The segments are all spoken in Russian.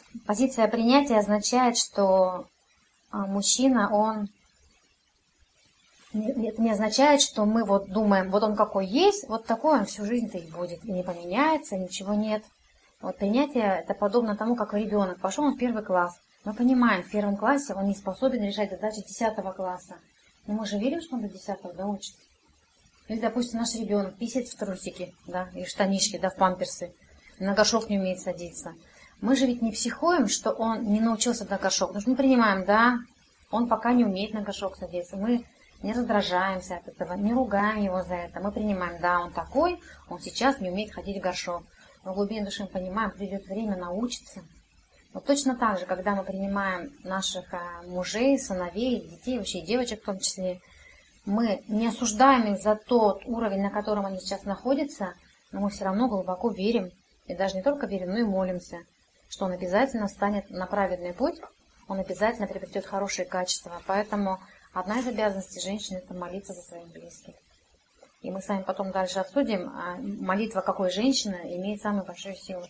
Позиция принятия означает, что мужчина, это не означает, что мы вот думаем, вот он какой есть, вот такой он всю жизнь-то и будет. И не поменяется, ничего нет. Вот принятие, это подобно тому, как ребенок. Пошел он в 1 класс. Мы понимаем, в 1 классе он не способен решать задачи 10 класса. Но мы же верим, что он до 10 доучится. Или, допустим, наш ребенок писает в трусики, да, и в штанишки, да, в памперсы. На горшок не умеет садиться. Мы же ведь не психуем, что он не научился на горшок. Потому что мы принимаем, да, он пока не умеет на горшок садиться. Мы не раздражаемся от этого, не ругаем его за это. Мы принимаем, да, он такой, он сейчас не умеет ходить в горшок. Но в глубине души мы понимаем, придет время научиться. Вот точно так же, когда мы принимаем наших мужей, сыновей, детей, вообще девочек в том числе, мы не осуждаем их за тот уровень, на котором они сейчас находятся, но мы все равно глубоко верим, и даже не только верим, но и молимся, что он обязательно встанет на праведный путь, он обязательно приобретет хорошие качества. Поэтому одна из обязанностей женщины – это молиться за своих близких. И мы с вами потом дальше обсудим, молитва какой женщины имеет самую большую силу.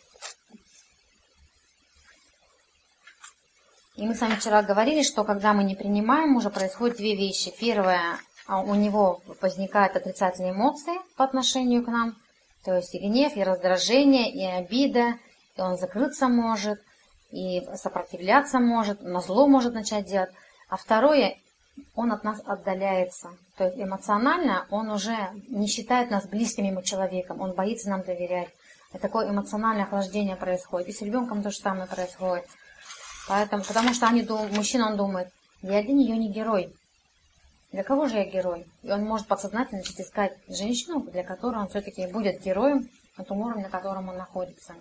И мы с вами вчера говорили, что когда мы не принимаем мужа, происходят две вещи. Первое, у него возникают отрицательные эмоции по отношению к нам, то есть и гнев, и раздражение, и обида, и он закрыться может, и сопротивляться может, назло может начать делать. А второе, он от нас отдаляется. То есть эмоционально он уже не считает нас близким ему человеком, он боится нам доверять. И такое эмоциональное охлаждение происходит. И с ребенком то же самое происходит. Поэтому, потому что мужчина, он думает, я для нее не герой. Для кого же я герой? И он может подсознательно начать искать женщину, для которой он все-таки будет героем на том уровне, на котором он находится.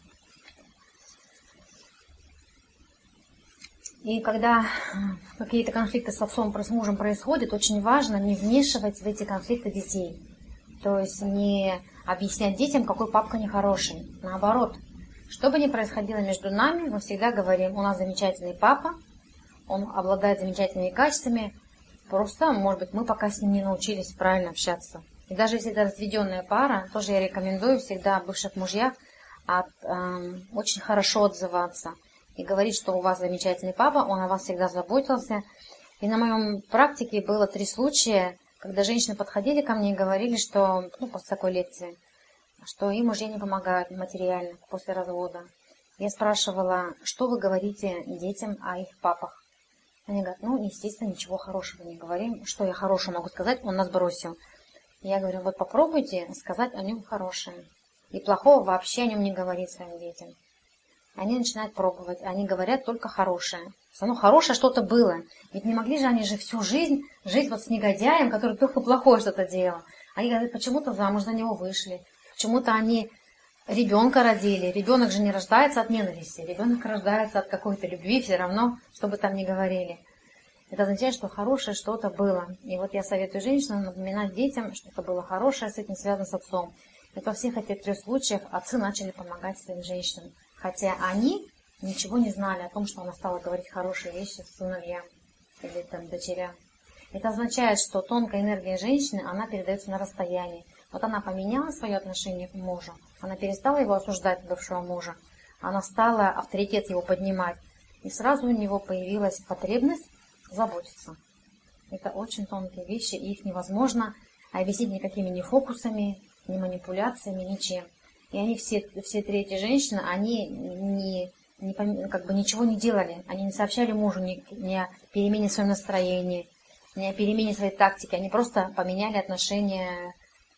И когда какие-то конфликты с отцом, с мужем происходят, очень важно не вмешивать в эти конфликты детей. То есть не объяснять детям, какой папка нехороший. Наоборот, что бы ни происходило между нами, мы всегда говорим, у нас замечательный папа, он обладает замечательными качествами, просто, может быть, мы пока с ним не научились правильно общаться. И даже если это разведенная пара, тоже я рекомендую всегда о бывших мужьях очень хорошо отзываться. И говорить, что у вас замечательный папа, он о вас всегда заботился. И на моем практике было 3 случая, когда женщины подходили ко мне и говорили, что, после такой лекции, что им мужья не помогают материально после развода. Я спрашивала, что вы говорите детям о их папах? Они говорят, естественно, ничего хорошего не говорим. Что я хорошего могу сказать? Он нас бросил. Я говорю, вот попробуйте сказать о нем хорошее. И плохого вообще о нем не говорить своим детям. Они начинают пробовать, они говорят только хорошее. Хорошее что-то было. Ведь не могли же они всю жизнь жить вот с негодяем, который только плохое что-то делал. Они говорят, почему-то замуж за него вышли. Почему-то они ребенка родили. Ребенок же не рождается от ненависти. Ребенок рождается от какой-то любви все равно, что бы там ни говорили. Это означает, что хорошее что-то было. И вот я советую женщинам напоминать детям, что это было хорошее, с этим связано с отцом. И во всех этих 3 случаях отцы начали помогать своим женщинам. Хотя они ничего не знали о том, что она стала говорить хорошие вещи сыновьям или дочерям. Это означает, что тонкая энергия женщины, она передается на расстоянии. Вот она поменяла свое отношение к мужу, она перестала его осуждать, бывшего мужа, она стала авторитет его поднимать. И сразу у него появилась потребность заботиться. Это очень тонкие вещи, и их невозможно объяснить никакими ни фокусами, ни манипуляциями, ничем. И они все 3 эти женщины, они ничего не делали. Они не сообщали мужу ни о перемене своего настроения, ни о перемене своей тактики. Они просто поменяли отношение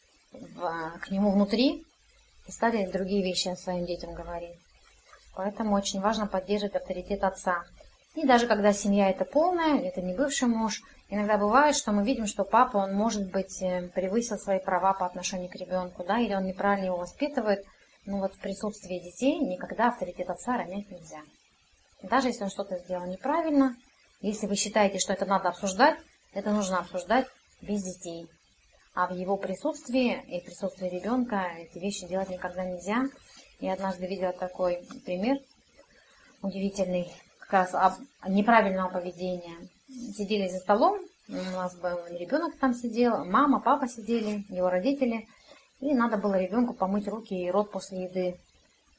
к нему внутри и стали другие вещи своим детям говорить. Поэтому очень важно поддерживать авторитет отца. И даже когда семья это полная, это не бывший муж, иногда бывает, что мы видим, что папа, он, может быть, превысил свои права по отношению к ребенку, да, или он неправильно его воспитывает. Но вот в присутствии детей никогда авторитет отца ронять нельзя. Даже если он что-то сделал неправильно, если вы считаете, что это надо обсуждать, это нужно обсуждать без детей. А в его присутствии и присутствии ребенка эти вещи делать никогда нельзя. Я однажды видела такой пример удивительный, как раз неправильного поведения. Сидели за столом, у нас был ребенок там сидел, мама, папа сидели, его родители, и надо было ребенку помыть руки и рот после еды.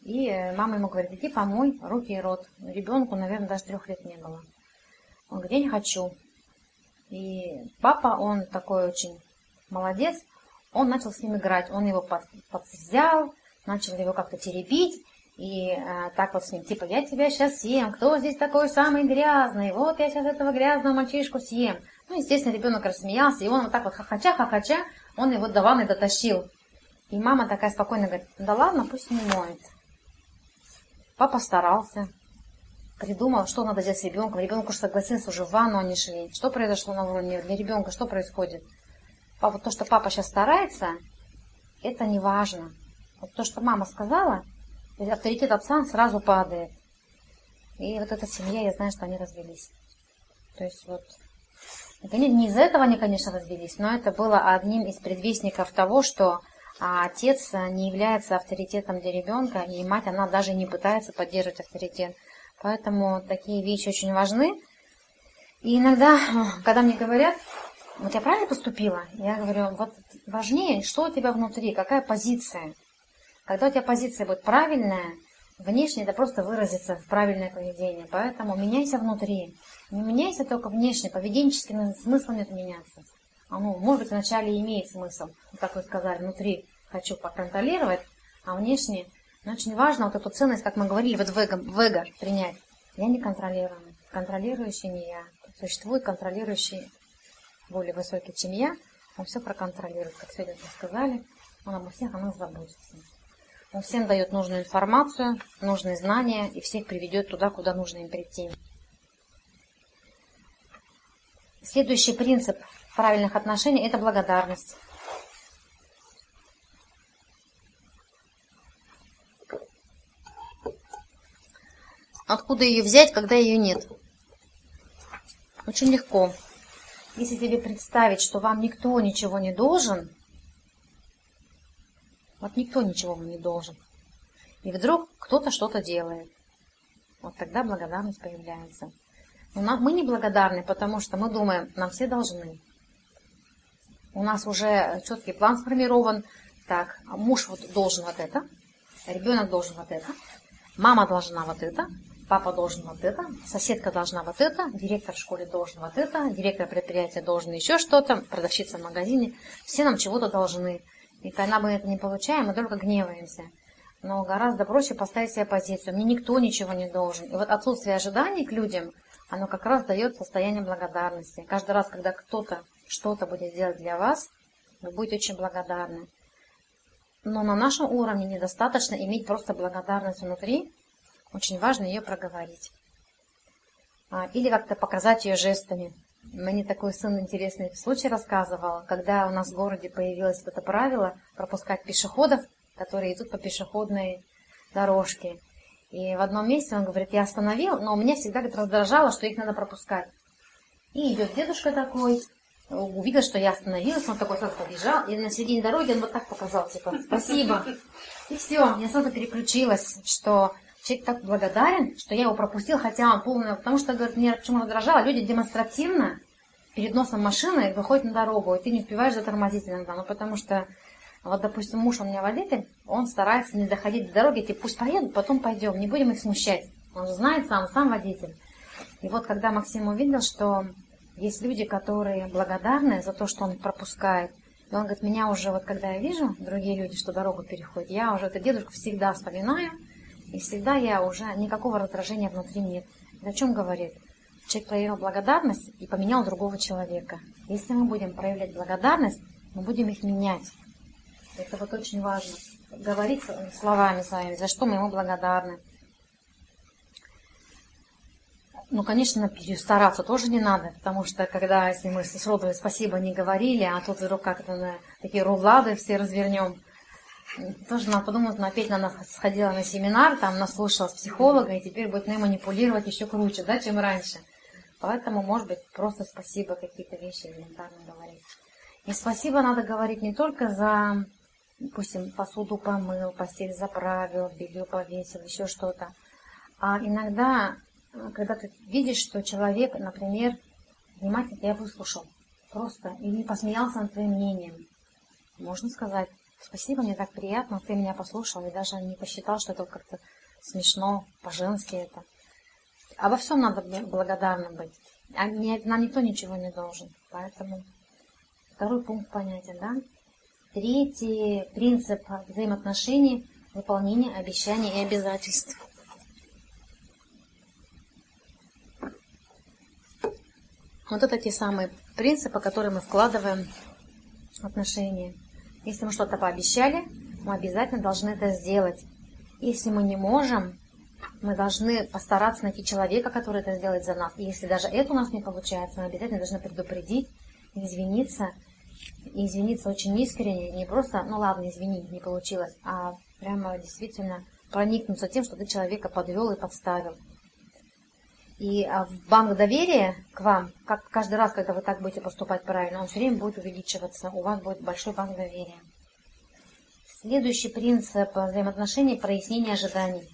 И мама ему говорит: иди помой руки и рот. Ребенку, наверное, даже 3 лет не было. Он говорит: я не хочу. И папа, он такой очень молодец, он начал с ним играть. Он его взял, начал его как-то теребить. И так вот с ним, типа: я тебя сейчас съем, кто здесь такой самый грязный? Вот я сейчас этого грязного мальчишку съем. Ну, естественно, ребенок рассмеялся, и он вот так вот хохоча, он его до ванны дотащил. И мама такая спокойно говорит: да ладно, пусть не моет. Папа старался, придумал, что надо делать с ребенком. Ребенок уж согласился, уже в ванну они шли. Что произошло на уровне для ребенка, что происходит? Вот то, что папа сейчас старается, это не важно. Вот то, что мама сказала, авторитет отца сразу падает. И вот эта семья, я знаю, что они развелись. То есть вот, это не из-за этого они, конечно, развелись, но это было одним из предвестников того, что отец не является авторитетом для ребенка, и мать, она даже не пытается поддерживать авторитет. Поэтому такие вещи очень важны. И иногда, когда мне говорят: вот я правильно поступила? Я говорю: вот важнее, что у тебя внутри, какая позиция. Когда у тебя позиция будет правильная, внешне это просто выразится в правильное поведение. Поэтому меняйся внутри. Не меняйся только внешне, поведенческим смыслом это меняться. Оно, может быть, вначале имеет смысл, как вы сказали, внутри хочу поконтролировать, а внешне. Но очень важно вот эту ценность, как мы говорили, вот в эго принять. Я не контролируемый, контролирующий не я. Существует контролирующий более высокий, чем я. Он все проконтролирует, как сегодня мы сказали. Он обо всех о нас заботится. Он всем дает нужную информацию, нужные знания и всех приведет туда, куда нужно им прийти. Следующий принцип правильных отношений – это благодарность. Откуда ее взять, когда ее нет? Очень легко. Если себе представить, что вам никто ничего не должен, вот никто ничего вам не должен, и вдруг кто-то что-то делает, вот тогда благодарность появляется. Но мы не благодарны, потому что мы думаем, нам все должны. У нас уже четкий план сформирован. Так, муж вот должен вот это, ребенок должен вот это, мама должна вот это, папа должен вот это, соседка должна вот это, директор в школе должен вот это, директор предприятия должен еще что-то, продавщица в магазине. Все нам чего-то должны. И когда мы это не получаем, мы только гневаемся. Но гораздо проще поставить себе позицию. Мне никто ничего не должен. И вот отсутствие ожиданий к людям, оно как раз дает состояние благодарности. Каждый раз, когда кто-то что-то будет делать для вас, вы будете очень благодарны. Но на нашем уровне недостаточно иметь просто благодарность внутри. Очень важно ее проговорить. Или как-то показать ее жестами. Мне такой сын интересный случай рассказывал, когда у нас в городе появилось это правило пропускать пешеходов, которые идут по пешеходной дорожке. И в одном месте он говорит: я остановил, но меня всегда, говорит, раздражало, что их надо пропускать. И идет дедушка такой, увидел, что я остановилась, он такой сразу побежал, и на середине дороги он вот так показал, типа: спасибо. И все, я сразу переключилась, что человек так благодарен, что я его пропустил, хотя он полный... Потому что, говорит, меня почему раздражало, люди демонстративно перед носом машины выходят на дорогу, и ты не успеваешь затормозить иногда. Ну, потому что, вот, допустим, муж у меня водитель, он старается не доходить до дороги, типа: пусть поедут, потом пойдем, не будем их смущать. Он же знает сам водитель. И вот, когда Максим увидел, что есть люди, которые благодарны за то, что он их пропускает, и он говорит: меня уже, вот когда я вижу другие люди, что дорогу переходят, я уже эту дедушку всегда вспоминаю, и всегда я уже никакого раздражения внутри нет. Это о чем говорит? Человек проявил благодарность и поменял другого человека. Если мы будем проявлять благодарность, мы будем их менять. Это вот очень важно. Говорить словами своими, за что мы ему благодарны. Ну, конечно, перестараться тоже не надо, потому что, когда, если мы с Родовой спасибо не говорили, а тут вдруг как-то на такие рулады все развернем, тоже надо подумать, но опять она сходила на семинар, там наслушалась психолога, и теперь будет манипулировать еще круче, да, чем раньше. Поэтому, может быть, просто спасибо какие-то вещи элементарно говорить. И спасибо надо говорить не только за, допустим, посуду помыл, постель заправил, белье повесил, еще что-то. А иногда, когда ты видишь, что человек, например, внимательно тебя выслушал просто или посмеялся над твоим мнением, можно сказать: Спасибо, мне так приятно, ты меня послушал и даже не посчитал, что это как-то смешно, по-женски это. Обо всем надо благодарным быть. Нам никто ничего не должен. Поэтому второй пункт понятен, да? Третий принцип взаимоотношений — выполнение обещаний и обязательств. Вот это те самые принципы, которые мы вкладываем в отношения. Если мы что-то пообещали, мы обязательно должны это сделать. Если мы не можем, мы должны постараться найти человека, который это сделает за нас. И если даже это у нас не получается, мы обязательно должны предупредить, извиниться. И извиниться очень искренне. Не просто, ну ладно, извини, не получилось, а прямо действительно проникнуться тем, что ты человека подвел и подставил. И в банк доверия к вам, как каждый раз, когда вы так будете поступать правильно, он все время будет увеличиваться. У вас будет большой банк доверия. Следующий принцип взаимоотношений — прояснение ожиданий.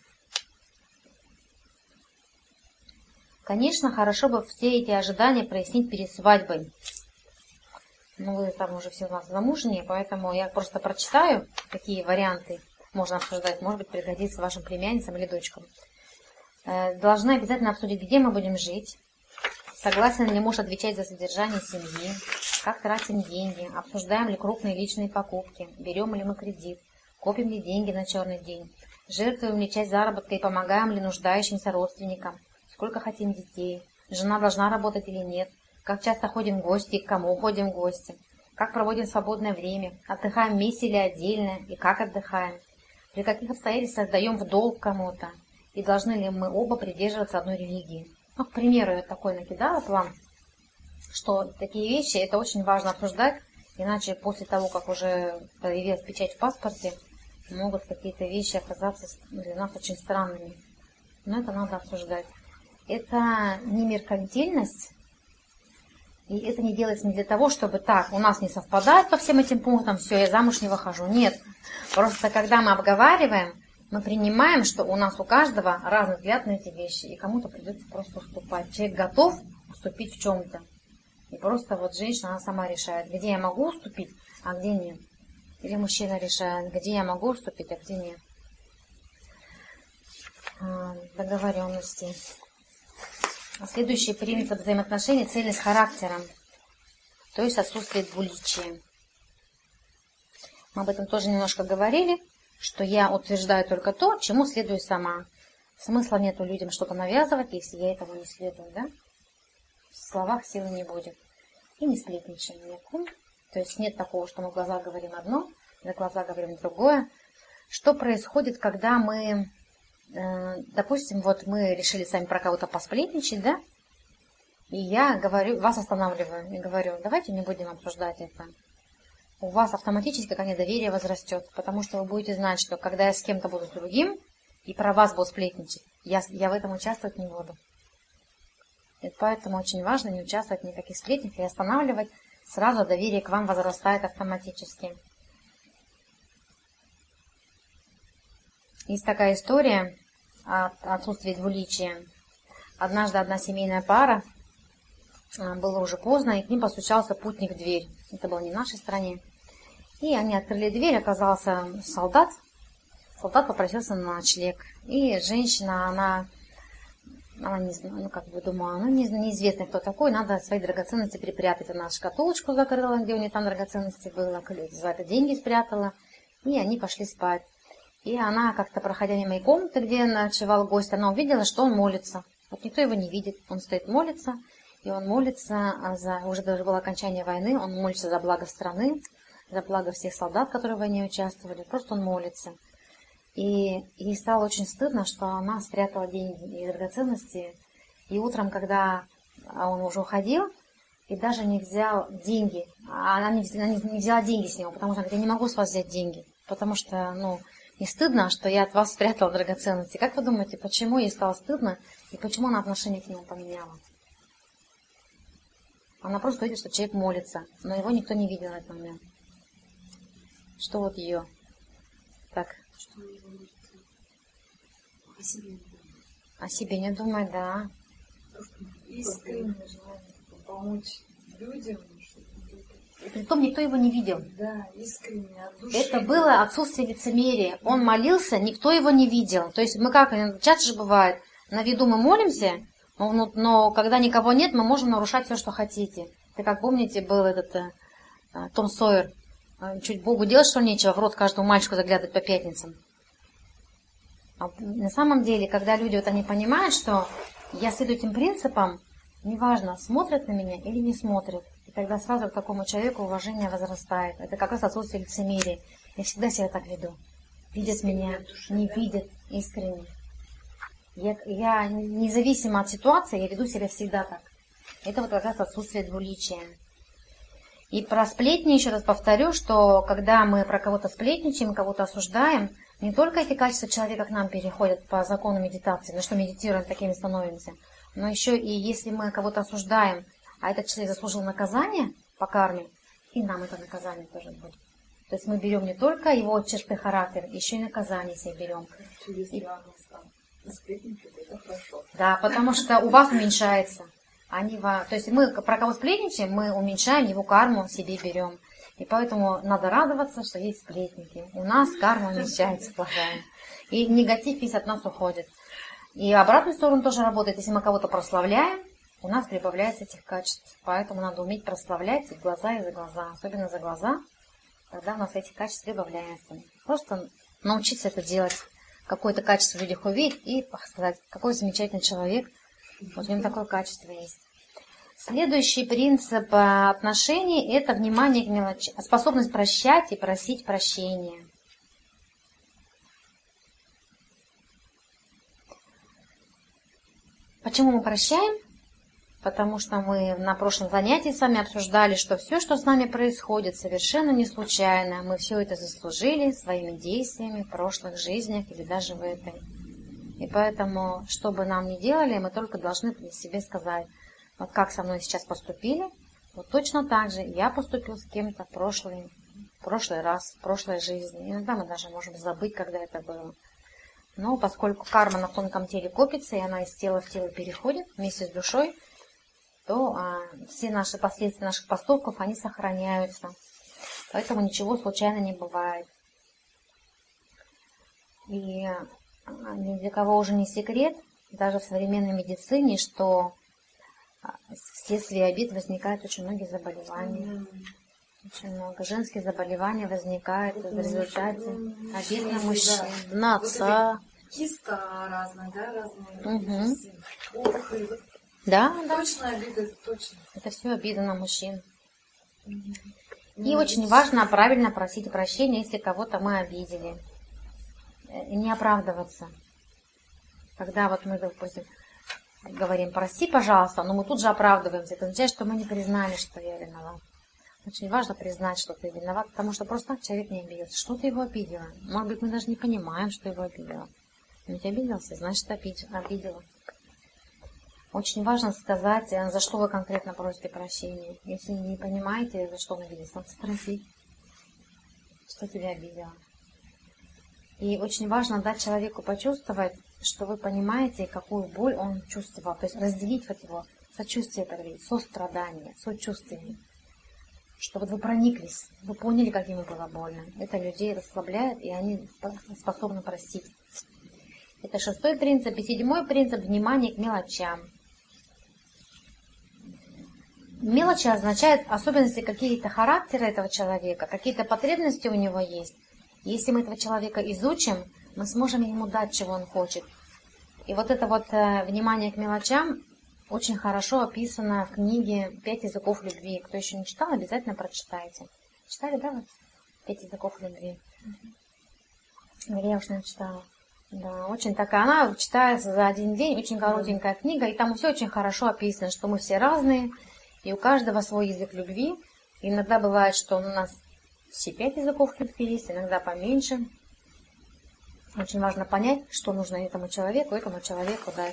Конечно, хорошо бы все эти ожидания прояснить перед свадьбой. Ну, вы там уже все у нас замужние, поэтому я просто прочитаю, какие варианты можно обсуждать. Может быть, пригодится вашим племянницам или дочкам. Должны обязательно обсудить, где мы будем жить, согласен ли муж отвечать за содержание семьи, как тратим деньги, обсуждаем ли крупные личные покупки, берем ли мы кредит, копим ли деньги на черный день, жертвуем ли часть заработка и помогаем ли нуждающимся родственникам, сколько хотим детей, жена должна работать или нет, как часто ходим в гости, к кому ходим в гости, как проводим свободное время, отдыхаем вместе или отдельно и как отдыхаем, при каких обстоятельствах даем в долг кому-то, и должны ли мы оба придерживаться одной религии. Ну, к примеру, я такой накидала вам, что такие вещи это очень важно обсуждать, иначе после того, как уже появилась печать в паспорте, могут какие-то вещи оказаться для нас очень странными. Но это надо обсуждать. Это не меркантильность, и это не делается не для того, чтобы так, у нас не совпадает по всем этим пунктам, все, я замуж не выхожу. Нет. Просто когда мы обговариваем, мы принимаем, что у нас у каждого разный взгляд на эти вещи, и кому-то придется просто уступать. Человек готов уступить в чем-то. И просто вот женщина, она сама решает, где я могу уступить, а где нет. Или мужчина решает, где я могу уступить, а где нет. Договоренности. Следующий принцип взаимоотношений — цельность характера, то есть отсутствие двуличия. Мы об этом тоже немножко говорили, что я утверждаю только то, чему следую сама. Смысла нету людям что-то навязывать, если я этому не следую, да? В словах силы не будет. И не сплетничаем ни о ком. То есть нет такого, что мы в глаза говорим одно, на глаза говорим другое. Что происходит, когда мы, допустим, вот мы решили сами про кого-то посплетничать, да? И я говорю, вас останавливаю и говорю, давайте не будем обсуждать это. У вас автоматически ко мне доверие возрастет, потому что вы будете знать, что когда я с кем-то буду с другим, и про вас буду сплетничать, я в этом участвовать не буду. И поэтому очень важно не участвовать в никаких сплетнях и останавливать, сразу доверие к вам возрастает автоматически. Есть такая история от отсутствия двуличия. Однажды одна семейная пара, было уже поздно, и к ним постучался путник в дверь. Это было не в нашей стране. И они открыли дверь, оказался солдат. Солдат попросился на ночлег. И женщина, она не знаю, ну как бы думала, неизвестно кто такой, надо свои драгоценности припрятать. Она шкатулочку закрыла, где у нее там драгоценности было, за это деньги спрятала. И они пошли спать. И она как-то, проходя мимо моей комнаты, где ночевал гость, она увидела, что он молится. Вот никто его не видит. Он стоит, молится. И он молится уже даже было окончание войны, он молится за благо страны, за благо всех солдат, которые в войне участвовали. Просто он молится. И ей стало очень стыдно, что она спрятала деньги и драгоценности. И утром, когда он уже уходил, и даже не взял деньги, она не взяла деньги с него, потому что она говорит, я не могу с вас взять деньги, потому что, не стыдно, что я от вас спрятала драгоценности. Как вы думаете, почему ей стало стыдно, и почему она отношение к нему поменяла? Она просто видит, что человек молится, но его никто не видел в этот момент. Что вот ее так? Что он его молится? О себе не думает. О себе не думает, да. Искреннее желание помочь людям, чтобы И притом никто его не видел. Да, искренне, от души. Это было отсутствие лицемерия. Он молился, никто его не видел. То есть мы как, часто же бывает, на виду мы молимся, но когда никого нет, мы можем нарушать все, что хотите. Это, как помните, был этот Том Сойер. Чуть Богу делать, что нечего, в рот каждому мальчику заглядывать по пятницам. А на самом деле, когда люди вот они понимают, что я следую этим принципам, неважно, смотрят на меня или не смотрят, и тогда сразу к такому человеку уважение возрастает. Это как раз отсутствие лицемерия. Я всегда себя так веду. Видят искренне меня, не видят искренне. Я независимо от ситуации, я веду себя всегда так. Это вот как раз отсутствие двуличия. И про сплетни еще раз повторю, что когда мы про кого-то сплетничаем, кого-то осуждаем, не только эти качества человека к нам переходят по закону медитации, на что медитируем, такими становимся, но еще и если мы кого-то осуждаем, а этот человек заслужил наказание по карме, и нам это наказание тоже будет. То есть мы берем не только его черты характера, еще и наказание себе берем. Да, потому что у вас уменьшается. То есть мы про кого сплетничаем, мы уменьшаем его карму, себе берем. И поэтому надо радоваться, что есть сплетники. У нас карма уменьшается плохая. И негатив весь от нас уходит. И обратную сторону тоже работает. Если мы кого-то прославляем, у нас прибавляется этих качеств. Поэтому надо уметь прославлять в глаза и за глаза. Особенно за глаза, тогда у нас этих качеств прибавляется. Просто научиться это делать. Какое-то качество в людях увидеть и сказать, какой замечательный человек. Вот в нем такое качество есть. Следующий принцип отношений – это внимание к мелочам, способность прощать и просить прощения. Почему мы прощаем? Потому что мы на прошлом занятии с вами обсуждали, что все, что с нами происходит, совершенно не случайно. Мы все это заслужили своими действиями в прошлых жизнях или даже в этой. И поэтому, что бы нам ни делали, мы только должны себе сказать, вот как со мной сейчас поступили, вот точно так же я поступил с кем-то в прошлый раз, в прошлой жизни. Иногда мы даже можем забыть, когда это было. Но поскольку карма на тонком теле копится, и она из тела в тело переходит вместе с душой, то все наши последствия наших поступков, они сохраняются. Поэтому ничего случайно не бывает. И ни для кого уже не секрет, даже в современной медицине, что вследствие обид возникают очень многие заболевания. Очень много женских заболеваний возникает в результате обид на мужчин, на отца. Киста разная, да, разные. Угу. Опухоль. Да, точно обида, это точно. Это все обида на мужчин. И очень важно правильно просить прощения, если кого-то мы обидели. И не оправдываться. Когда вот мы, допустим, говорим, прости, пожалуйста, но мы тут же оправдываемся. Это означает, что мы не признали, что я виноват. Очень важно признать, что ты виноват, потому что просто так человек не обидится. Что ты его обидела? Может быть, мы даже не понимаем, что его обидела. Но ведь обиделся, значит, обидела. Очень важно сказать, за что вы конкретно просите прощения. Если не понимаете, за что он обиделся, надо спросить, что тебя обидело. И очень важно дать человеку почувствовать, что вы понимаете, какую боль он чувствовал. То есть разделить вот его сочувствие, сострадание, сочувствие. Чтобы вы прониклись, вы поняли, как ему было больно. Это людей расслабляет, и они способны простить. Это 6-й принцип. И 7-й принцип – внимание к мелочам. Мелочи означают особенности какие-то характера этого человека, какие-то потребности у него есть. Если мы этого человека изучим, мы сможем ему дать, чего он хочет. И вот это вот внимание к мелочам очень хорошо описано в книге «5 языков любви». Кто еще не читал, обязательно прочитайте. Читали, да, вот? 5 языков любви. Или я уж не читала. Да, очень такая, она читается за один день, очень коротенькая книга, и там все очень хорошо описано, что мы все разные, и у каждого свой язык любви. И иногда бывает, что у нас все 5 языков любви есть, иногда поменьше. Очень важно понять, что нужно этому человеку дать.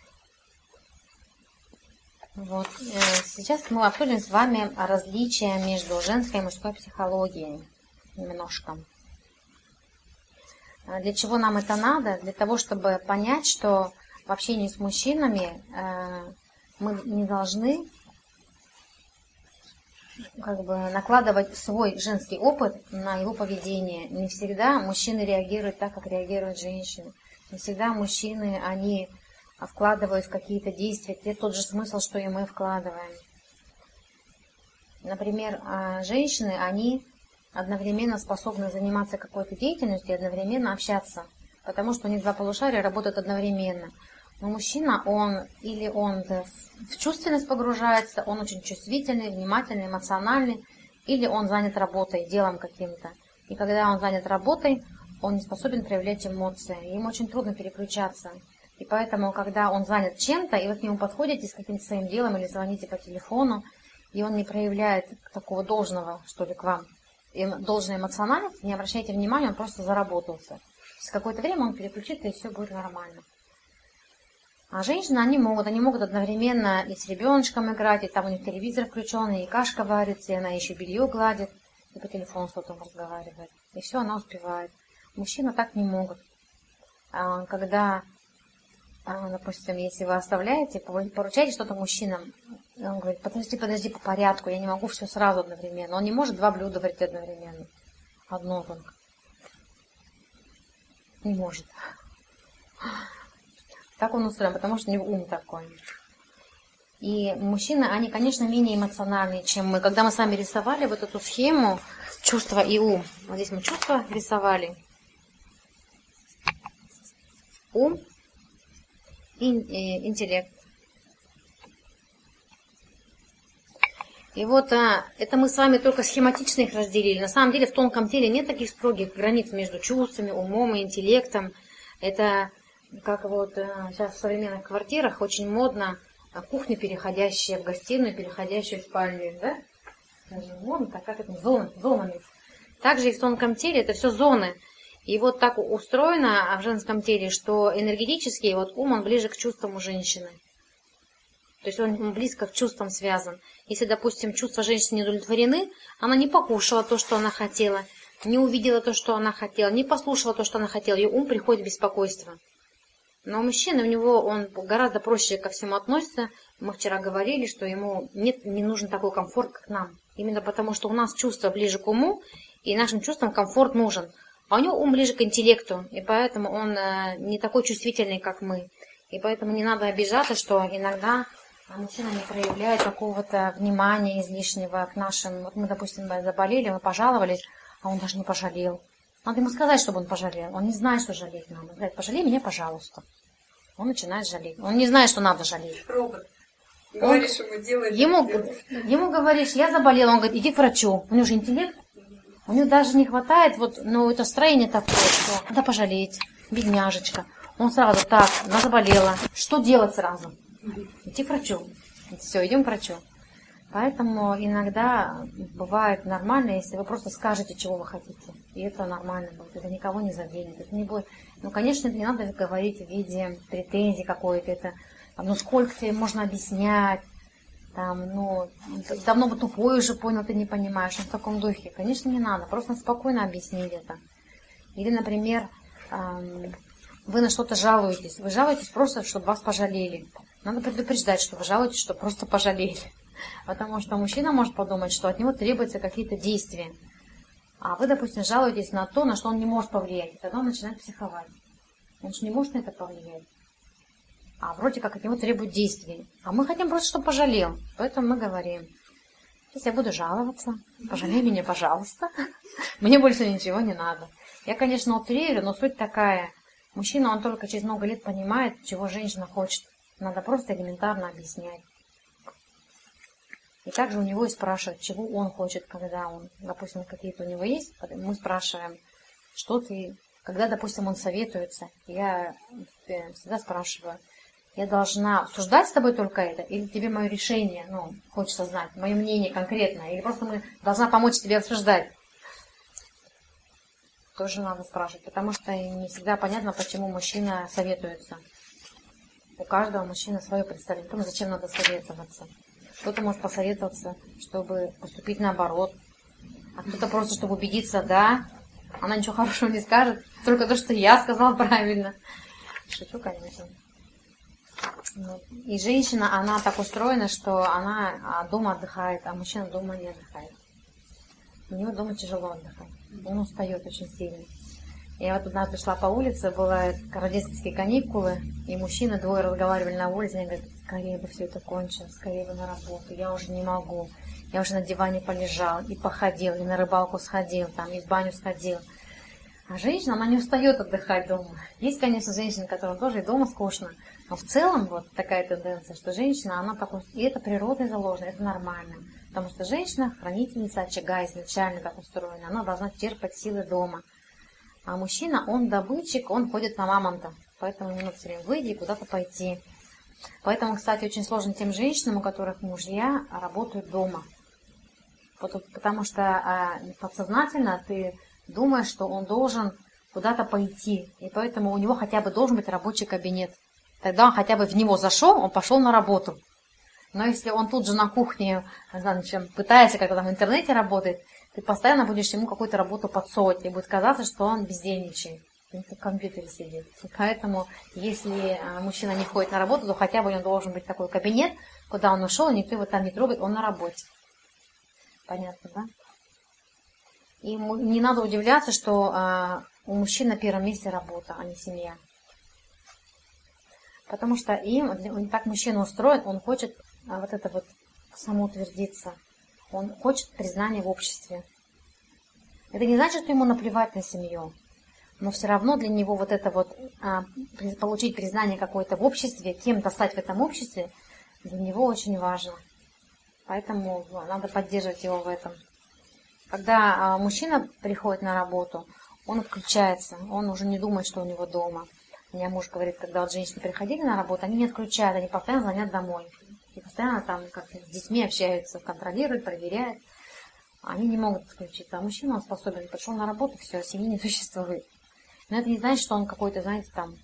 Вот. Сейчас мы обсудим с вами различия между женской и мужской психологией немножко. Для чего нам это надо? Для того, чтобы понять, что в общении с мужчинами мы не должны как бы накладывать свой женский опыт на его поведение. Не всегда мужчины реагируют так, как реагируют женщины. Не всегда мужчины, они вкладывают в какие-то действия тот же смысл, что и мы вкладываем. Например, женщины, они одновременно способны заниматься какой-то деятельностью и одновременно общаться, потому что у них два полушария работают одновременно. Но мужчина, он в чувственность погружается, он очень чувствительный, внимательный, эмоциональный, или он занят работой, делом каким-то. И когда он занят работой, он не способен проявлять эмоции, ему очень трудно переключаться. И поэтому, когда он занят чем-то, и вы к нему подходите с каким-то своим делом или звоните по телефону, и он не проявляет такого должного, что ли, к вам, должной эмоциональности, не обращайте внимания, он просто заработался. Через какое-то время он переключится, и все будет нормально. А женщины, они могут одновременно и с ребеночком играть, и там у них телевизор включен, и кашка варится, и она еще белье гладит, и по телефону сотовому разговаривает. И все она успевает. Мужчины так не могут. Когда, допустим, если вы оставляете, поручаете что-то мужчинам, он говорит, подожди, по порядку, я не могу все сразу одновременно. Он не может два блюда варить одновременно. Одно только. Не может. Так он устроен, потому что у него ум такой. И мужчины, они, конечно, менее эмоциональные, чем мы. Когда мы с вами рисовали вот эту схему чувства и ум, вот здесь мы чувства рисовали, ум и интеллект. И вот это мы с вами только схематично их разделили. На самом деле в тонком теле нет таких строгих границ между чувствами, умом и интеллектом. Это как вот сейчас в современных квартирах очень модно кухня, переходящая в гостиную, переходящая в спальню. Да? Модно, так как это зонами. Также и в тонком теле это все зоны. И вот так устроено в женском теле, что энергетически вот ум, он ближе к чувствам у женщины. То есть он близко к чувствам связан. Если, допустим, чувства женщины не удовлетворены, она не покушала то, что она хотела, не увидела то, что она хотела, не послушала то, что она хотела, ее ум приходит в беспокойство. Но мужчина, он гораздо проще ко всему относится. Мы вчера говорили, что ему не нужен такой комфорт, как нам. Именно потому, что у нас чувства ближе к уму, и нашим чувствам комфорт нужен. А у него ум ближе к интеллекту, и поэтому он не такой чувствительный, как мы. И поэтому не надо обижаться, что иногда мужчина не проявляет какого-то внимания излишнего к нашим... Вот мы, допустим, заболели, мы пожаловались, а он даже не пожалел. Надо ему сказать, чтобы он пожалел. Он не знает, что жалеть надо. Он говорит, пожалей меня, пожалуйста. Он начинает жалеть. Он не знает, что надо жалеть. Робот. Говоришь ему, делай. Ему говоришь, я заболела. Он говорит, иди к врачу. У него же интеллект. У него даже не хватает, это строение такое, что надо пожалеть. Бедняжечка. Он сразу, так, она заболела. Что делать сразу? Идти к врачу. Все, идем к врачу. Поэтому иногда бывает нормально, если вы просто скажете, чего вы хотите. И это нормально будет. Это никого не заденет. Это не будет. Конечно, это не надо говорить в виде претензий какой-то. Это, сколько тебе можно объяснять. Давно бы тупой уже понял, ты не понимаешь. В таком духе. Конечно, не надо. Просто спокойно объяснить это. Или, например, вы на что-то жалуетесь. Вы жалуетесь просто, чтобы вас пожалели. Надо предупреждать, что вы жалуетесь, чтобы просто пожалели. Потому что мужчина может подумать, что от него требуются какие-то действия. А вы, допустим, жалуетесь на то, на что он не может повлиять. И тогда он начинает психовать. Он же не может на это повлиять. А вроде как от него требуют действий. А мы хотим просто, чтобы пожалел. Поэтому мы говорим, если я буду жаловаться, пожалей меня, пожалуйста. Мне больше ничего не надо. Я, конечно, утрирую, но суть такая. Мужчина, он только через много лет понимает, чего женщина хочет. Надо просто элементарно объяснять. И также у него и спрашивают, чего он хочет, когда он, допустим, какие-то у него есть. Мы спрашиваем, что ты, когда, допустим, он советуется. Я всегда спрашиваю, я должна обсуждать с тобой только это, или тебе мое решение, хочется знать, мое мнение конкретное, или просто мы должна помочь тебе обсуждать. Тоже надо спрашивать, потому что не всегда понятно, почему мужчина советуется. У каждого мужчины свое представление. Потому зачем надо советоваться. Кто-то может посоветоваться, чтобы поступить наоборот. А кто-то просто, чтобы убедиться, да, она ничего хорошего не скажет. Только то, что я сказала правильно. Шучу, конечно. Вот. И женщина, она так устроена, что она дома отдыхает, а мужчина дома не отдыхает. У него дома тяжело отдыхать. Он устает очень сильно. Я вот однажды шла по улице, были рождественские каникулы, и мужчины двое разговаривали на улице, они говорят, скорее бы все это кончилось, скорее бы на работу, я уже не могу. Я уже на диване полежал, и походил, и на рыбалку сходил, там, и в баню сходил. А женщина, она не устает отдыхать дома. Есть, конечно, женщины, которым тоже и дома скучно, но в целом вот такая тенденция, что женщина, она такой, и это природой заложено, это нормально. Потому что женщина, хранительница очага, изначально так устроена, она должна черпать силы дома. А мужчина, он добытчик, он ходит на мамонта, поэтому ему надо все время выйти и куда-то пойти. Поэтому, кстати, очень сложно тем женщинам, у которых мужья работают дома. Потому что подсознательно ты думаешь, что он должен куда-то пойти, и поэтому у него хотя бы должен быть рабочий кабинет. Тогда он хотя бы в него зашел, он пошел на работу. Но если он тут же на кухне пытается, когда там в интернете работает, ты постоянно будешь ему какую-то работу подсовывать, и будет казаться, что он бездельничает, в компьютере сидит. И поэтому, если мужчина не ходит на работу, то хотя бы у него должен быть такой кабинет, куда он ушел, и никто его там не трогает, он на работе. Понятно, да? И не надо удивляться, что у мужчин на первом месте работа, а не семья. Потому что он так мужчина устроен, он хочет вот это вот самоутвердиться. Он хочет признания в обществе. Это не значит, что ему наплевать на семью. Но все равно для него вот это вот получить признание какое-то в обществе, кем-то стать в этом обществе, для него очень важно. Поэтому надо поддерживать его в этом. Когда мужчина приходит на работу, он включается, он уже не думает, что у него дома. У меня муж говорит, когда вот женщины приходили на работу, они не отключают, они постоянно звонят домой. И постоянно там как-то с детьми общаются, контролируют, проверяют. Они не могут отключиться. А мужчина, он способен, пришел на работу, все, семьи не существует. Но это не значит, что он какой-то, знаете, там,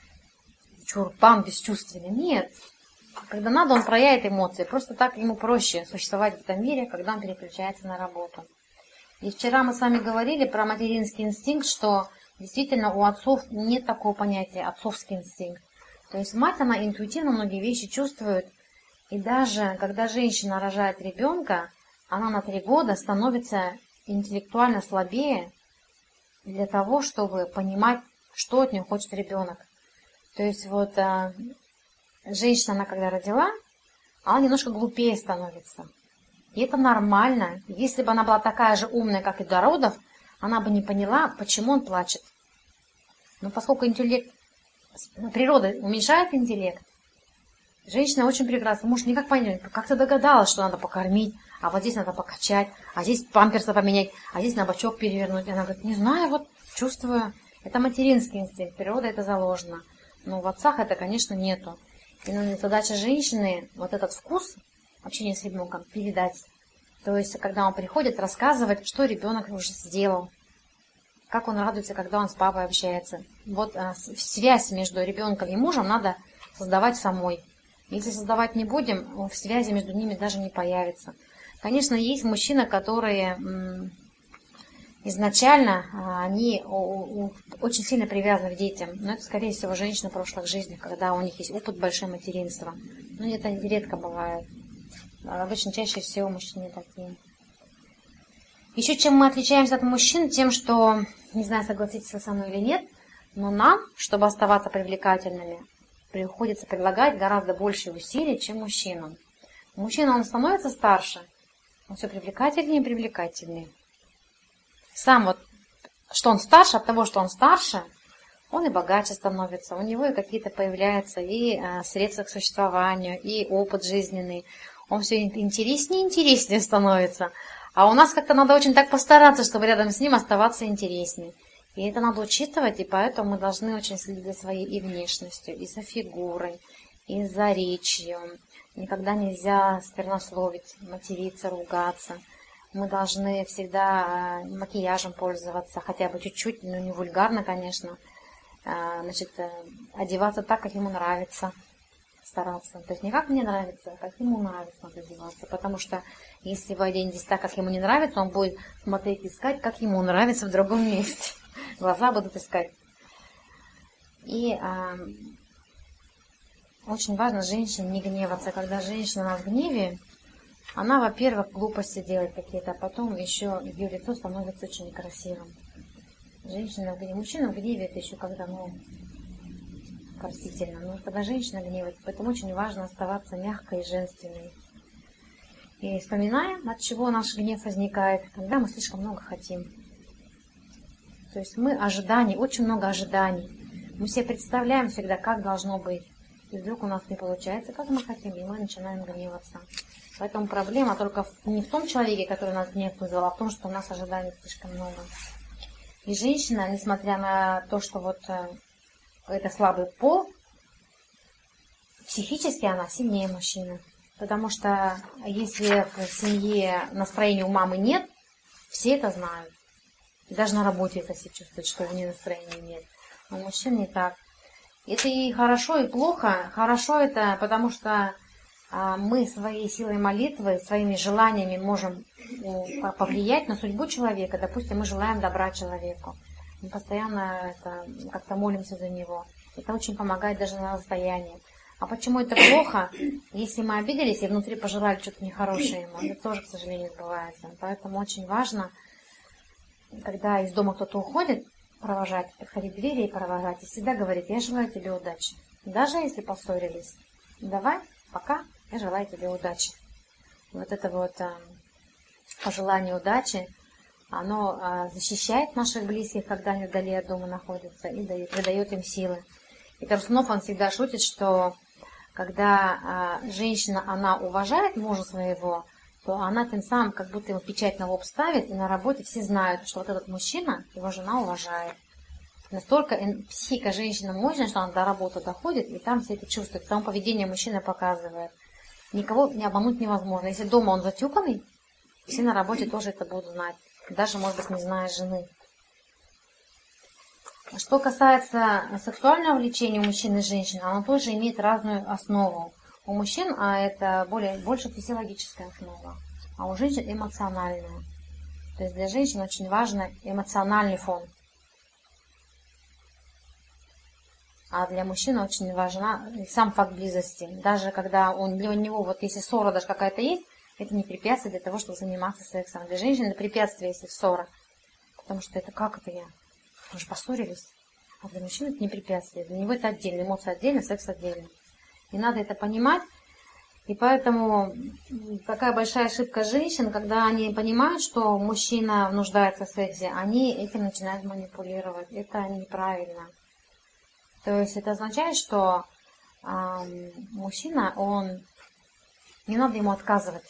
чурбан бесчувственный. Нет. Когда надо, он проявит эмоции. Просто так ему проще существовать в этом мире, когда он переключается на работу. И вчера мы с вами говорили про материнский инстинкт, что действительно у отцов нет такого понятия отцовский инстинкт. То есть мать, она интуитивно многие вещи чувствует. И даже когда женщина рожает ребенка, она на 3 года становится интеллектуально слабее для того, чтобы понимать, что от нее хочет ребенок. То есть вот женщина, она когда родила, она немножко глупее становится. И это нормально. Если бы она была такая же умная, как и до родов, она бы не поняла, почему он плачет. Но поскольку природа уменьшает интеллект, женщина очень прекрасна. Муж никак понять, как ты догадалась, что надо покормить, а вот здесь надо покачать, а здесь памперсы поменять, а здесь на бочок перевернуть. И она говорит, не знаю, вот чувствую. Это материнский инстинкт, природа это заложено. Но в отцах это, конечно, нету. И задача женщины вот этот вкус общения с ребенком передать. То есть, когда он приходит, рассказывать, что ребенок уже сделал. Как он радуется, когда он с папой общается. Вот связь между ребенком и мужем надо создавать самой. Если создавать не будем, в связи между ними даже не появится. Конечно, есть мужчины, которые изначально они очень сильно привязаны к детям. Но это, скорее всего, женщины в прошлых жизнях, когда у них есть опыт большого материнства. Но это редко бывает. Обычно чаще всего мужчины такие. Еще чем мы отличаемся от мужчин, тем, что, не знаю, согласитесь вы со мной или нет, но нам, чтобы оставаться привлекательными, приходится прилагать гораздо больше усилий, чем мужчинам. Мужчина, он становится старше, он все привлекательнее и привлекательнее. Сам вот, что он старше, от того, что он старше, он и богаче становится, у него и какие-то появляются и средства к существованию, и опыт жизненный. Он все интереснее и интереснее становится. А у нас как-то надо очень так постараться, чтобы рядом с ним оставаться интереснее. И это надо учитывать, и поэтому мы должны очень следить за своей и внешностью, и за фигурой, и за речью. Никогда нельзя сквернословить, материться, ругаться. Мы должны всегда макияжем пользоваться, хотя бы чуть-чуть, но не вульгарно, конечно. Значит, одеваться так, как ему нравится. Стараться. То есть не как мне нравится, а как ему нравится надо одеваться. Потому что если вы оденетесь так, как ему не нравится, он будет смотреть, искать, как ему нравится в другом месте. Глаза будут искать. И очень важно женщине не гневаться. Когда женщина в гневе, она, во-первых, глупости делает какие-то, а потом еще ее лицо становится очень некрасивым. Женщина в гневе, мужчина в гневе, это еще когда, простительно. Но когда женщина гневается, поэтому очень важно оставаться мягкой и женственной. И вспоминаем, от чего наш гнев возникает, когда мы слишком много хотим. То есть мы ожиданий, очень много ожиданий. Мы себе представляем всегда, как должно быть. И вдруг у нас не получается, как мы хотим, и мы начинаем гневаться. Поэтому проблема только не в том человеке, который нас гнев вызвал, а в том, что у нас ожиданий слишком много. И женщина, несмотря на то, что это слабый пол, психически она сильнее мужчины. Потому что если в семье настроения у мамы нет, все это знают. И даже на работе это все чувствуют, что у нее настроения нет. Но у мужчин не так. Это и хорошо, и плохо. Хорошо это, потому что мы своей силой молитвы, своими желаниями можем повлиять на судьбу человека. Допустим, мы желаем добра человеку. Мы постоянно как-то молимся за него. Это очень помогает даже на расстоянии. А почему это плохо? Если мы обиделись и внутри пожелали что-то нехорошее ему, это тоже, к сожалению, сбывается. Поэтому очень важно, когда из дома кто-то уходит, провожать, подходить к двери и провожать, и всегда говорить: я желаю тебе удачи. Даже если поссорились, давай, пока, я желаю тебе удачи. Вот это пожелание удачи, оно защищает наших близких, когда они вдали от дома находятся, и придает им силы. И Торсунов, он всегда шутит, что когда женщина, она уважает мужа своего, то она тем самым как будто ему печать на лоб ставит, и на работе все знают, что вот этот мужчина, его жена уважает. Настолько психика женщины мощная, что она до работы доходит, и там все это чувствуют. Само поведение мужчины показывает. Никого не обмануть невозможно. Если дома он затюканный, все на работе тоже это будут знать. Даже, может быть, не зная жены. Что касается сексуального влечения у мужчин и женщин, оно тоже имеет разную основу. У мужчин это больше физиологическая основа, а у женщин эмоциональная. То есть для женщин очень важен эмоциональный фон. А для мужчины очень важен сам факт близости. Даже когда для него, если ссора даже какая-то есть, это не препятствие для того, чтобы заниматься сексом. Для женщины это препятствие, если ссора. Потому что как это я? Мы же поссорились. А для мужчины это не препятствие. Для него это отдельно. Эмоции отдельно, секс отдельно. И надо это понимать. И поэтому такая большая ошибка женщин, когда они понимают, что мужчина нуждается в сексе, они этим начинают манипулировать. Это неправильно. То есть это означает, что мужчина, не надо ему отказывать.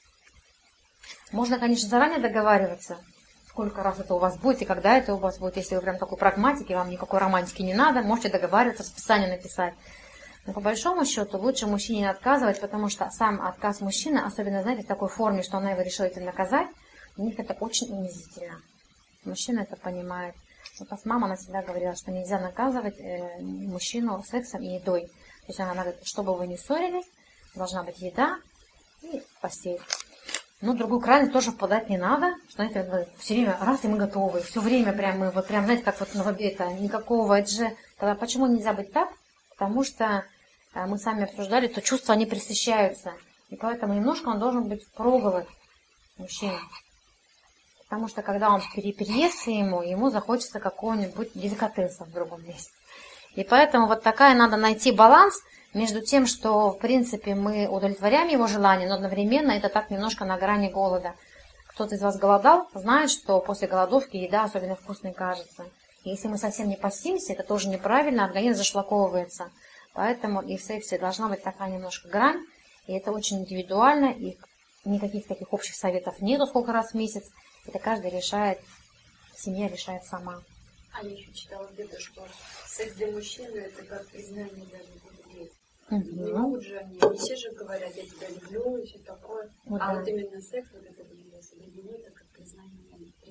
Можно, конечно, заранее договариваться, сколько раз это у вас будет и когда это у вас будет. Если вы прям такой прагматик, и вам никакой романтики не надо, можете договариваться, расписание написать. Но по большому счету лучше мужчине не отказывать, потому что сам отказ мужчины, особенно, знаете, в такой форме, что она его решила этим наказать, у них это очень унизительно. Мужчина это понимает. Вот мама, она всегда говорила, что нельзя наказывать мужчину сексом и едой. То есть она говорит, чтобы вы не ссорились, должна быть еда и постель. Но в другую крайность тоже впадать не надо, что это все время раз и мы готовы, все время мы знаете, как никакого, это же, тогда почему нельзя быть так? Потому что мы сами обсуждали, то чувства, они пресыщаются, и поэтому немножко он должен быть впроголодь, мужчина. Потому что когда он переестся ему захочется какого-нибудь деликатеса в другом месте. И поэтому вот такая надо найти баланс между тем, что, в принципе, мы удовлетворяем его желания, но одновременно это так немножко на грани голода. Кто-то из вас голодал, знает, что после голодовки еда особенно вкусной кажется. И если мы совсем не постимся, это тоже неправильно, организм зашлаковывается. Поэтому и в сексе должна быть такая немножко грань, и это очень индивидуально, и никаких таких общих советов нету, сколько раз в месяц. Это каждый решает, семья решает сама. А я еще читала где-то, что секс для мужчины это как признание даже любви. Не могут же они, не все же говорят, я тебя люблю и все такое. Вот именно секс, вот это любви, это как признание.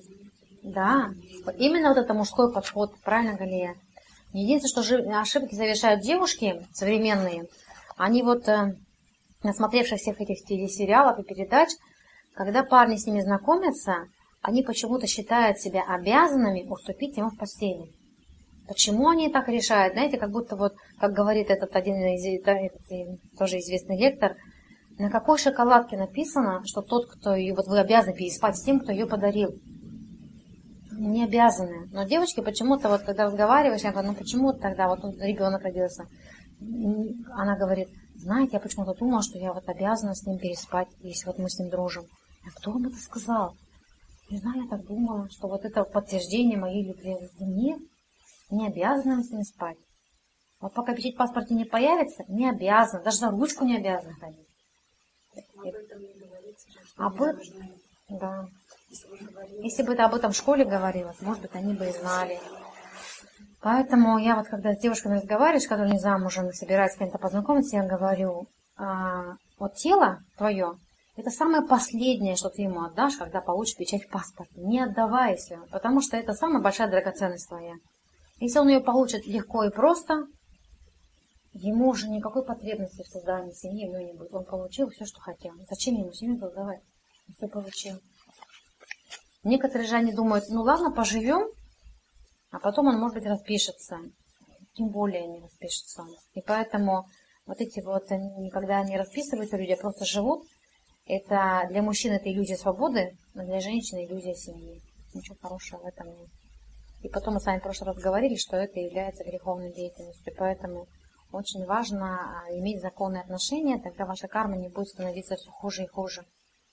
Да, именно вот это мужской подход, правильно, Галия? Единственное, что ошибки совершают девушки современные, они насмотревшись всех этих телесериалов и передач, когда парни с ними знакомятся, они почему-то считают себя обязанными уступить ему в постели. Почему они так решают? Знаете, как будто вот, как говорит этот один тоже известный лектор, на какой шоколадке написано, что тот, кто ее, вот вы обязаны переспать с тем, кто ее подарил. Не обязаны. Но девочки почему-то, вот когда разговариваешь, я говорю, ну почему тогда, вот ребенок родился, она говорит, знаете, я почему-то думала, что я вот обязана с ним переспать, если вот мы с ним дружим. А кто вам это сказал? Не знаю, я так думала, что вот это подтверждение моей любви. Нет, не обязана с ним спать. Вот пока печать в паспорте не появится, не обязана, даже за ручку не обязана ходить. Об этом не говорится, да. Если бы это об этом в школе говорилось, может быть, они бы и знали. Поэтому я вот, когда с девушками разговариваю, которые не замужем, собираюсь с кем-то познакомиться, я говорю, вот тело твое, это самое последнее, что ты ему отдашь, когда получишь печать в паспорте. Не отдавай ее, потому что это самая большая драгоценность твоя. Если он ее получит легко и просто, ему уже никакой потребности в создании семьи у него не будет. Он получил все, что хотел. Зачем ему семью создавать? Он все получил. Некоторые же они думают, ну ладно, поживем, а потом он, может быть, распишется. Тем более не распишется. И поэтому вот эти вот, когда они расписываются, люди просто живут, это для мужчин это иллюзия свободы, а для женщины иллюзия семьи. Ничего хорошего в этом нет. И потом мы с вами в прошлый раз говорили, что это является греховной деятельностью. Поэтому очень важно иметь законные отношения, тогда ваша карма не будет становиться все хуже и хуже.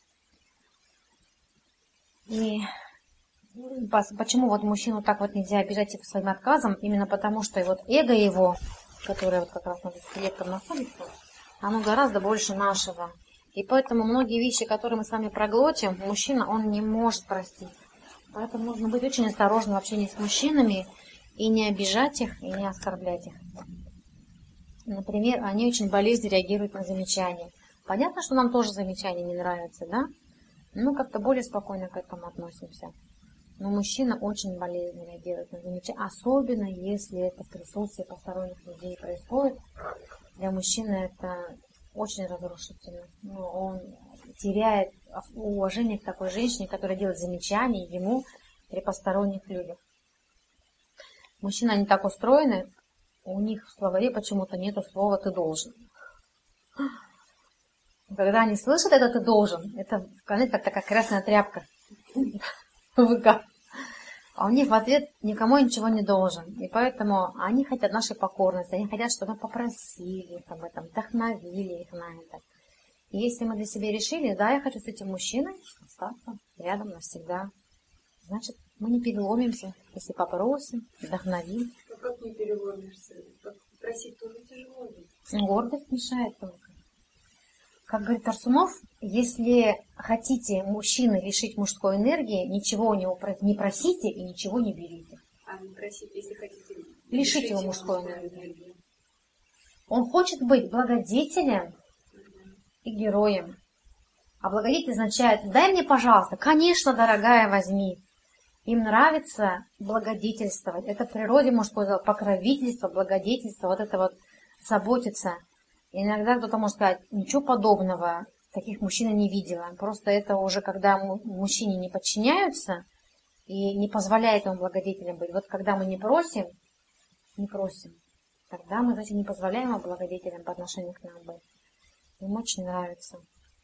И почему вот мужчину так вот нельзя обижать своим отказом? Именно потому, что и вот эго его, которое вот как раз над интеллектом находится, оно гораздо больше нашего. И поэтому многие вещи, которые мы с вами проглотим, мужчина, он не может простить. Поэтому нужно быть очень осторожным в общении с мужчинами и не обижать их, и не оскорблять их. Например, они очень болезненно реагируют на замечания. Понятно, что нам тоже замечания не нравятся, да? Мы как-то более спокойно к этому относимся. Но мужчина очень болезненно реагирует на замечания, особенно если это в присутствии посторонних людей происходит. Для мужчины это очень разрушительно. Он теряет уважение к такой женщине, которая делает замечания ему при посторонних людях. Мужчины, они так устроены, у них в словаре почему-то нету слова «ты должен». Когда они слышат это «ты должен», это как такая красная тряпка. А у них в ответ никому ничего не должен. И поэтому они хотят нашей покорности, они хотят, чтобы мы попросили их об этом, вдохновили их на это. И если мы для себя решили, да, я хочу с этим мужчиной остаться рядом навсегда, значит, мы не переломимся, если попросим, вдохновим. Ну как не переломишься? Просить тоже тяжело. Гордость мешает только. Как говорит Тарсунов, если хотите мужчины лишить мужской энергии, ничего у него не просите и ничего не берите. А не просите, если хотите лишить его мужской энергии. Он хочет быть благодетелем и героем. А благодетель означает, дай мне, пожалуйста, конечно, дорогая, возьми. Им нравится благодетельствовать. Это в природе мужской покровительство, благодетельство, вот это вот заботиться. Иногда кто-то может сказать, ничего подобного, таких мужчин я не видела. Просто это уже когда мужчине не подчиняются и не позволяет ему благодетелем быть. Вот когда мы не просим, тогда мы, значит, не позволяем ему благодетелям по отношению к нам быть. Им очень нравится.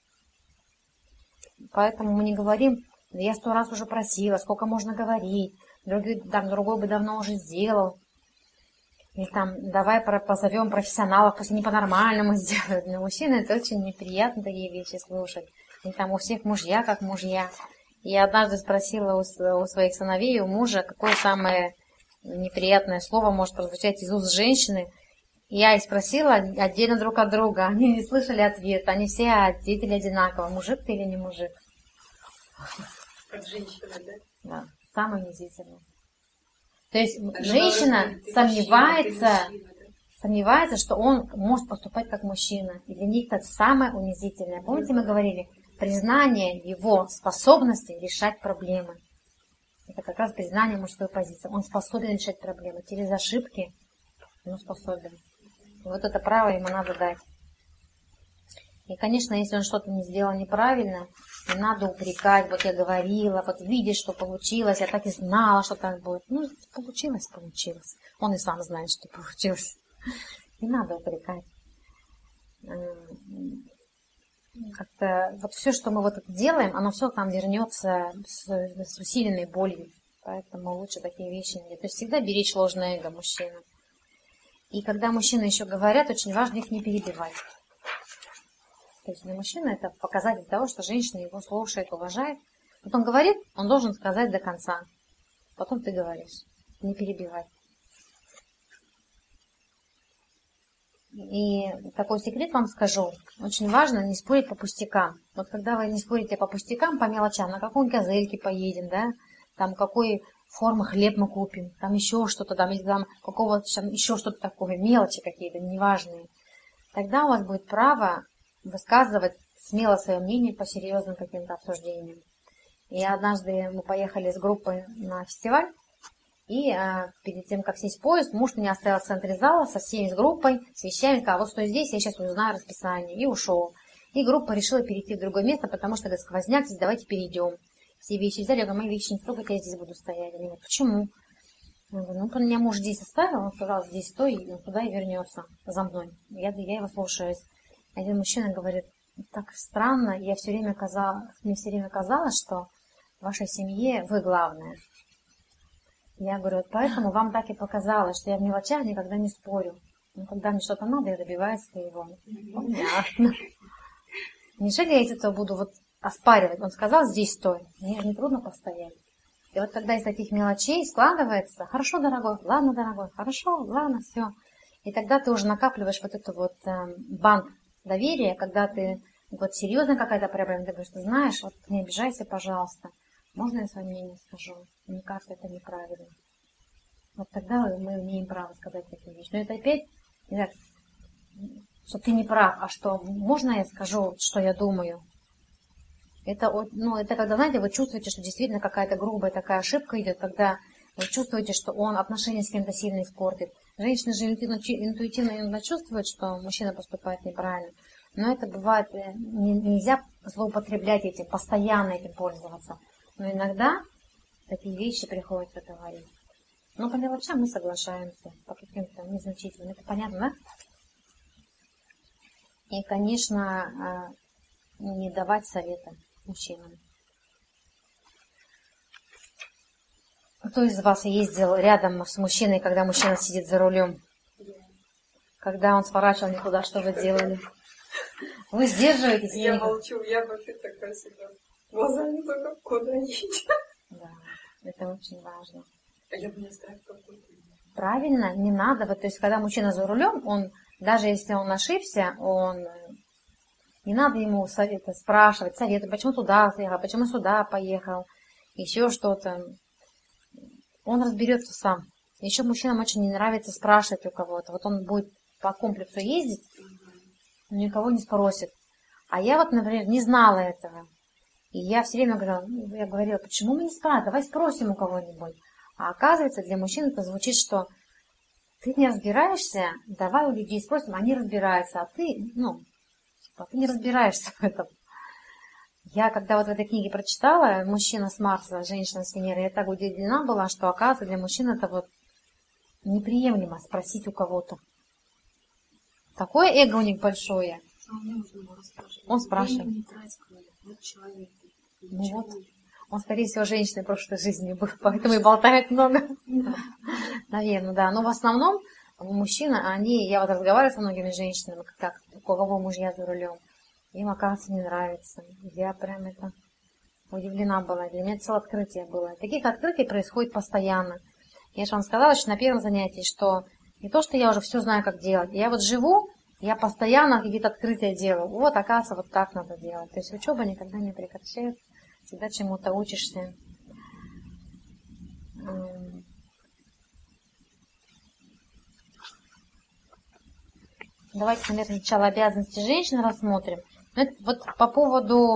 Поэтому мы не говорим, да я 100 раз уже просила, сколько можно говорить, другой бы давно уже сделал. Или там, давай позовем профессионалов, пусть они по-нормальному сделают. Для мужчин это очень неприятно такие вещи слушать. Или там у всех мужья как мужья. Я однажды спросила у своих сыновей, у мужа, какое самое неприятное слово может прозвучать из уст женщины. Я и спросила отдельно друг от друга. Они не слышали ответ. Они все ответили одинаково. Мужик ты или не мужик? Как женщина, да? Да, самое унизительное. То есть женщина сомневается, что он может поступать как мужчина. И для них это самое унизительное. Помните, мы говорили, признание его способности решать проблемы. Это как раз признание мужской позиции. Он способен решать проблемы. Через ошибки он способен. И вот это право ему надо дать. И, конечно, если он что-то не сделал неправильно, Не надо упрекать, вот я говорила, вот видишь, что получилось, я так и знала, что так будет. Ну, получилось. Он и сам знает, что получилось. Не надо упрекать. Как-то вот все, что мы вот делаем, оно все там вернется с усиленной болью. Поэтому лучше такие вещи не делать. То есть всегда беречь ложное эго мужчины. И когда мужчины еще говорят, очень важно их не перебивать. То есть для мужчины это показатель того, что женщина его слушает, уважает. Вот он говорит, он должен сказать до конца. Потом ты говоришь. Не перебивай. И такой секрет вам скажу. Очень важно не спорить по пустякам. Вот когда вы не спорите по пустякам, по мелочам, на какой газельке поедем, да, там какой формы хлеб мы купим, там еще что-то, там, или там какого-то еще что-то такое, мелочи какие-то, неважные. Тогда у вас будет право высказывать смело свое мнение по серьезным каким-то обсуждениям. И однажды мы поехали с группой на фестиваль, и перед тем, как сесть в поезд, муж меня оставил в центре зала со всеми, с группой, с вещами, сказал, вот стой здесь, я сейчас узнаю расписание, и ушел. И группа решила перейти в другое место, потому что, говорит, сквозняк, здесь давайте перейдем. Все вещи взяли, я говорю, мои вещи не трогайте, я здесь буду стоять. Они говорят, почему? Я говорю, ну, меня муж здесь оставил, он сказал, здесь стой, и он туда и вернется за мной. Я его слушаюсь. Один мужчина говорит, так странно, мне все время казалось, что в вашей семье вы главная. Я говорю, вот поэтому вам так и показалось, что я в мелочах никогда не спорю. Но когда мне что-то надо, я добиваюсь своего. Понятно. Неужели я из этого буду вот оспаривать? Он сказал, здесь стой. Мне же не трудно постоять. И вот когда из таких мелочей складывается, хорошо, дорогой, ладно, дорогой, хорошо, ладно, все. И тогда ты уже накапливаешь вот эту вот банк доверия, когда ты вот серьезная какая-то проблема, ты говоришь, ты знаешь, вот не обижайся, пожалуйста. Можно я свое мнение скажу? Мне кажется, это неправильно. Вот тогда мы имеем право сказать такие вещи. Но это опять, не так, что ты не прав, а что можно я скажу, что я думаю? Это, ну, это когда, знаете, вы чувствуете, что действительно какая-то грубая такая ошибка идет, когда вы чувствуете, что он отношения с кем-то сильно испортит. Женщины же интуитивно чувствуют, что мужчина поступает неправильно. Но это бывает, нельзя злоупотреблять этим, постоянно этим пользоваться. Но иногда такие вещи приходится говорить. Но по мелочам мы соглашаемся, по каким-то незначительным. Это понятно, да? И, конечно, не давать советы мужчинам. Кто из вас ездил рядом с мужчиной, когда мужчина сидит за рулем? Когда он сворачивал не туда, что вы делали? Вы сдерживаетесь? Я молчу, я вообще такая всегда. Глазами только куда едет. Да, это очень важно. А я бы не знаю, какой-то. Правильно, не надо. Вот, то есть, когда мужчина за рулем, он, даже если он ошибся, не надо ему спрашивать, советы, почему туда съехал, почему сюда поехал, еще что-то. Он разберется сам. Еще мужчинам очень не нравится спрашивать у кого-то. Вот он будет по комплексу ездить, но никого не спросит. А я вот, например, не знала этого. И я все время говорила, почему мы не спрашиваем, давай спросим у кого-нибудь. А оказывается, для мужчин это звучит, что ты не разбираешься, давай у людей спросим, они разбираются, а ты, ты не разбираешься в этом. Я, когда вот в этой книге прочитала «Мужчина с Марса, женщина с Венеры», я так удивлена была, что, оказывается, для мужчин это вот неприемлемо спросить у кого-то. Такое эго у них большое. Он спрашивает. Он, скорее всего, женщиной в прошлой жизни был, поэтому и болтает много. Наверное, да. Но в основном мужчины, я вот разговариваю со многими женщинами, как у кого мужья за рулем, им, оказывается, не нравится. Я прям удивлена была. Для меня это целое открытие было. Таких открытий происходит постоянно. Я же вам сказала еще на первом занятии, что не то, что я уже все знаю, как делать. Я вот живу, я постоянно какие-то открытия делаю. Вот, оказывается, вот так надо делать. То есть учеба никогда не прекращается. Всегда чему-то учишься. Давайте, наверное, сначала обязанности женщин рассмотрим. Вот по поводу...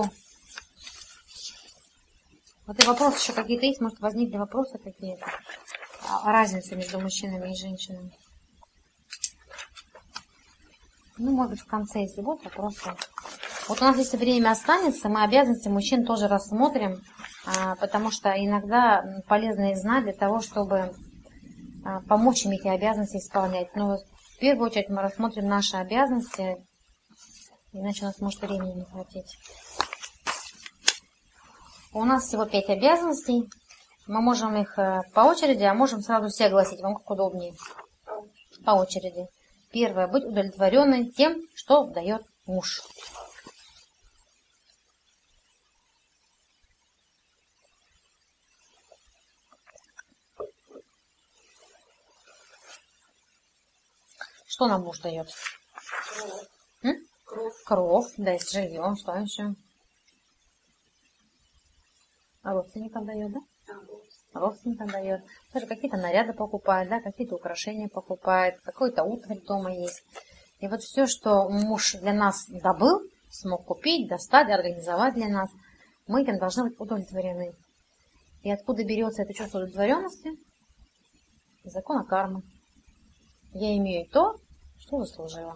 Вот и вопросы еще какие-то есть, может, возникли вопросы какие-то о разнице между мужчинами и женщинами. Может быть, в конце, если будут вопросы. Вот у нас, если время останется, мы обязанности мужчин тоже рассмотрим, потому что иногда полезно их знать для того, чтобы помочь им эти обязанности исполнять. Но в первую очередь мы рассмотрим наши обязанности, иначе у нас может времени не хватить. У нас всего 5 обязанностей. Мы можем их по очереди, а можем сразу все огласить, вам как удобнее. По очереди. Первое. Быть удовлетворенной тем, что дает муж. Что нам муж дает? Кров, да, и жилье. Что еще? Родственникам дает, да? Родственникам дает. Тоже какие-то наряды покупает, да, какие-то украшения покупает, какой-то утварь дома есть. И вот все, что муж для нас добыл, смог купить, достать, организовать для нас, мы этим должны быть удовлетворены. И откуда берется это чувство удовлетворенности? Из закона кармы. Я имею то, что заслужила.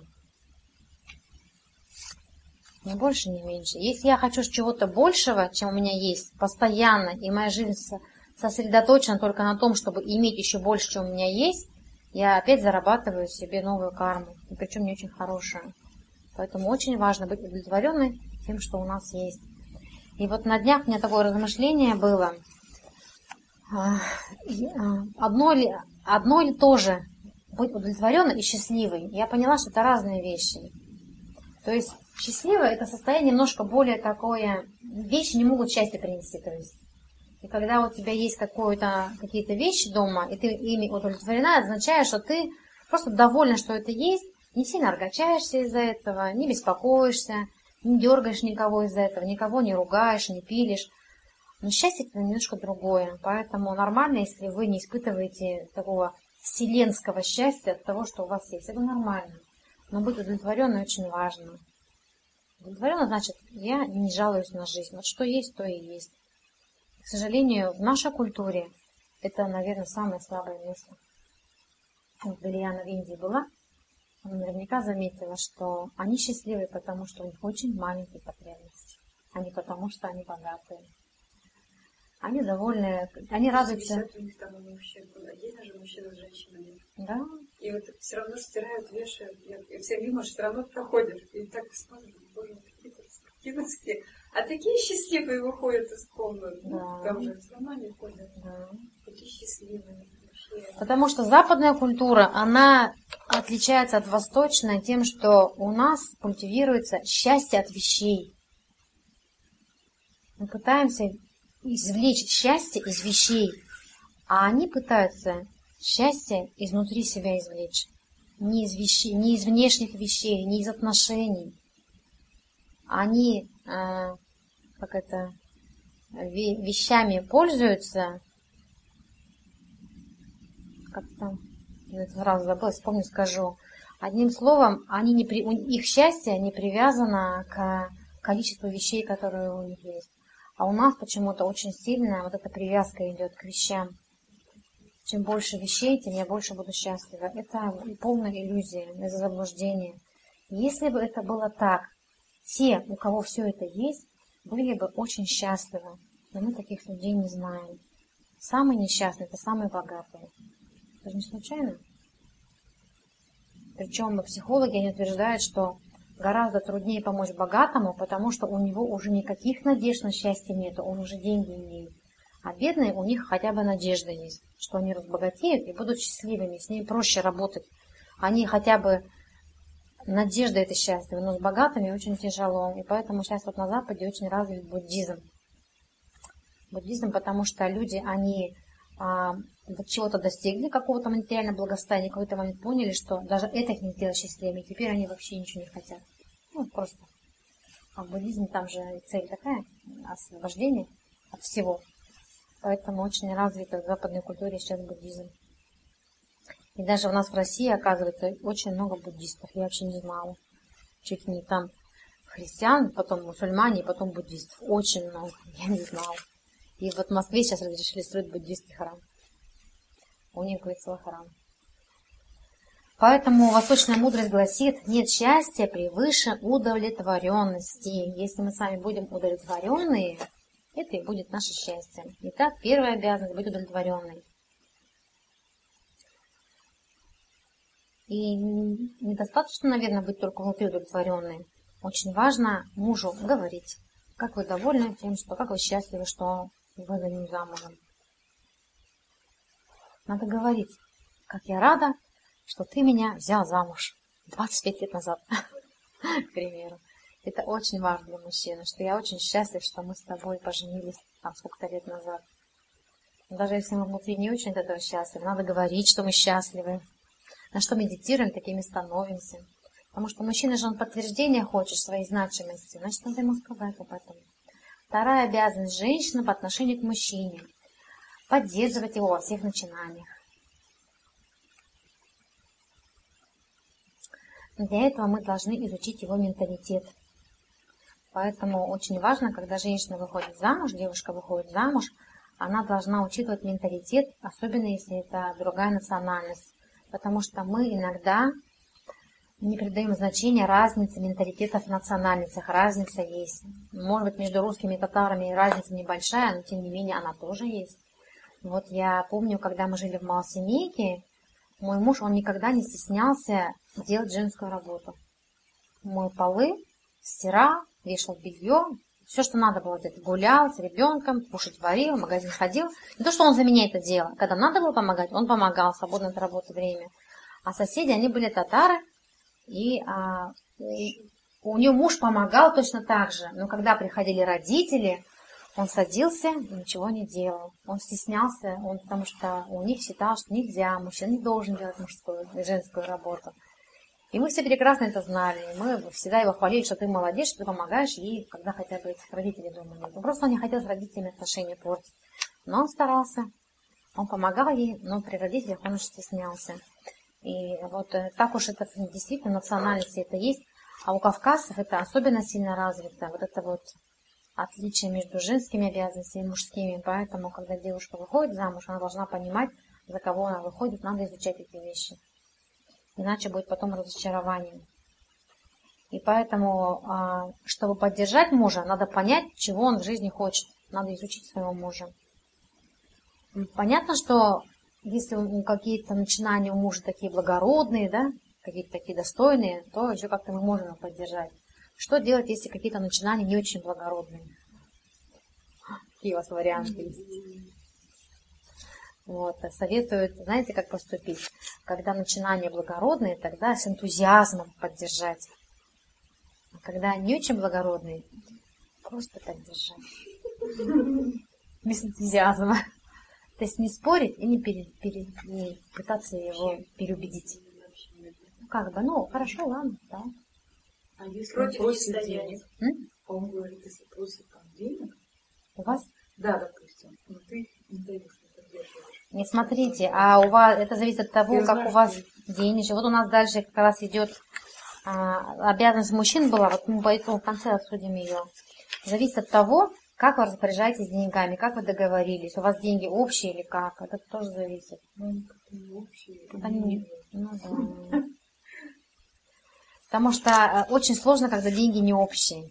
Ни больше, ни меньше. Если я хочу чего-то большего, чем у меня есть, постоянно, и моя жизнь сосредоточена только на том, чтобы иметь еще больше, чем у меня есть, я опять зарабатываю себе новую карму, и причем не очень хорошую. Поэтому очень важно быть удовлетворенной тем, что у нас есть. И вот на днях у меня такое размышление было. Одно ли то же быть удовлетворенной и счастливой? Я поняла, что это разные вещи. То есть счастливое – это состояние немножко более такое, вещи не могут счастье принести. То есть. И когда у тебя есть какие-то вещи дома, и ты ими удовлетворена, означает, что ты просто довольна, что это есть, не сильно огорчаешься из-за этого, не беспокоишься, не дергаешь никого из-за этого, никого не ругаешь, не пилишь. Но счастье – это немножко другое. Поэтому нормально, если вы не испытываете такого вселенского счастья от того, что у вас есть. Это нормально. Но быть удовлетворенной очень важно. Удовлетворенно значит, я не жалуюсь на жизнь. Вот что есть, то и есть. К сожалению, в нашей культуре это, наверное, самое слабое место. Когда Лиана в Индии была, она наверняка заметила, что они счастливы, потому что у них очень маленькие потребности, а не потому, что они богатые. Они довольны, они радуются. У них там вообще отдельно же мужчина с женщинами. Да. И вот все равно стирают, вешают. И все мимо все равно проходишь. И так смотришь, боже, какие-то скидочки. А такие счастливые выходят из комнаты. Да. Там же все равно не ходят. Да. Такие счастливые. Потому что западная культура, она отличается от восточной тем, что у нас культивируется счастье от вещей. Мы пытаемся извлечь счастье из вещей, а они пытаются счастье изнутри себя извлечь. Не из вещей, не из внешних вещей, не из отношений. Они вещами пользуются. Как-то эту фразу забыла, вспомню, скажу. Одним словом, их счастье не привязано к количеству вещей, которые у них есть. А у нас почему-то очень сильная вот эта привязка идет к вещам. Чем больше вещей, тем я больше буду счастлива. Это полная иллюзия, это заблуждение. Если бы это было так, те, у кого все это есть, были бы очень счастливы. Но мы таких людей не знаем. Самые несчастные – это самые богатые. Это же не случайно. Причем психологи они утверждают, что гораздо труднее помочь богатому, потому что у него уже никаких надежд на счастье нет, он уже деньги имеет. А бедные, у них хотя бы надежда есть, что они разбогатеют и будут счастливыми, с ними проще работать. Они хотя бы надежда это счастье, но с богатыми очень тяжело. И поэтому сейчас вот на Западе очень развит буддизм. Буддизм, потому что люди, они чего-то достигли, какого-то материального благосостояния, в какой-то момент поняли, что даже это их не сделает счастливыми, и теперь они вообще ничего не хотят. Ну, просто. А в буддизме там же цель такая, освобождение от всего. Поэтому очень развит в западной культуре сейчас буддизм. И даже у нас в России, оказывается, очень много буддистов. Я вообще не знала. Чуть ли не там христиан, потом мусульмане, потом буддистов. Очень много. Я не знала. И вот в Москве сейчас разрешили строить буддийский храм. У них будет свой храм. Поэтому восточная мудрость гласит, нет счастья превыше удовлетворенности. Если мы с вами будем удовлетворенные, это и будет наше счастье. Итак, первая обязанность — быть удовлетворенной. И недостаточно, наверное, быть только внутри удовлетворенной. Очень важно мужу говорить, как вы довольны тем, что, как вы счастливы, что вы за ним замужем. Надо говорить, как я рада, что ты меня взял замуж 25 лет назад, к примеру. Это очень важно для мужчины, что я очень счастлив, что мы с тобой поженились там сколько-то лет назад. Даже если мы внутри не очень от этого счастливы, надо говорить, что мы счастливы. На что медитируем, такими становимся. Потому что мужчина же, он подтверждение хочет своей значимости, значит, надо ему сказать об этом. Вторая обязанность женщины по отношению к мужчине — поддерживать его во всех начинаниях. Для этого мы должны изучить его менталитет. Поэтому очень важно, когда женщина выходит замуж, девушка выходит замуж, она должна учитывать менталитет, особенно если это другая национальность. Потому что мы иногда не придаем значения разнице менталитетов в национальностях. Разница есть. Может быть, между русскими и татарами разница небольшая, но тем не менее она тоже есть. Вот я помню, когда мы жили в малосемейке, мой муж, он никогда не стеснялся делать женскую работу. Мыл полы, стирал, вешал белье, все, что надо было делать. Гулял с ребенком, кушать варил, в магазин ходил. Не то, что он за меня это делал. Когда надо было помогать, он помогал, свободное от работы время. А соседи, они были татары, и у нее муж помогал точно так же. Но когда приходили родители, он садился и ничего не делал. Он стеснялся, потому что у них считал, что нельзя, мужчина не должен делать мужскую и женскую работу. И мы все прекрасно это знали. И мы всегда его хвалили, что ты молодец, что ты помогаешь ей, когда хотя бы этих родителей дома нет. Просто он не хотел с родителями отношения портить. Но он старался, он помогал ей, но при родителях он очень стеснялся. И вот так уж это действительно национальности это есть. А у кавказцев это особенно сильно развито. Вот это вот отличие между женскими обязанностями и мужскими. Поэтому, когда девушка выходит замуж, она должна понимать, за кого она выходит. Надо изучать эти вещи. Иначе будет потом разочарование. И поэтому, чтобы поддержать мужа, надо понять, чего он в жизни хочет. Надо изучить своего мужа. Понятно, что если какие-то начинания у мужа такие благородные, да, какие-то такие достойные, то еще как-то мы можем его поддержать. Что делать, если какие-то начинания не очень благородные? Какие у вас варианты есть? Вот, советуют, знаете, как поступить? Когда начинания благородные, тогда с энтузиазмом поддержать. А когда не очень благородные, просто поддержать. Без энтузиазма. То есть не спорить и не пытаться его переубедить. Ну, как бы, хорошо, ладно, да. А если он просит денег? Он говорит, если просит там денег? У вас? Да, допустим. Но ты не даешь, не поддерживаешь. Не смотрите, а у вас это зависит от того, я как знаю, у вас денежки. Вот у нас дальше как раз идет обязанность мужчин была, вот мы поэтому в конце обсудим ее. Зависит от того, как вы распоряжаетесь деньгами, как вы договорились. У вас деньги общие или как? Это тоже зависит. Ну, не общие. Они, да. Потому что очень сложно, когда деньги не общие.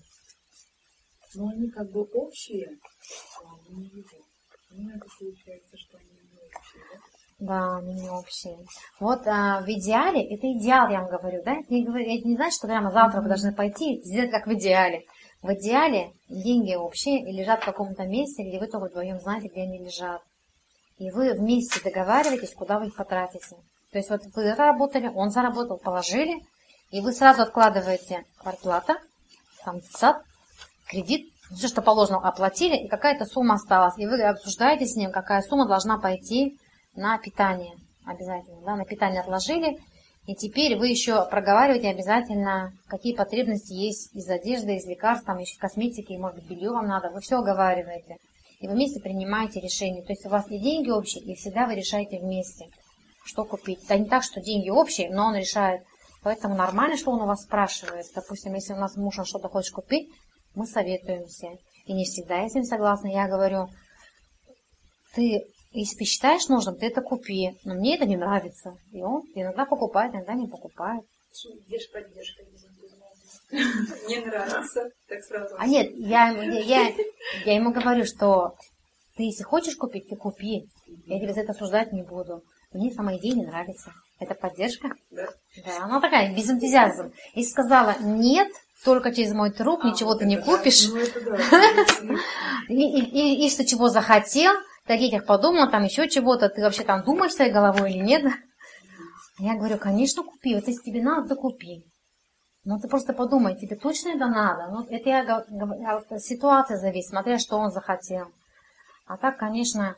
Но они как бы общие, а не его. Это получается, что они не общие, да? Да, они не общие. Вот в идеале, это идеал, я вам говорю, да? Это не значит, что прямо завтра вы должны пойти и сделать как в идеале. В идеале деньги общие и лежат в каком-то месте, где вы только вдвоем знаете, где они лежат. И вы вместе договариваетесь, куда вы их потратите. То есть вот вы заработали, он заработал, положили, и вы сразу откладываете квартплата, там сад, кредит, все, что положено, оплатили, и какая-то сумма осталась. И вы обсуждаете с ним, какая сумма должна пойти на питание. Обязательно, да, на питание отложили. И теперь вы еще проговариваете обязательно, какие потребности есть из одежды, из лекарств, там еще косметики, может быть, белье вам надо. Вы все оговариваете. И вы вместе принимаете решение. То есть у вас и деньги общие, и всегда вы решаете вместе, что купить. Да не так, что деньги общие, но он решает. Поэтому нормально, что он у вас спрашивает. Допустим, если у нас муж он что-то хочет купить, мы советуемся. И не всегда я с ним согласна. Я говорю, ты если ты считаешь нужным, ты это купи. Но мне это не нравится. И он иногда покупает, иногда не покупает. Где же поддержка без энтузиазма? Не нравится, так сразу. А нет, я ему говорю, что ты если хочешь купить, ты купи. Я тебя за это осуждать не буду. Мне сама идея не нравится. Это поддержка? Да. Да, она такая, без энтузиазма. И сказала, нет, только через мой труп ничего ты не купишь. Ну, это да. И если чего захотел, ты о детях подумал, там еще чего-то, ты вообще там думаешь своей головой или нет? Я говорю, конечно, купи. Вот если тебе надо, то купи. Но ты просто подумай, тебе точно это надо? Ну, это я от ситуации зависит, смотря что он захотел. А так, конечно,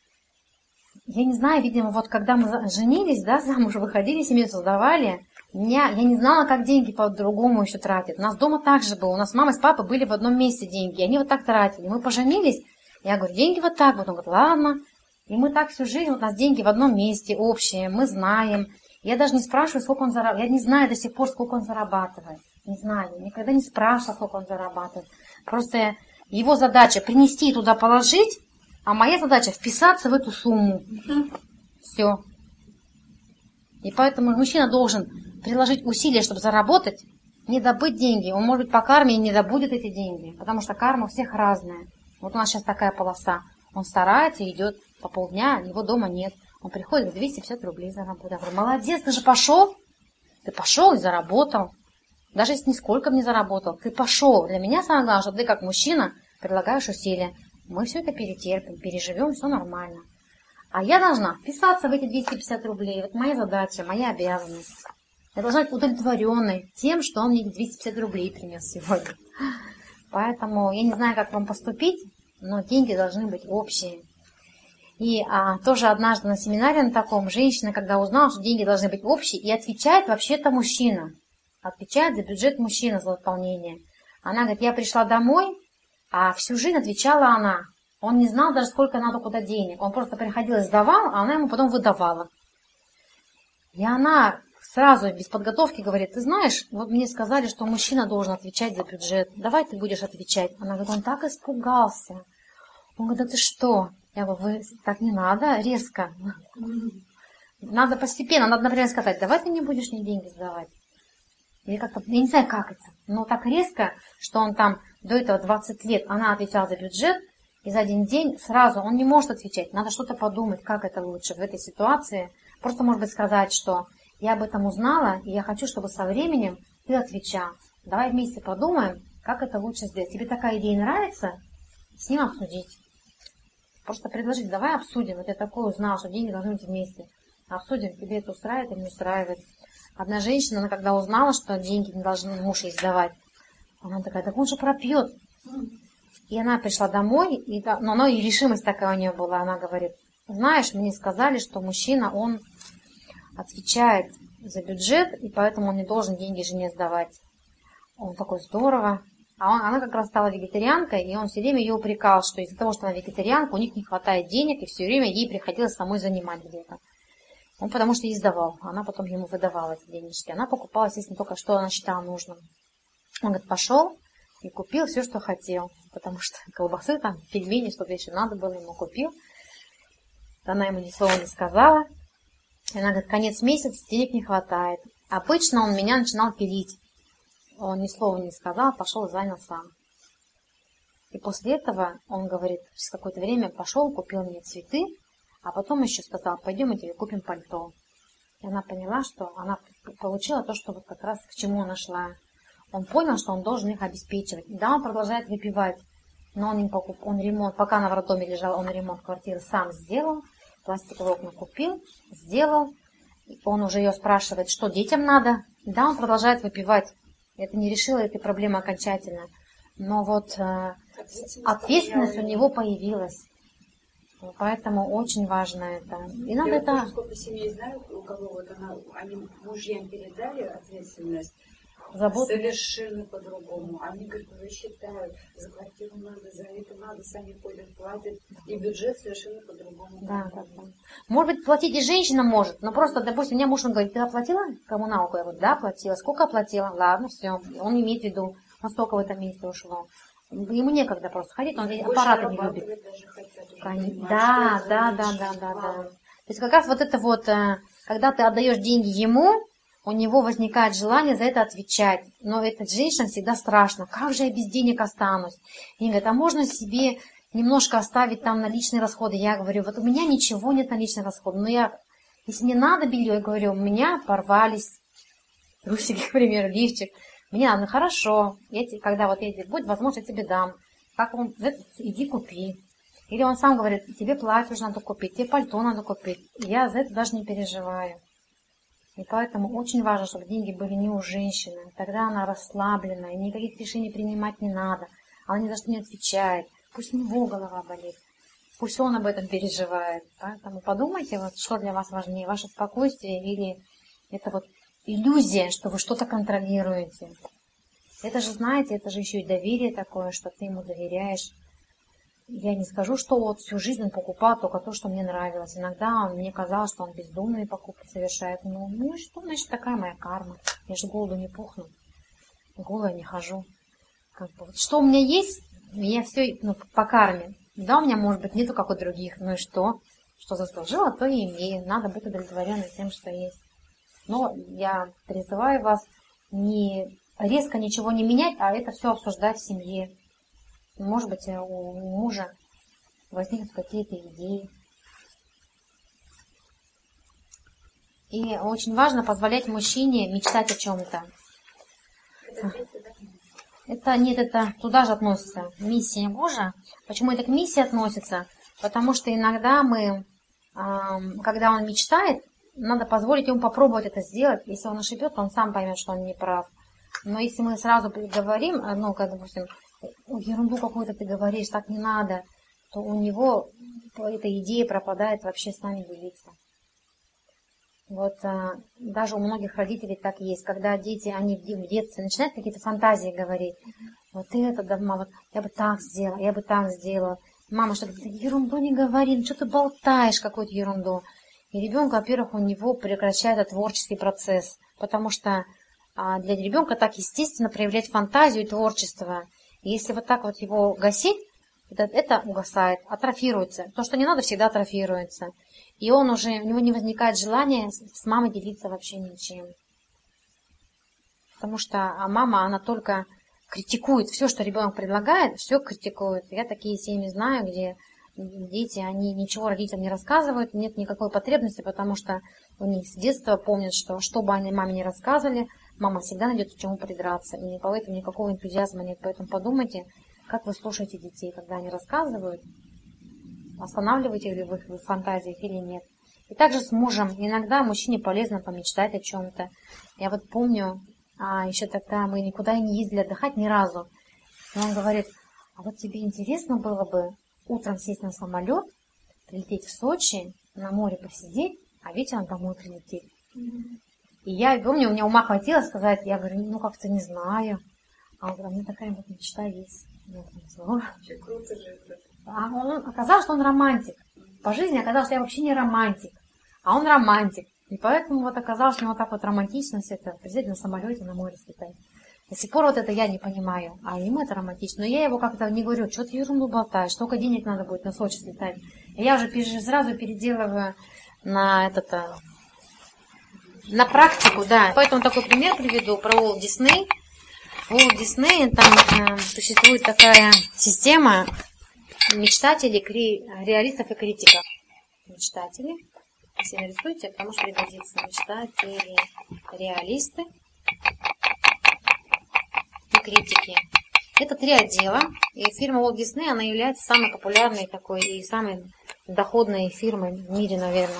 я не знаю, видимо, вот когда мы женились, да, замуж выходили, семью создавали, я не знала, как деньги по-другому еще тратят. У нас дома так же было. У нас мама с папой были в одном месте деньги, они вот так тратили. Мы поженились, я говорю, деньги вот так. Вот он говорит, ладно. И мы так всю жизнь, вот у нас деньги в одном месте, общие, мы знаем. Я даже не спрашиваю, сколько он зарабатывает. Я не знаю до сих пор, сколько он зарабатывает. Не знаю, никогда не спрашивала, сколько он зарабатывает. Просто его задача принести и туда положить, а моя задача вписаться в эту сумму. Все. И поэтому мужчина должен приложить усилия, чтобы заработать, не добыть деньги. Он, может быть, по карме и не добудет эти деньги, потому что карма у всех разная. Вот у нас сейчас такая полоса. Он старается, идет по полдня, его дома нет. Он приходит, 250 рублей заработал. Я говорю, молодец, ты же пошел. Ты пошел и заработал. Даже если нисколько бы не заработал, ты пошел. Для меня самое главное, что ты как мужчина прилагаешь усилия. Мы все это перетерпим, переживем, все нормально. А я должна вписаться в эти 250 рублей. Вот моя задача, моя обязанность. Я должна быть удовлетворенной тем, что он мне 250 рублей принес сегодня. Поэтому я не знаю, как вам поступить, но деньги должны быть общие. И тоже однажды на семинаре на таком женщина, когда узнала, что деньги должны быть общие, и отвечает вообще-то мужчина. Отвечает за бюджет мужчина, за выполнение. Она говорит, я пришла домой, а всю жизнь отвечала она. Он не знал даже, сколько надо куда денег. Он просто приходил и сдавал, а она ему потом выдавала. И она сразу без подготовки говорит, ты знаешь, вот мне сказали, что мужчина должен отвечать за бюджет. Давай ты будешь отвечать. Она говорит, он так испугался. Он говорит, да ты что? Я говорю, вы так не надо, резко. Надо постепенно, надо, например, сказать, давай ты не будешь мне деньги сдавать. Или как-то, я не знаю, как это. Но так резко, что он там до этого 20 лет, она отвечала за бюджет, и за один день сразу он не может отвечать. Надо что-то подумать, как это лучше в этой ситуации. Просто, может быть, сказать, что я об этом узнала, и я хочу, чтобы со временем ты отвечал. Давай вместе подумаем, как это лучше сделать. Тебе такая идея нравится? С ним обсудить. Просто предложить, давай обсудим. Вот я такое узнала, что деньги должны быть вместе. Обсудим, тебе это устраивает или не устраивает. Одна женщина, она когда узнала, что деньги не должен муж ей сдавать, она такая, так он же пропьет. И она пришла домой, но и решимость такая у нее была. Она говорит, знаешь, мне сказали, что мужчина, он отвечает за бюджет, и поэтому он не должен деньги жене сдавать. Он такой, здорово. Она как раз стала вегетарианкой, и он все время ее упрекал, что из-за того, что она вегетарианка, у них не хватает денег, и все время ей приходилось самой занимать где-то. Он потому что ей сдавал, она потом ему выдавала эти денежки. Она покупала, естественно, только что она считала нужным. Он говорит, пошел и купил все, что хотел, потому что колбасы, там, пельмени, что-то еще надо было, ему купил. Она ему ни слова не сказала. И она говорит, конец месяца, денег не хватает. Обычно он меня начинал пилить. Он ни слова не сказал, пошел и занял сам. И после этого, он говорит, через какое-то время пошел, купил мне цветы, а потом еще сказал, пойдем, мы тебе купим пальто. И она поняла, что она получила то, что вот как раз к чему она шла. Он понял, что он должен их обеспечивать. Да, он продолжает выпивать, но он ремонт, пока она в роддоме лежала, он ремонт квартиры сам сделал, пластиковые окна купил, сделал. Он уже ее спрашивает, что детям надо. Да, он продолжает выпивать. Это не решило этой проблемы окончательно. Но вот ответственность у него появилась. Поэтому очень важно это. И надо это... Я сколько семей знаю, у кого вот они мужьям передали ответственность, Заботу. Совершенно по-другому. Они, говорят, уже считают, за квартиру надо, за это надо, сами ходят, платят. И бюджет совершенно по-другому. Да. Может быть, платить и женщина может, но просто, допустим, у меня муж, он говорит, ты оплатила коммуналку? Я говорю, да, оплатила. Сколько оплатила? Ладно, все. Он имеет в виду, столько в этом месяце ушло. Ему некогда просто ходить, он Больше аппараты не любит. даже хотят уже Да. понимать, То есть как раз вот это вот, когда ты отдаешь деньги ему, у него возникает желание за это отвечать. Но этой женщине всегда страшно. Как же я без денег останусь? И говорят, а можно себе немножко оставить там на личные расходы? Я говорю, вот у меня ничего нет на личные расходы. Но если мне надо белье, я говорю, у меня порвались трусики, к примеру, лифчик. Мне надо, хорошо. Когда вот будет возможность, я тебе дам. Как он, иди купи. Или он сам говорит, тебе платье уже надо купить, тебе пальто надо купить. Я за это даже не переживаю. И поэтому очень важно, чтобы деньги были не у женщины. Тогда она расслаблена, и никаких решений принимать не надо. Она ни за что не отвечает. Пусть у него голова болит. Пусть он об этом переживает. Поэтому подумайте, вот, что для вас важнее, ваше спокойствие или это вот иллюзия, что вы что-то контролируете. Это же, знаете, это же еще и доверие такое, что ты ему доверяешь. Я не скажу, что вот всю жизнь он покупал только то, что мне нравилось. Иногда мне казалось, что он бездумные покупки совершает. Ну и что, значит, такая моя карма. Я же голоду не пухну. Голая не хожу. Вот что у меня есть, я все по карме. Да, у меня, может быть, нету, как у других. Ну и что? Что заслужила, то и имею. Надо быть удовлетворенной тем, что есть. Но я призываю вас не резко ничего не менять, а это все обсуждать в семье. Может быть, у мужа возникнут какие-то идеи. И очень важно позволять мужчине мечтать о чем-то. Это туда же относится. Миссия мужа. Почему это к миссии относится? Потому что иногда когда он мечтает, надо позволить ему попробовать это сделать. Если он ошибется, он сам поймет, что он не прав. Но если мы сразу говорим, допустим, ерунду какую-то ты говоришь, так не надо, то у него эта идея пропадает вообще с нами делиться. Вот даже у многих родителей так и есть, когда дети, они в детстве начинают какие-то фантазии говорить. Вот это, да, мама, я бы так сделала, я бы так сделала. Мама что-то говорит, ерунду не говори, ну что ты болтаешь какую-то ерунду. И ребенок, во-первых, у него прекращает творческий процесс, потому что для ребенка так естественно проявлять фантазию и творчество. И если вот так вот его гасить, это угасает, атрофируется. То, что не надо, всегда атрофируется. И у него не возникает желания с мамой делиться вообще ничем. Потому что мама, она только критикует. Все, что ребенок предлагает, все критикует. Я такие семьи знаю, где дети, они ничего родителям не рассказывают, нет никакой потребности, потому что у них с детства помнят, что бы они маме не рассказывали, мама всегда найдет к чему придраться. И поэтому никакого энтузиазма нет. Поэтому подумайте, как вы слушаете детей, когда они рассказывают, останавливаете ли вы их в фантазиях или нет. И также с мужем. Иногда мужчине полезно помечтать о чем-то. Я вот помню, еще тогда мы никуда и не ездили отдыхать ни разу. И он говорит, а вот тебе интересно было бы утром сесть на самолет, прилететь в Сочи, на море посидеть, а вечером домой прилететь. И я помню, у меня ума хватило сказать, я говорю, как-то не знаю. А он говорит, у меня такая вот мечта есть. Я говорю, круто же это. Оказалось, что он романтик. По жизни оказалось, что я вообще не романтик, а он романтик. И поэтому вот оказалось, что вот так вот романтично все это, прилететь на самолете, на море слетать. До сих пор вот это я не понимаю, а ему это романтично. Но я его как-то не говорю, что ты ерунду болтаешь, столько денег надо будет на Сочи слетать. И я уже сразу переделываю на практику, да. Поэтому такой пример приведу про Уолт Дисней. В Уолт Дисней там существует такая система мечтателей, реалистов и критиков. Мечтатели, если нарисуйте, потому что пригодится. Мечтатели, реалисты и критики. Это 3 отдела. И фирма Уолт Дисней, она является самой популярной такой и самой доходной фирмой в мире, наверное.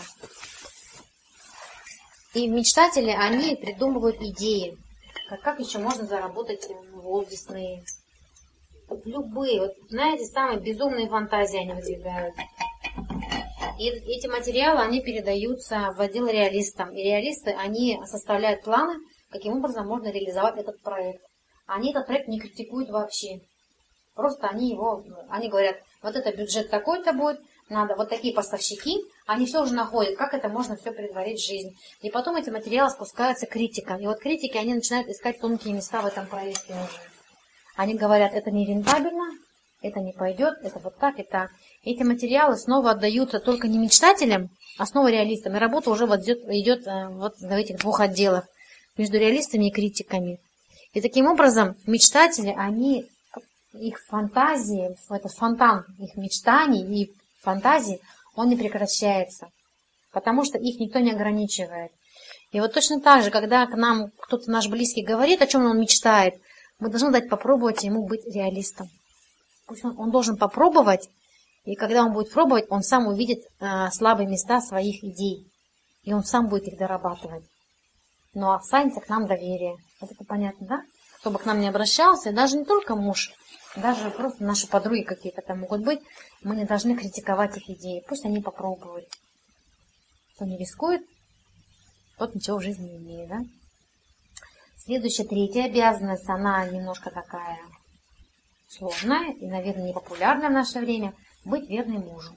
И мечтатели, они придумывают идеи, как еще можно заработать в Уолт Диснее. Любые, вот, знаете, самые безумные фантазии они выдвигают. И эти материалы, они передаются в отдел реалистам. И реалисты, они составляют планы, каким образом можно реализовать этот проект. Они этот проект не критикуют вообще. Просто они говорят, вот это бюджет такой-то будет, надо вот такие поставщики, они все уже находят, как это можно все претворить в жизнь. И потом эти материалы спускаются к критикам. И вот критики, они начинают искать тонкие места в этом проекте уже. Они говорят, это не рентабельно, это не пойдет, это вот так и так. Эти материалы снова отдаются только не мечтателям, а снова реалистам. И работа уже вот идет вот в этих двух отделах, между реалистами и критиками. И таким образом мечтатели, они, их фантазии, этот фонтан их мечтаний и фантазий, он не прекращается, потому что их никто не ограничивает. И вот точно так же, когда к нам кто-то наш близкий говорит, о чем он мечтает, мы должны дать попробовать ему быть реалистом. Пусть он должен попробовать, и когда он будет пробовать, он сам увидит слабые места своих идей, и он сам будет их дорабатывать. Но останется к нам доверие. Вот это понятно, да? Кто бы к нам не обращался, даже не только муж, даже просто наши подруги какие-то там могут быть, мы не должны критиковать их идеи. Пусть они попробуют. Кто не рискует, тот ничего в жизни не имеет, да? Следующая, третья обязанность, она немножко такая сложная и, наверное, непопулярная в наше время, быть верной мужу.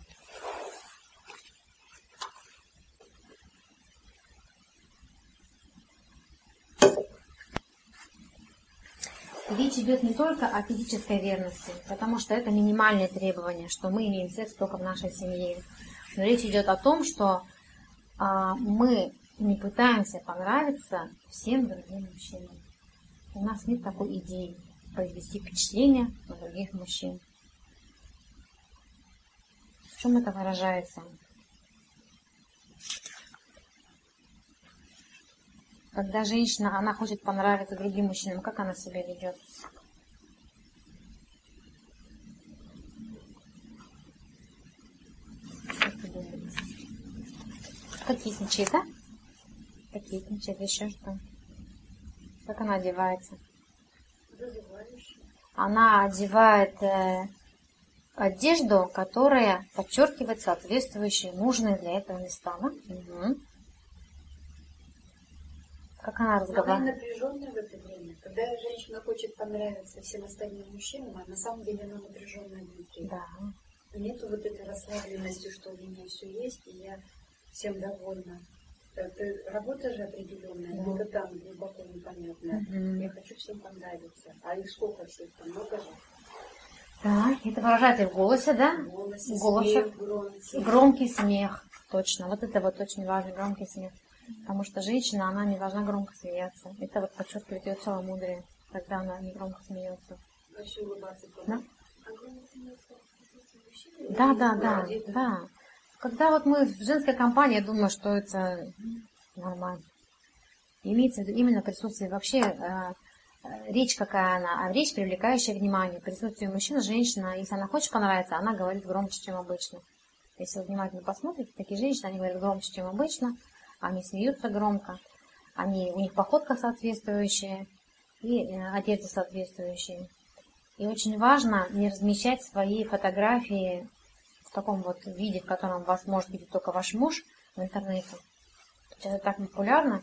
Речь идет не только о физической верности, потому что это минимальное требование, что мы имеем секс только в нашей семье. Но речь идет о том, что мы не пытаемся понравиться всем другим мужчинам. У нас нет такой идеи произвести впечатление на других мужчин. В чем это выражается? Когда женщина, она хочет понравиться другим мужчинам, как она себя ведет? Как вы думаете? Кокетничает, да? Кокетничает, еще что? Как она одевается? Она одевает одежду, которая подчеркивает соответствующие нужные для этого места. Да? Угу. Как она разговаривает? Она напряженная в это время. Когда женщина хочет понравиться всем остальным мужчинам, а на самом деле она напряженная внутри. Да. Нету вот этой расслабленности, что у меня все есть, и я всем довольна. Это работа же определенная, где-то там глубоко непонятная. Я хочу всем понравиться. А их сколько всех? Там много же. Да, это выражается в голосе, да? Смех, громкий смех. Точно. Вот это вот очень важно, громкий смех. Потому что женщина, она не должна громко смеяться. Это вот подчеркивает ее целомудрие, когда она не громко смеется. Вообще улыбаться. Да? Да. Да. Когда вот мы в женской компании, я думаю, что это нормально. Имеется в виду именно присутствие. Вообще, речь какая она? А речь, привлекающая внимание. Присутствие мужчины, женщина, если она хочет понравиться, она говорит громче, чем обычно. Если вы внимательно посмотрите, такие женщины, они говорят громче, чем обычно. Они смеются громко, у них походка соответствующая и одежда соответствующая. И очень важно не размещать свои фотографии в таком вот виде, в котором вас может видеть только ваш муж в интернете. Сейчас это так популярно.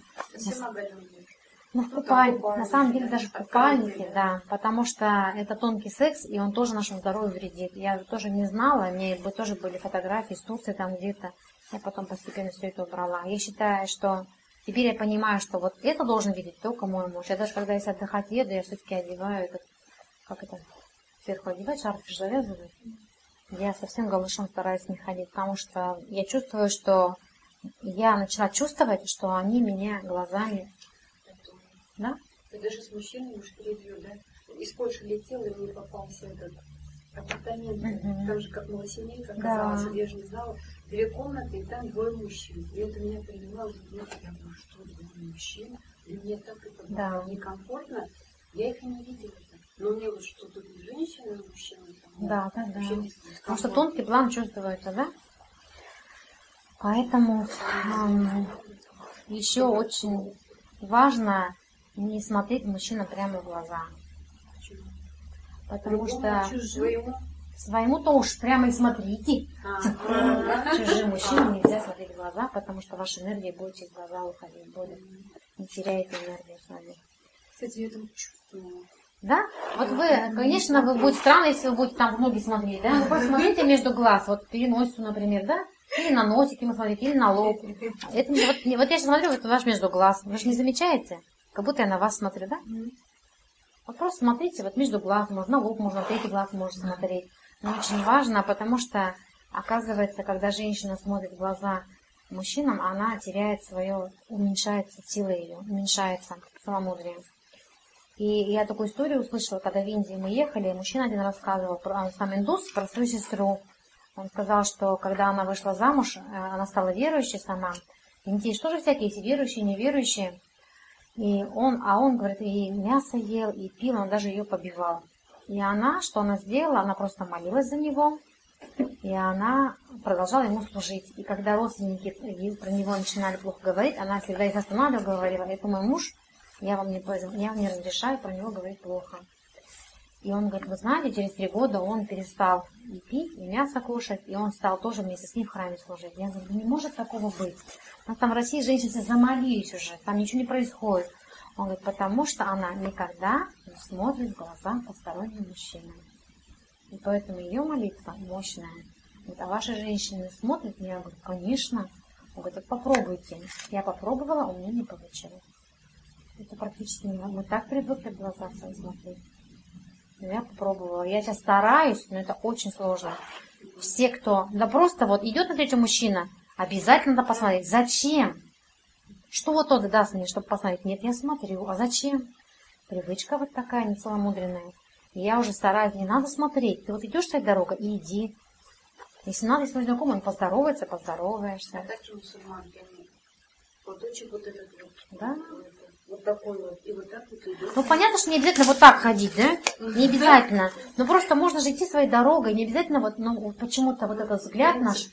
На самом деле даже в купальнике, да, потому что это тонкий секс, и он тоже нашему здоровью вредит. Я тоже не знала, мне тоже были фотографии из Турции там где-то. Я потом постепенно все это убрала. Я считаю, что теперь я понимаю, что вот это должен видеть только мой муж. Я даже когда если отдыхать еду, я все-таки одеваю этот, как это, сверху одевать, шарф завязываю. Я совсем голышом стараюсь не ходить, потому что я чувствую, что я начала чувствовать, что они меня глазами, да? Ты даже с мужчиной уж перевью, да? Из Польши летел, и мне попался этот апартамент. Там же как малосемейка оказалась, я же не знала. 2 комнаты, и там 2 мужчин. И это меня принимало, я думаю, что 2 мужчин? И мне так это было некомфортно. Я их и не видела. Но мне вот что тут женщина и мужчина. Да. Потому что тонкий план чувствуется, да? Поэтому еще очень важно не смотреть мужчину прямо в глаза. Почему? Потому что своему-то уж прямо и смотрите. Чужим мужчинам нельзя смотреть в глаза, потому что ваша энергия будет через глаза уходить. Не теряете энергию сами. Кстати, я это чувствую. Да? Вот вы, конечно, вы будете странно, если вы будете там в ноги смотреть, да? Вы просто смотрите между глаз, вот переносицу, например, да? Или на носики мы смотрите, или на лоб. Это, вот я сейчас смотрю, вот ваш между глаз. Вы же не замечаете? Как будто я на вас смотрю, да? Вот просто смотрите, вот между глаз, можно на лоб, можно на третий глаз можно смотреть. Но очень важно, потому что, оказывается, когда женщина смотрит в глаза мужчинам, она теряет свое, уменьшается сила ее, уменьшается целомудрие. И я такую историю услышала, когда в Индии мы ехали, мужчина один рассказывал, он сам индус, про свою сестру. Он сказал, что когда она вышла замуж, она стала верующей сама. В Индии тоже всякие есть верующие, неверующие. И он, говорит, и мясо ел, и пил, он даже ее побивал. И она, что она сделала, она просто молилась за него, и она продолжала ему служить. И когда родственники про него начинали плохо говорить, она всегда их останавливала, говорила, это мой муж, я вам не разрешаю про него говорить плохо. И он говорит, вы знаете, через 3 года он перестал и пить, и мясо кушать, и он стал тоже вместе с ним в храме служить. Я говорю, не может такого быть. У нас там в России женщины замолились уже, там ничего не происходит. Он говорит, потому что она никогда не смотрит в глаза посторонним мужчинам. И поэтому ее молитва мощная. Говорит, а ваши женщины смотрят? Я говорю, конечно. Он говорит, попробуйте. Я попробовала, у меня не получилось. Это практически не мы так привыкли в глаза свои смотреть. Я попробовала. Я сейчас стараюсь, но это очень сложно. Все, кто... Да просто вот идет навстречу мужчина, обязательно надо посмотреть. Зачем? Что вот он даст мне, чтобы посмотреть? Нет, я смотрю. А зачем? Привычка вот такая нецеломудренная. И я уже стараюсь, не надо смотреть. Ты вот идешь своей дорогой и иди. Если надо, если знакомый, он поздоровается, поздороваешься. А такие мусульманки, они платочек вот этот вот. Да. Вот такой вот. И вот так вот идет. Ну, понятно, что не обязательно вот так ходить, да? Не обязательно. Но просто можно же идти своей дорогой. Не обязательно вот, ну, почему-то вот этот взгляд наш.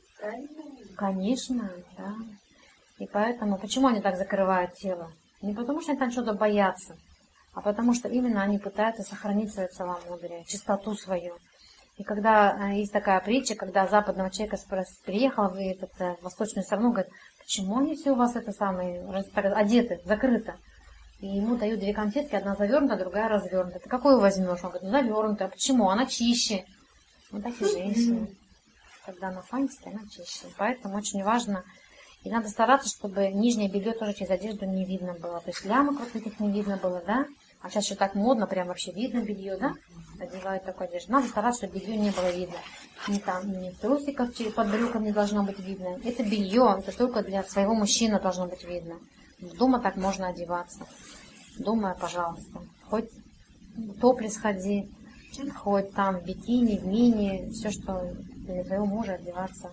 Конечно, да. И поэтому, почему они так закрывают тело? Не потому, что они там что-то боятся, а потому, что именно они пытаются сохранить свое целомудрие, чистоту свою. И когда есть такая притча, когда западного человека приехал в восточную страну, говорит, почему они все у вас это самое, одеты, закрыто? И ему дают 2 конфетки, одна завернута, другая развернута. Ты какую возьмешь? Он говорит, ну завернутая. А почему? Она чище. Вот так и женщины. Когда она фантики, она чище. Поэтому очень важно. И надо стараться, чтобы нижнее белье тоже через одежду не видно было. То есть лямок вот этих не видно было, да? А сейчас еще так модно, прям вообще видно белье, да? Одевают такую одежду. Надо стараться, чтобы белье не было видно. Ни там, ни трусиков под брюком не должно быть видно. Это белье, это только для своего мужчины должно быть видно. Дома так можно одеваться. Дома, пожалуйста. Хоть в топлес ходи, хоть там в бикини, в мини, все, что для своего мужа одеваться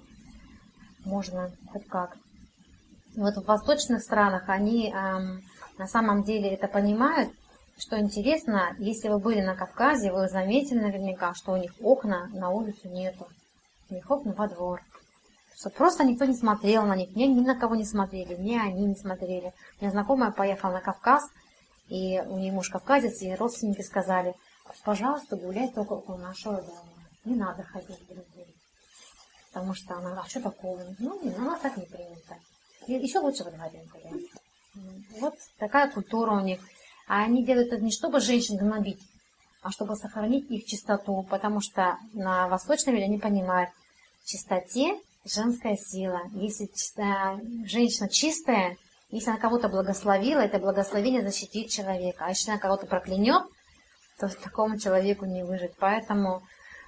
можно хоть как. И вот в восточных странах они на самом деле это понимают. Что интересно, если вы были на Кавказе, вы заметили наверняка, что у них окна на улицу нету. У них окна во двор. Что просто никто не смотрел на них, ни на кого не смотрели, ни они не смотрели. У меня знакомая поехала на Кавказ, и у нее муж кавказец, и родственники сказали, пожалуйста, гуляй только около нашего дома. Не надо ходить в другие. Потому что она, а что такого? Ну, у нас так не принято. И еще лучше во дворе гулять. Вот такая культура у них. А они делают это не чтобы женщин гнобить, а чтобы сохранить их чистоту, потому что на восточном мире они понимают, в чистоте женская сила. Если женщина чистая, если она кого-то благословила, это благословение защитит человека. А если она кого-то проклянет, то такому человеку не выжить. Поэтому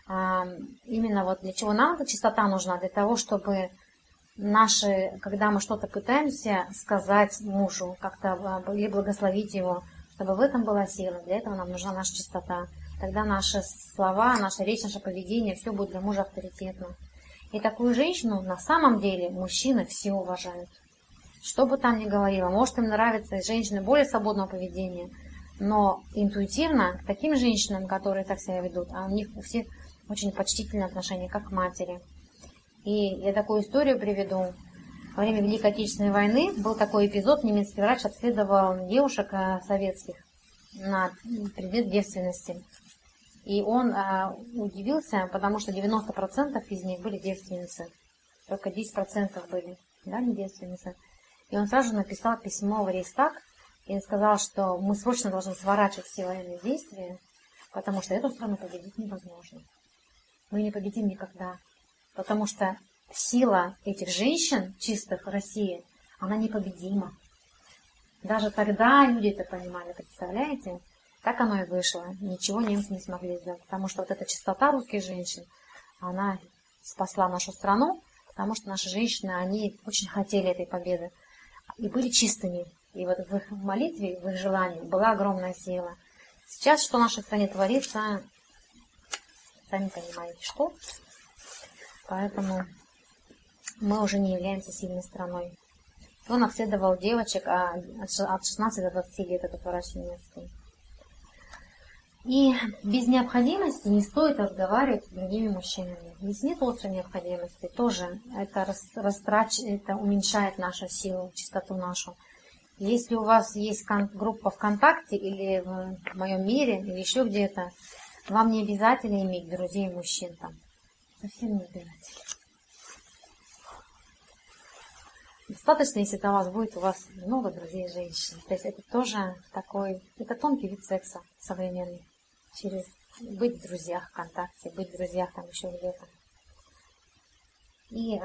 именно вот для чего нам эта чистота нужна? Для того, чтобы когда мы что-то пытаемся сказать мужу, как-то или благословить его, чтобы в этом была сила. Для этого нам нужна наша чистота. Тогда наши слова, наша речь, наше поведение, все будет для мужа авторитетно. И такую женщину на самом деле мужчины все уважают. Что бы там ни говорила, может им нравятся женщины более свободного поведения, но интуитивно к таким женщинам, которые так себя ведут, а у них у всех очень почтительное отношение, как к матери. И я такую историю приведу. Во время Великой Отечественной войны был такой эпизод, немецкий врач обследовал девушек советских на предмет девственности. И он удивился, потому что 90% из них были девственницы. Только 10% были, да, не девственницы. И он сразу же написал письмо в Рейхстаг и сказал, что мы срочно должны сворачивать все военные действия, потому что эту страну победить невозможно. Мы не победим никогда. Потому что сила этих женщин, чистых в России, она непобедима. Даже тогда люди это понимали, представляете? Так оно и вышло. Ничего немцы не смогли сделать. Потому что вот эта чистота русских женщин, она спасла нашу страну, потому что наши женщины, они очень хотели этой победы и были чистыми. И вот в их молитве, в их желании была огромная сила. Сейчас, что в нашей стране творится, сами понимаете, что. Поэтому мы уже не являемся сильной страной. Он обследовал девочек от 16 до 20 лет, этот врач немецкий. И без необходимости не стоит разговаривать с другими мужчинами. Если нет острой необходимости, тоже это это уменьшает нашу силу, чистоту нашу. Если у вас есть группа ВКонтакте или в моем мире, или еще где-то, вам не обязательно иметь друзей мужчин там. Совсем не обязательно. Достаточно, если у вас много друзей женщин. То есть это тоже это тонкий вид секса современный. Через быть в друзьях ВКонтакте, быть в друзьях там еще где-то. И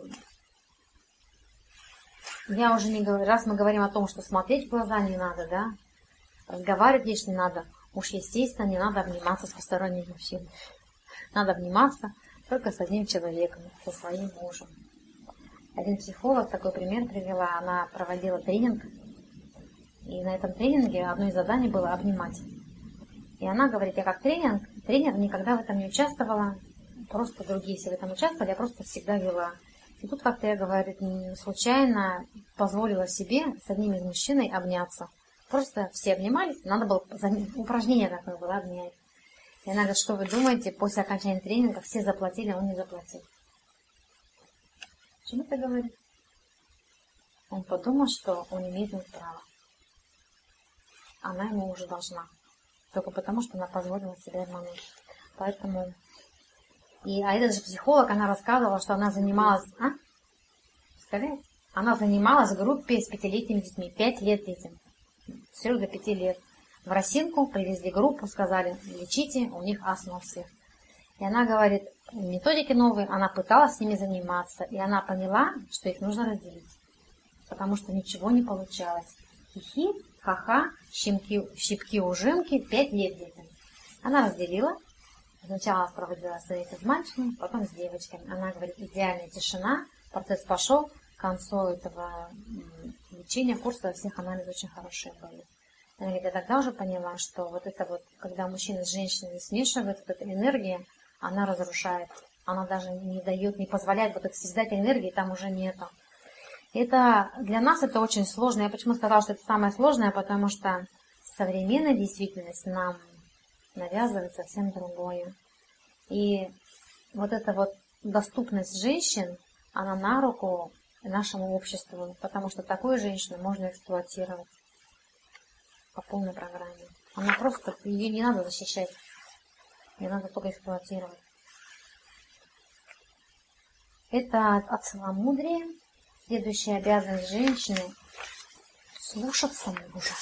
я уже не говорю, раз мы говорим о том, что смотреть в глаза не надо, да, разговаривать лишь не надо, уж естественно не надо обниматься с посторонним мужчиной. Надо обниматься только с одним человеком, со своим мужем. Один психолог такой пример привела, она проводила тренинг, и на этом тренинге одно из заданий было обнимать. И она говорит, я как тренер никогда в этом не участвовала, просто другие все в этом участвовали, я просто всегда вела. И тут как-то я, говорит, случайно позволила себе с одним из мужчиной обняться. Просто все обнимались, надо было, упражнение такое было, обнять. И она говорит, что вы думаете, после окончания тренинга все заплатили, а он не заплатил. Почему это говорит? Он подумал, что он имеет на право. Она ему уже должна. Только потому, что она позволила себе обмануть. Поэтому... А этот же психолог, она рассказывала, что она занималась... Представляете? Она занималась в группе с 5-летними детьми. 5 лет детям. С 3 до 5 лет. В Росинку привезли группу, сказали, лечите, у них астма у всех. И она говорит, методики новые, она пыталась с ними заниматься. И она поняла, что их нужно разделить. Потому что ничего не получалось. Хихи, ха-ха, щипки-ужимки, 5 лет детям. Она разделила. Сначала проводила советы с мальчиками, потом с девочками. Она говорит, идеальная тишина, процесс пошел. К концу этого лечения, курса, всех анализы очень хорошие были. Она говорит, я тогда уже поняла, что вот это вот, когда мужчина с женщиной смешивают, вот эта энергия, она разрушает. Она даже не дает, не позволяет вот этой создать энергии, там уже нету. Это для нас это очень сложно. Я почему сказала, что это самое сложное, потому что современная действительность нам навязывает совсем другое. И вот эта вот доступность женщин, она на руку нашему обществу, потому что такую женщину можно эксплуатировать по полной программе. Она просто, ее не надо защищать, ее надо только эксплуатировать. Это от целомудрия. Следующая обязанность женщины — слушаться мужа.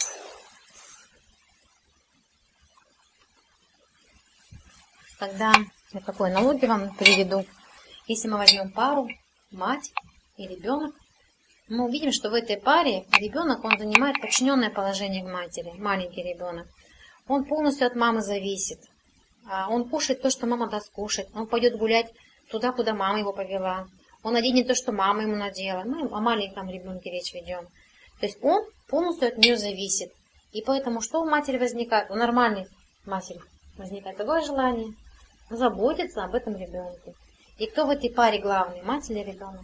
Тогда я такой аналогию вам приведу. Если мы возьмем пару, мать и ребенок, мы увидим, что в этой паре ребенок, он занимает подчиненное положение к матери, маленький ребенок. Он полностью от мамы зависит. Он кушает то, что мама даст кушать. Он пойдет гулять туда, куда мама его повела. Он оденет то, что мама ему надела. Мы о маленьком ребенке речь ведем. То есть он полностью от нее зависит. И поэтому что у матери возникает? У нормальной матери возникает такое желание заботиться об этом ребенке. И кто в этой паре главный, мать или ребенок?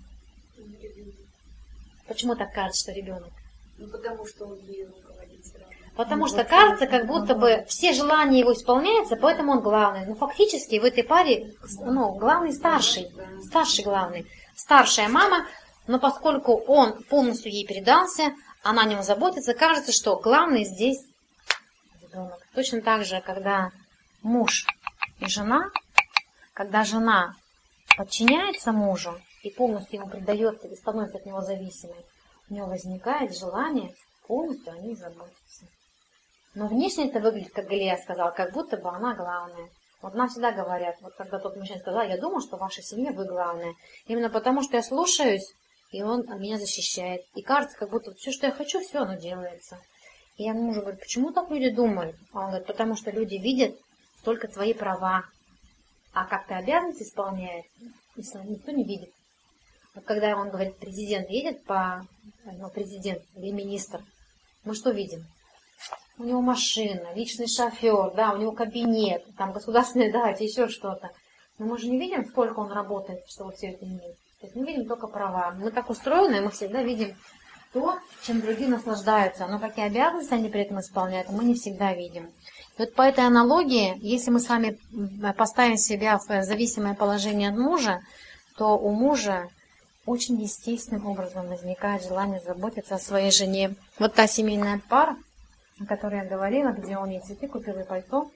Почему так кажется, что ребенок? Ну, потому что он ею руководит все равно. Потому что кажется, как будто бы все желания его исполняются, поэтому он главный. Но фактически в этой паре главный старший. Старший главный. Старшая мама, но поскольку он полностью ей передался, она о нем заботится, кажется, что главный здесь ребенок. Точно так же, когда муж и жена, когда жена подчиняется мужу и полностью ему предается и становится от него зависимой, у него возникает желание полностью о ней заботиться. Но внешне это выглядит, как Галия сказала, как будто бы она главная. Вот нам всегда говорят, вот когда тот мужчина сказал, я думал, что в вашей семье вы главная. Именно потому, что я слушаюсь, и он меня защищает. И кажется, как будто все, что я хочу, все оно делается. И я мужу говорю, почему так люди думают? А он говорит, потому что люди видят только твои права. А как ты обязанности исполняешь, никто не видит. Вот когда он говорит, президент едет президент или министр, мы что видим? У него машина, личный шофер, да, у него кабинет, там государственная дача, еще что-то. Но мы же не видим, сколько он работает, чтобы все это иметь. То есть мы видим только права. Мы так устроены, мы всегда видим то, чем другие наслаждаются. Но какие обязанности они при этом исполняют, мы не всегда видим. И вот по этой аналогии, если мы с вами поставим себя в зависимое положение от мужа, то у мужа очень естественным образом возникает желание заботиться о своей жене. Вот та семейная пара, о которой я говорила, где он ей цветы купил и пальто,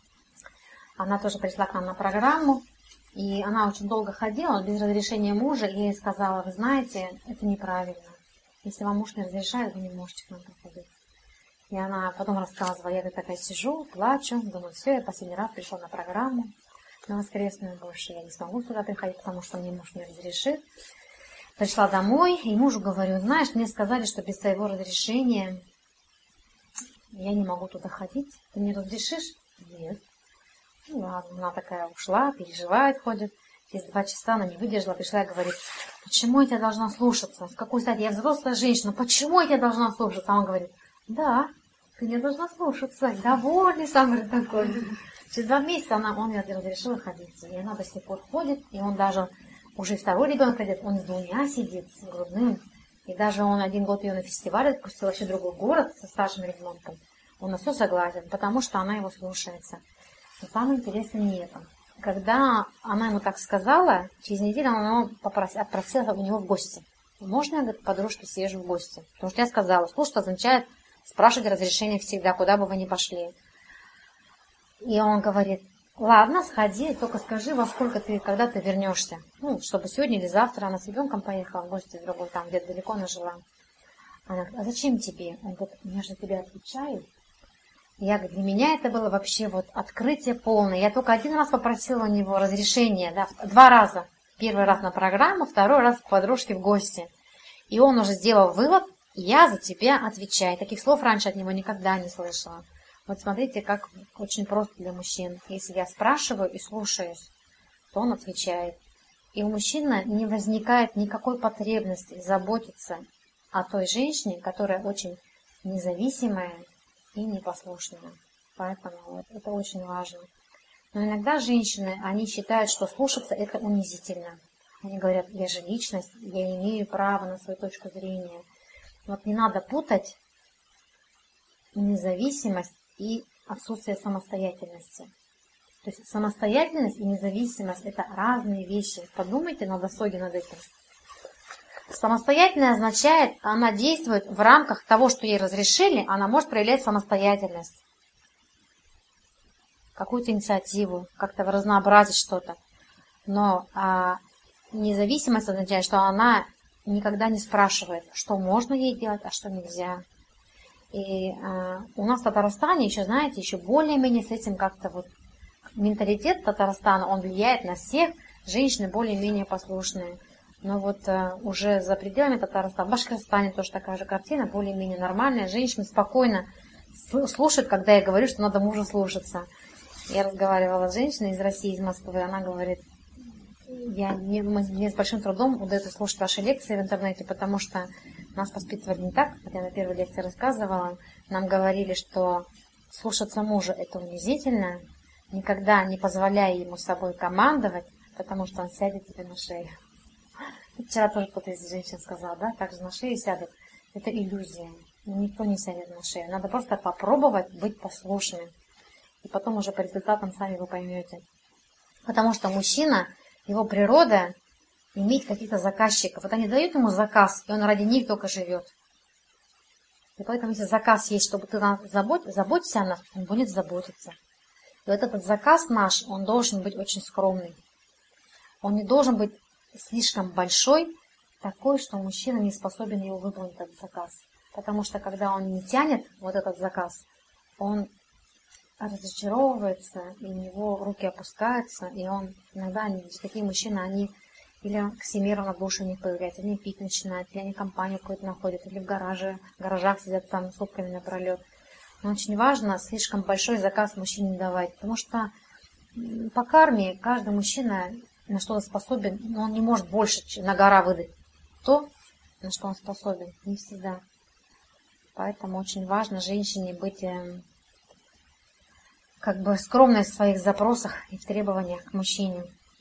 она тоже пришла к нам на программу, и она очень долго ходила без разрешения мужа, и ей сказала, вы знаете, это неправильно. Если вам муж не разрешает, вы не можете к нам приходить. И она потом рассказывала, я такая сижу, плачу, думаю, все, я последний раз пришла на программу, на воскресную больше я не смогу сюда приходить, потому что мне муж не разрешит. Пришла домой, и мужу говорю, знаешь, мне сказали, что без твоего разрешения я не могу туда ходить. Ты мне разрешишь? Нет. Ну ладно, она такая ушла, переживает, ходит. Через 2 часа она не выдержала, пришла и говорит, почему я тебя должна слушаться? С какой стати? Я взрослая женщина, почему я тебя должна слушаться? А он говорит, да, ты меня должна слушаться. Довольный сам, говорит, такой. Через 2 месяца он мне разрешила ходить. И она до сих пор ходит, и он даже уже 2-й ребенок родит, он с 2 сидит, с грудным. И даже он 1 год ее на фестиваль отпустил, вообще другой город со старшим ребенком. Он на все согласен, потому что она его слушается. Но самое интересное не это. Когда она ему так сказала, через неделю она отпросила у него в гости. Можно я, говорит, подружке съезжу в гости? Потому что я сказала, слушать означает спрашивать разрешение всегда, куда бы вы ни пошли. И он говорит, ладно, сходи, только скажи, во сколько когда ты вернешься. Ну, чтобы сегодня или завтра. Она с ребенком поехала в гости в другой, там где-то далеко она жила. Она говорит, а зачем тебе? Он говорит, я же тебе отвечаю. Я говорю, для меня это было вообще вот открытие полное. Я только 1 раз попросила у него разрешения, да, 2 раза. 1 раз на программу, 2-й раз к подружке в гости. И он уже сделал вывод, я за тебя отвечаю. Таких слов раньше от него никогда не слышала. Вот смотрите, как очень просто для мужчин. Если я спрашиваю и слушаюсь, то он отвечает. И у мужчины не возникает никакой потребности заботиться о той женщине, которая очень независимая и непослушная. Поэтому вот, это очень важно. Но иногда женщины, они считают, что слушаться это унизительно. Они говорят, я же личность, я имею право на свою точку зрения. Вот не надо путать независимость и отсутствие самостоятельности. То есть самостоятельность и независимость это разные вещи. Подумайте на досуге над этим. Самостоятельность означает, она действует в рамках того, что ей разрешили, она может проявлять самостоятельность. Какую-то инициативу, как-то разнообразить что-то. Но независимость означает, что она никогда не спрашивает, что можно ей делать, а что нельзя. И у нас в Татарстане еще, знаете, еще более-менее с этим как-то вот менталитет Татарстана, он влияет на всех, женщины более-менее послушные. Но вот уже за пределами Татарстана, в Башкортостане тоже такая же картина, более-менее нормальная. Женщины спокойно слушают, когда я говорю, что надо мужа слушаться. Я разговаривала с женщиной из России, из Москвы, она говорит, мне с большим трудом удается слушать ваши лекции в интернете, потому что нас воспитывали не так, как я на первой лекции рассказывала. Нам говорили, что слушаться мужа это унизительно, никогда не позволяй ему собой командовать, потому что он сядет тебе на шею. Вчера тоже кто-то из женщин сказал, да, так же на шею сядут. Это иллюзия. Никто не сядет на шею. Надо просто попробовать быть послушным. И потом уже по результатам сами вы поймете. Потому что мужчина, его природа иметь каких-то заказчиков. Вот они дают ему заказ, и он ради них только живет. И поэтому, если заказ есть, чтобы ты заботься о нас, он будет заботиться. И вот этот заказ наш, он должен быть очень скромный. Он не должен быть слишком большой, такой, что мужчина не способен его выполнить, этот заказ. Потому что, когда он не тянет вот этот заказ, он разочаровывается, и у него руки опускаются, и он иногда, такие мужчины, они или к семье равнодушия не появляются, они пить начинают, или они компанию какую-то находят, или в гаражах сидят там сутками напролет. Но очень важно слишком большой заказ мужчине не давать, потому что по карме каждый мужчина на что-то способен, но он не может больше на гора выдать то, на что он способен, не всегда. Поэтому очень важно женщине быть как бы скромной в своих запросах и в требованиях к мужчине.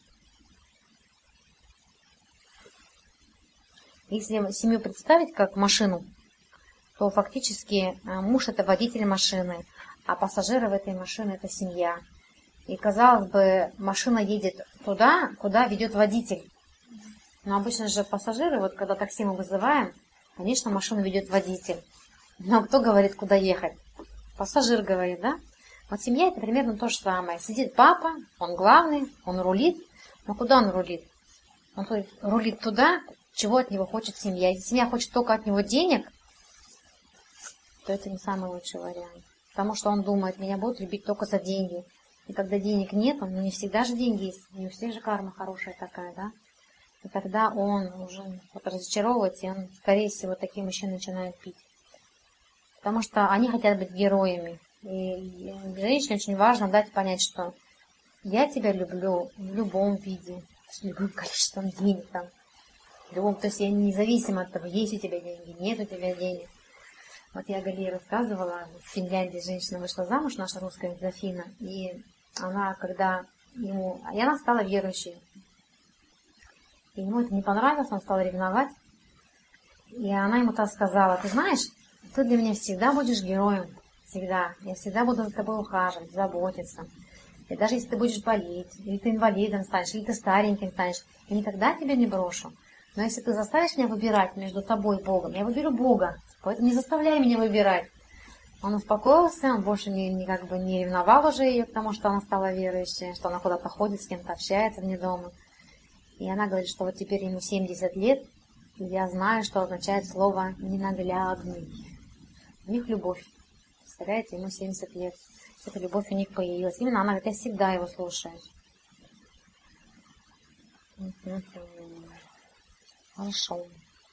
Если семью представить как машину, то фактически муж – это водитель машины, а пассажиры в этой машине – это семья. И, казалось бы, машина едет туда, куда ведет водитель. Но обычно же пассажиры, вот когда такси мы вызываем, конечно, машину ведет водитель. Но кто говорит, куда ехать? Пассажир говорит, да? Вот семья – это примерно то же самое. Сидит папа, он главный, он рулит. Но куда он рулит? Он рулит туда, чего от него хочет семья. Если семья хочет только от него денег, то это не самый лучший вариант. Потому что он думает, меня будут любить только за деньги. И когда денег нет, ну не всегда же деньги есть, не у всех же карма хорошая такая, да? И тогда он уже вот разочаровывается, и он, скорее всего, такие мужчины начинают пить. Потому что они хотят быть героями. И женщине очень важно дать понять, что я тебя люблю в любом виде, с любым количеством денег там. В любом, то есть я независимо от того, есть у тебя деньги, нет у тебя денег. Вот я Галии рассказывала, в Финляндии женщина вышла замуж, наша русская Зофина, и она, когда ему... И она стала верующей. И ему это не понравилось, он стал ревновать. И она ему так сказала, ты знаешь, ты для меня всегда будешь героем. Всегда. Я всегда буду за тобой ухаживать, заботиться. И даже если ты будешь болеть, или ты инвалидом станешь, или ты стареньким станешь, я никогда тебя не брошу. Но если ты заставишь меня выбирать между тобой и Богом, я выберу Бога. Поэтому не заставляй меня выбирать. Он успокоился, он больше не ревновал уже ее, потому что она стала верующей, что она куда-то ходит, с кем-то общается вне дома. И она говорит, что вот теперь ему 70 лет, и я знаю, что означает слово «ненаглядный». У них любовь. Представляете, ему 70 лет. Эта любовь у них появилась. Именно она говорит, я всегда его слушаю. Хорошо.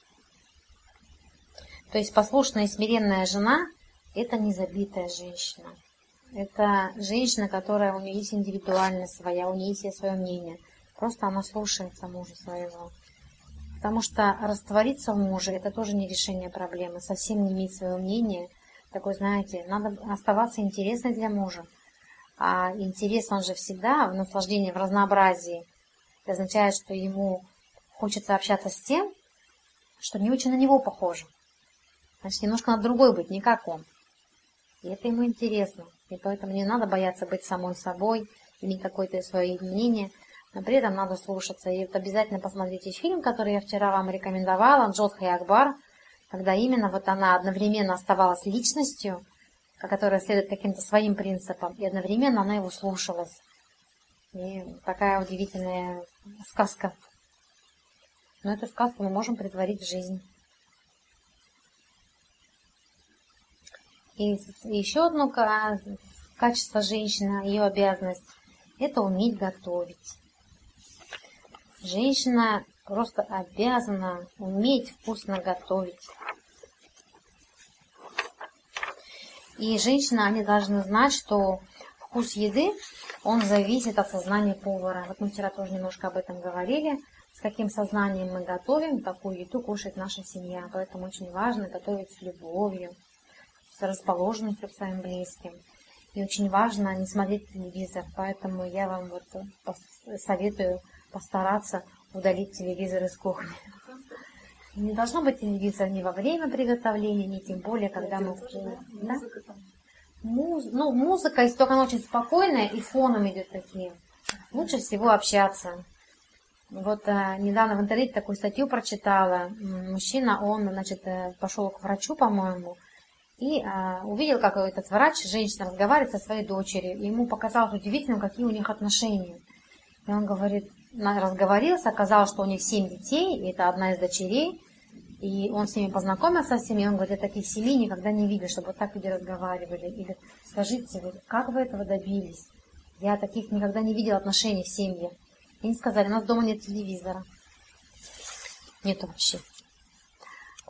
То есть послушная и смиренная жена – это незабитая женщина. Это женщина, которая, у нее есть индивидуальность своя, у нее есть свое мнение. Просто она слушается мужа своего. Потому что раствориться в муже – это тоже не решение проблемы. Совсем не иметь свое мнение. Такой, знаете, надо оставаться интересной для мужа. А интерес, он же всегда в наслаждении, в разнообразии. Это означает, что ему хочется общаться с тем, что не очень на него похоже. Значит, немножко надо другой быть, не как он. И это ему интересно. И поэтому не надо бояться быть самой собой, иметь какое-то свое мнение, но при этом надо слушаться. И вот обязательно посмотрите фильм, который я вчера вам рекомендовала, «Джодха и Акбар», когда именно вот она одновременно оставалась личностью, которая следует каким-то своим принципам, и одновременно она его слушалась. И такая удивительная сказка. Но эту сказку мы можем претворить в жизнь. И еще одно качество женщины, ее обязанность – это уметь готовить. Женщина просто обязана уметь вкусно готовить. И женщины, они должны знать, что вкус еды, он зависит от сознания повара. Вот мы вчера тоже немножко об этом говорили. С каким сознанием мы готовим, такую еду кушает наша семья. Поэтому очень важно готовить с любовью, с расположенностью к своим близким. И очень важно не смотреть телевизор. Поэтому я вам вот советую постараться удалить телевизор из кухни. Не должно быть телевизора ни во время приготовления, ни тем более, когда мы... Да? Музыка, если только она очень спокойная и фоном идет такие. Лучше всего общаться. Вот недавно в интернете такую статью прочитала. Мужчина, он, значит, пошел к врачу, по-моему, и увидел, как этот врач, женщина, разговаривает со своей дочерью. И ему показалось удивительным, какие у них отношения. И он говорит, разговорился, оказалось, что у них 7 детей, и это одна из дочерей. И он с ними познакомился с ними, и он говорит, я таких семей никогда не видел, чтобы вот так люди разговаривали. И говорит, скажите, как вы этого добились? Я таких никогда не видел отношений в семье. И они сказали, у нас дома нет телевизора. Нету вообще.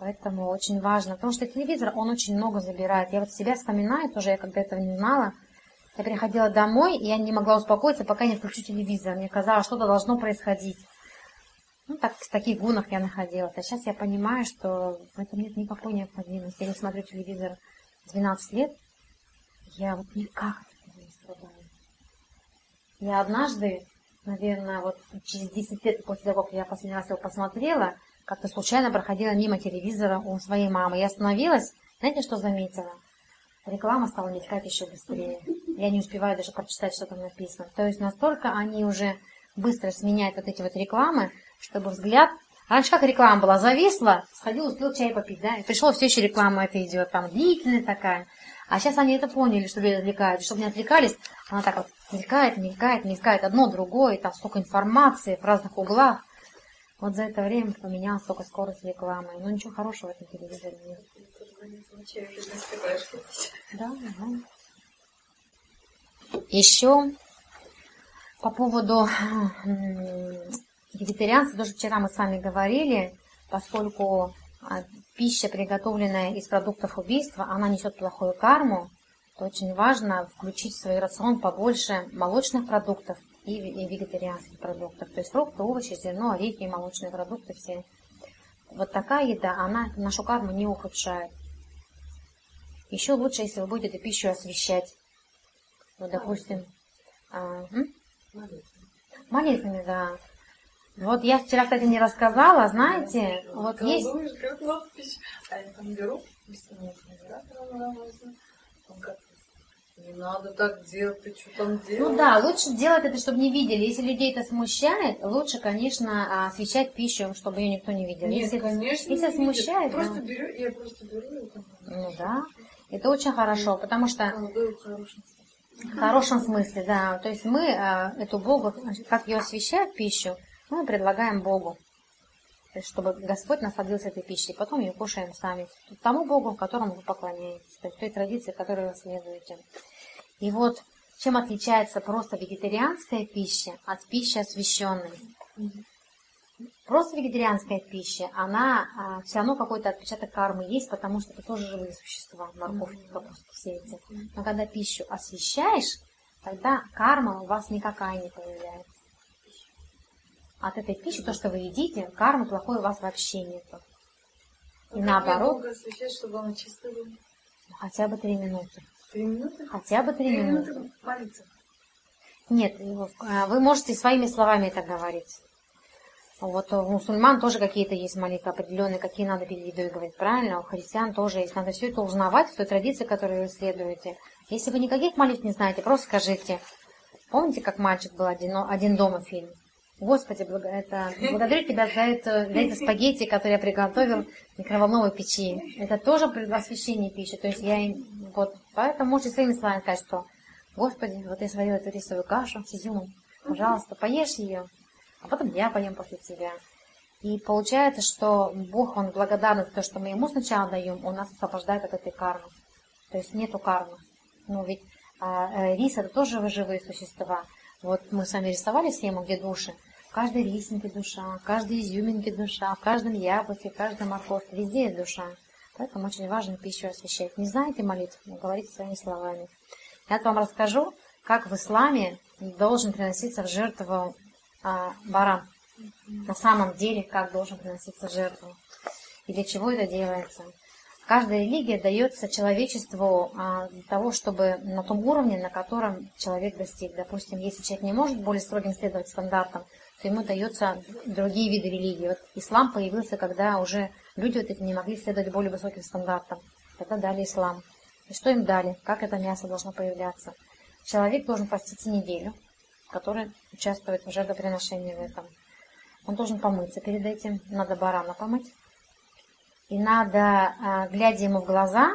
Поэтому очень важно. Потому что телевизор, он очень много забирает. Я вот себя вспоминаю тоже, я когда этого не знала. Я приходила домой, и я не могла успокоиться, пока не включу телевизор. Мне казалось, что-то должно происходить. Ну, так, в таких гунах я находилась. А сейчас я понимаю, что в этом нет никакой необходимости. Я не смотрю телевизор 12 лет. Я вот никак не страдаю. Я однажды, наверное, вот через 10 лет после того, как я последний раз его посмотрела, как-то случайно проходила мимо телевизора у своей мамы. Я остановилась, знаете, что заметила? Реклама стала мелькать еще быстрее. Я не успеваю даже прочитать, что там написано. То есть настолько они уже быстро сменяют вот эти вот рекламы, чтобы взгляд... Раньше как реклама была? Зависла, сходил, успел чай попить, да? И пришло, все еще реклама это идет, там длительная такая. А сейчас они это поняли, что люди отвлекают. Чтобы не отвлекались, она так вот мелькает, мелькает, мелькает одно, другое, там столько информации в разных углах. Вот за это время поменялась только скорость рекламы. Но ничего хорошего в этом телевизоре нет. Да, да. Еще по поводу вегетарианства, тоже вчера мы с вами говорили, поскольку пища, приготовленная из продуктов убийства, она несет плохую карму, то очень важно включить в свой рацион побольше молочных продуктов и вегетарианских продуктов. То есть фрукты, овощи, зерно, орехи, молочные продукты все. Вот такая еда, она нашу карму не ухудшает. Еще лучше, если вы будете эту пищу освещать. Вот, допустим, молитвами, да. Вот я вчера, кстати, не рассказала, знаете, вот есть... А я там беру, не надо так делать, ты что там делаешь? Ну да, лучше делать это, чтобы не видели. Если людей это смущает, лучше, конечно, освещать пищу, чтобы ее никто не видел. Нет, если, конечно, если смущает, просто да. беру, я просто беру. Ну да, это очень хорошо, потому что... В хорошем смысле, да. То есть мы эту Богу, как ее освещают пищу, мы предлагаем Богу. То есть, чтобы Господь насладился этой пищей, потом ее кушаем сами. Тому Богу, которому вы поклоняетесь. То есть той традиции, которой вы следуете. И вот чем отличается просто вегетарианская пища от пищи освященной. Просто вегетарианская пища, она все равно какой-то отпечаток кармы есть, потому что это тоже живые существа, морковь, капуста, все эти. Но когда пищу освещаешь, тогда карма у вас никакая не появляется. От этой пищи, то, что вы едите, кармы плохой у вас вообще нету. И наоборот... Как освещать, чтобы она чистая была? Хотя бы 3 минуты. 3 минуты? Хотя бы 3 минуты. Молиться. Нет, вы можете своими словами это говорить. Вот у мусульман тоже какие-то есть молитвы определенные, какие надо перед едой говорить, правильно? У христиан тоже есть. Надо все это узнавать в той традиции, которую вы следуете. Если вы никаких молитв не знаете, просто скажите. Помните, как мальчик был один дома фильм? Господи, благодарю тебя за эти спагетти, которые я приготовил в микроволновой печи. Это тоже освящение пищи. То есть поэтому можете своими словами сказать, что Господи, вот я сварила эту рисовую кашу с изюмом. Пожалуйста, поешь ее. А потом я поем после тебя. И получается, что Бог, Он благодарен за то, что мы Ему сначала даем, Он нас освобождает от этой кармы. То есть нету кармы. Ну ведь рис это тоже живые существа. Вот мы с вами рисовали схему, где души. В каждой рисинке душа, в каждой изюминке душа, в каждом яблоке, в каждой морковке. Везде есть душа. Поэтому очень важно пищу освящать. Не знаете молитву? Говорите своими словами. Я вам расскажу, как в исламе должен приноситься в жертву баран. На самом деле, как должен приноситься в жертву. И для чего это делается. Каждая религия дается человечеству для того, чтобы на том уровне, на котором человек достиг. Допустим, если человек не может более строгим следовать стандартам, то ему даются другие виды религии. Вот ислам появился, когда уже люди вот эти не могли следовать более высоким стандартам. Тогда дали ислам. И что им дали? Как это мясо должно появляться? Человек должен поститься неделю, который участвует в жертвоприношении в этом. Он должен помыться перед этим. Надо барана помыть. И надо, глядя ему в глаза,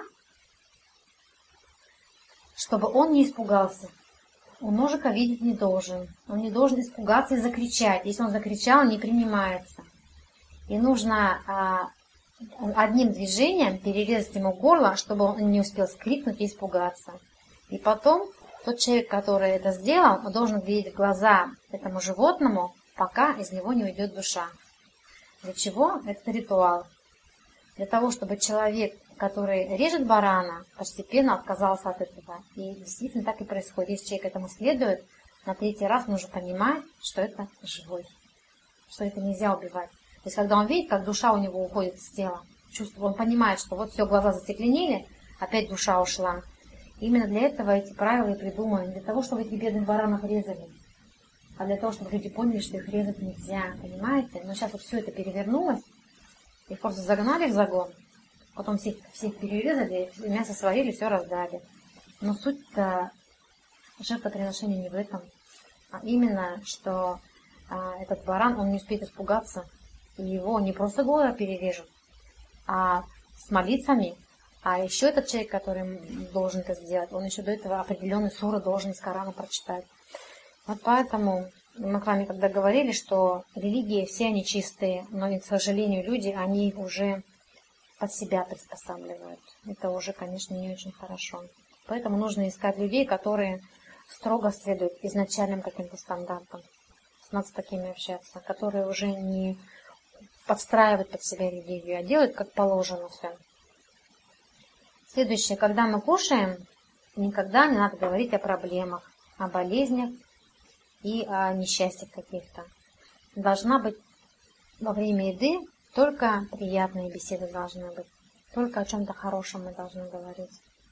чтобы он не испугался. Он ножика видеть не должен. Он не должен испугаться и закричать. Если он закричал, не принимается. И нужно одним движением перерезать ему горло, чтобы он не успел скрикнуть и испугаться. И потом тот человек, который это сделал, он должен глядеть в глаза этому животному, пока из него не уйдет душа. Для чего? Это ритуал. Для того, чтобы человек, который режет барана, постепенно отказался от этого. И действительно так и происходит. Если человек этому следует, на третий раз он уже понимает, что это живой, что это нельзя убивать. То есть, когда он видит, как душа у него уходит из тела, чувствует, он понимает, что вот все, глаза застекленели, опять душа ушла. Именно для этого эти правила и придуманы. Не для того, чтобы этих бедных баранов резали, а для того, чтобы люди поняли, что их резать нельзя. Понимаете? Но сейчас вот все это перевернулось, их просто загнали в загон, потом всех перерезали, мясо сварили, все раздали. Но суть-то жертвоприношения не в этом, а именно, что этот баран, он не успеет испугаться, и его не просто голо перережут, а с молитвами. А еще этот человек, который должен это сделать, он еще до этого определенные суры должен из Корана прочитать. Вот поэтому мы с вами когда говорили, что религии все они чистые, но, к сожалению, люди, они их уже под себя приспосабливают. Это уже, конечно, не очень хорошо. Поэтому нужно искать людей, которые строго следуют изначальным каким-то стандартам. Надо с такими общаться, которые уже не подстраивают под себя религию, а делают как положено все. Следующее, когда мы кушаем, никогда не надо говорить о проблемах, о болезнях и о несчастьях каких-то. Должна быть во время еды только приятные беседы должны быть. Только о чем-то хорошем мы должны говорить.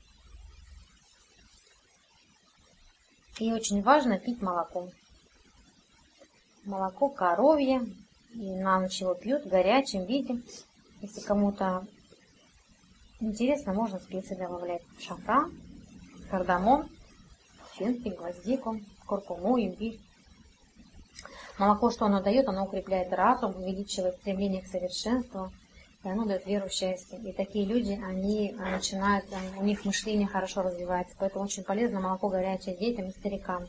И очень важно пить молоко. Молоко коровье. И на ночь его пьют в горячем виде. Если кому-то интересно, можно специи добавлять. Шафран, кардамон, фенхель, гвоздику, куркуму, имбирь. Молоко, что оно дает? Оно укрепляет разум, увеличивает стремление к совершенству, и оно дает веру в счастье. И такие люди, они начинают, у них мышление хорошо развивается. Поэтому очень полезно молоко горячее детям и старикам.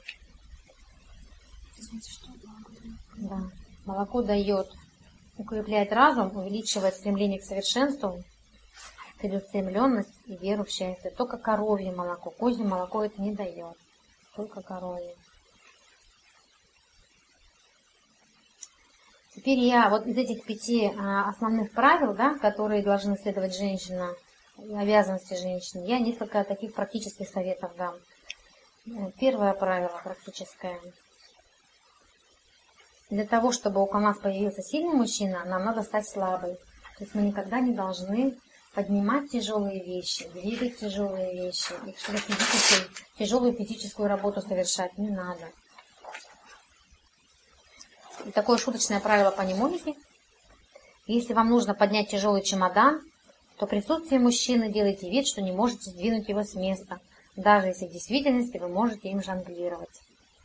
Да. Молоко дает, укрепляет разум, увеличивает стремление к совершенству, целеустремленность и веру в счастье. Только коровье молоко, козье молоко это не дает. Только коровье. Теперь я вот из этих 5 основных правил, да, которые должны следовать женщина, обязанности женщины, я несколько таких практических советов дам. Первое правило практическое. Для того, чтобы у нас появился сильный мужчина, нам надо стать слабой. То есть мы никогда не должны поднимать тяжелые вещи, двигать тяжелые вещи, и тяжелую физическую работу совершать не надо. И такое шуточное правило по немолике. Если вам нужно поднять тяжелый чемодан, то в присутствии мужчины делайте вид, что не можете сдвинуть его с места, даже если в действительности вы можете им жонглировать.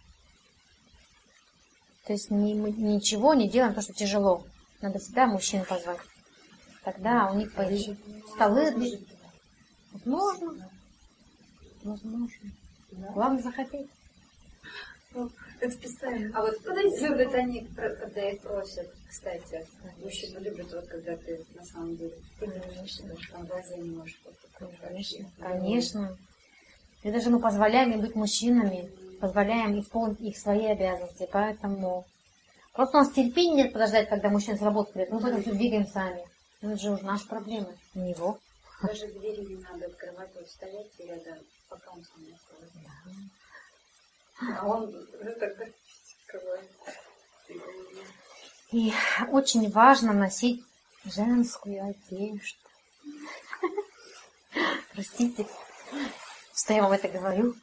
То есть ничего не делаем, потому что тяжело. Надо всегда мужчин позвать. Тогда у них появятся столы. Возможно. Главное захотеть. Это специально. А вот любят они, когда их просят, кстати, мужчины любят, вот когда ты на самом деле там глаза не можешь. Конечно. И даже мы позволяем им быть мужчинами, позволяем исполнить их свои обязанности, поэтому просто у нас терпения нет подождать, когда мужчина с работы придет, мы потом все двигаем сами. Это же уже наши проблемы, не его. Даже двери не надо открывать, вот стоять рядом, пока он сам не откроет. Да. А он уже тогда открывает. И очень важно носить женскую одежду. Простите, что я вам это говорю.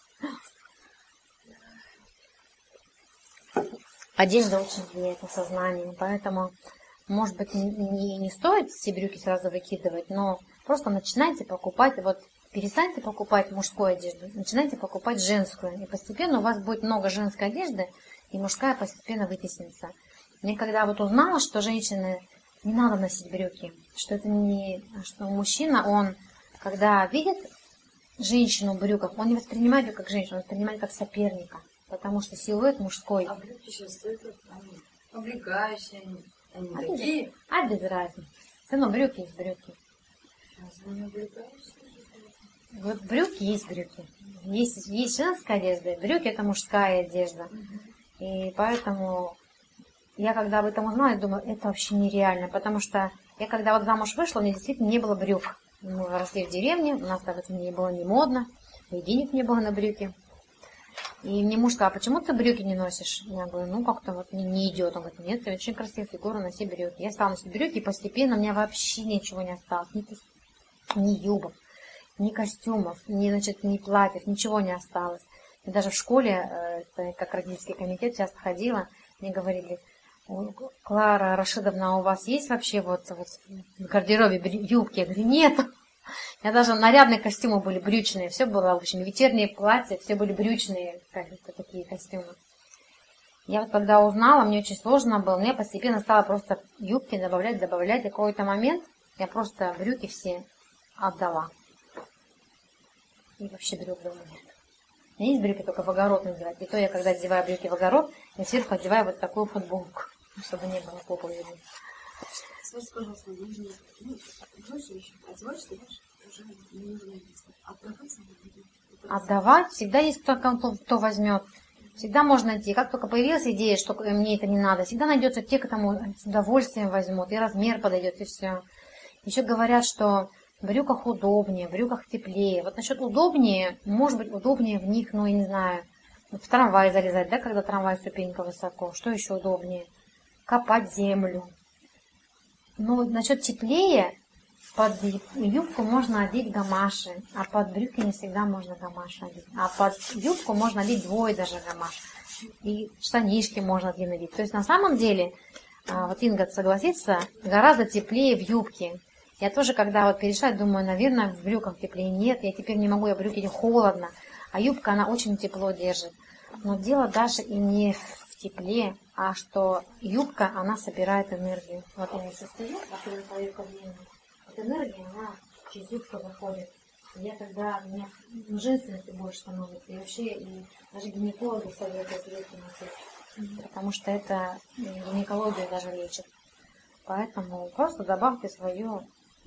Одежда очень влияет на сознание, поэтому, может быть, не стоит все брюки сразу выкидывать, но просто начинайте покупать, вот перестаньте покупать мужскую одежду, начинайте покупать женскую, и постепенно у вас будет много женской одежды, и мужская постепенно вытеснится. Я когда вот узнала, что женщины не надо носить брюки, что это не, что мужчина, он, когда видит женщину в брюках, он не воспринимает ее как женщину, он воспринимает как соперника. Потому что силуэт мужской. А брюки сейчас это облегающие, они такие. Без разницы. Все равно брюки есть брюки. Вот брюки есть брюки. Есть женская одежда, брюки это мужская одежда. И поэтому я когда об этом узнала, я думаю, это вообще нереально, потому что я когда вот замуж вышла, у меня действительно не было брюк. Мы росли в деревне, у нас в это не было не модно, и денег не было на брюки. И мне муж сказал, а почему ты брюки не носишь? Я говорю, ну как-то вот не идет. Он говорит, нет, ты очень красивая фигура, носи брюки. Я стала носить брюки, и постепенно у меня вообще ничего не осталось. Ни юбок, ни костюмов, ни платьев, ничего не осталось. И даже в школе, как родительский комитет, часто ходила, мне говорили, Клара Рашидовна, а у вас есть вообще вот в гардеробе юбки? Я говорю, нет. У меня даже нарядные костюмы были брючные, все было, в общем, вечерние платья, все были брючные, как-то такие костюмы. Я вот когда узнала, мне очень сложно было, мне постепенно стало просто юбки добавлять. В какой-то момент я просто брюки все отдала. И вообще брюк дома нет. У меня есть брюки только в огород надевать. И то я, когда одеваю брюки в огород, я сверху одеваю вот такую футболку, чтобы не было попы видно. Скажите, пожалуйста, нужно, одеваешь, ты уже не нужно отдавать всегда есть кто возьмет. Всегда можно найти. Как только появилась идея, что мне это не надо, всегда найдется те, кто с удовольствием возьмут, и размер подойдет, и все. Еще говорят, что в брюках удобнее, в брюках теплее. Вот насчет удобнее, может быть, удобнее в них, ну, я не знаю, в трамвай залезать, да, когда трамвай ступенька высоко. Что еще удобнее? Копать землю. Ну, насчет теплее, под юбку можно одеть гамаши, а под брюки не всегда можно гамаши одеть. А под юбку можно одеть двое даже гамаш. И штанишки можно один надеть. То есть на самом деле, вот Инга согласится, гораздо теплее в юбке. Я тоже, когда вот перешла, думаю, наверное, в брюках теплее. Нет, я теперь не могу, я в брюке холодно. А юбка, она очень тепло держит. Но дело даже и не в тепле, а что юбка, она собирает энергию. Вот я и состою, открою поверху длинную. Вот энергия, она через юбку заходит. И я когда, у меня женственности больше становится. И вообще, и даже гинекологи советуют юбки носить. Потому что это гинекологию даже лечит. Поэтому просто добавьте свою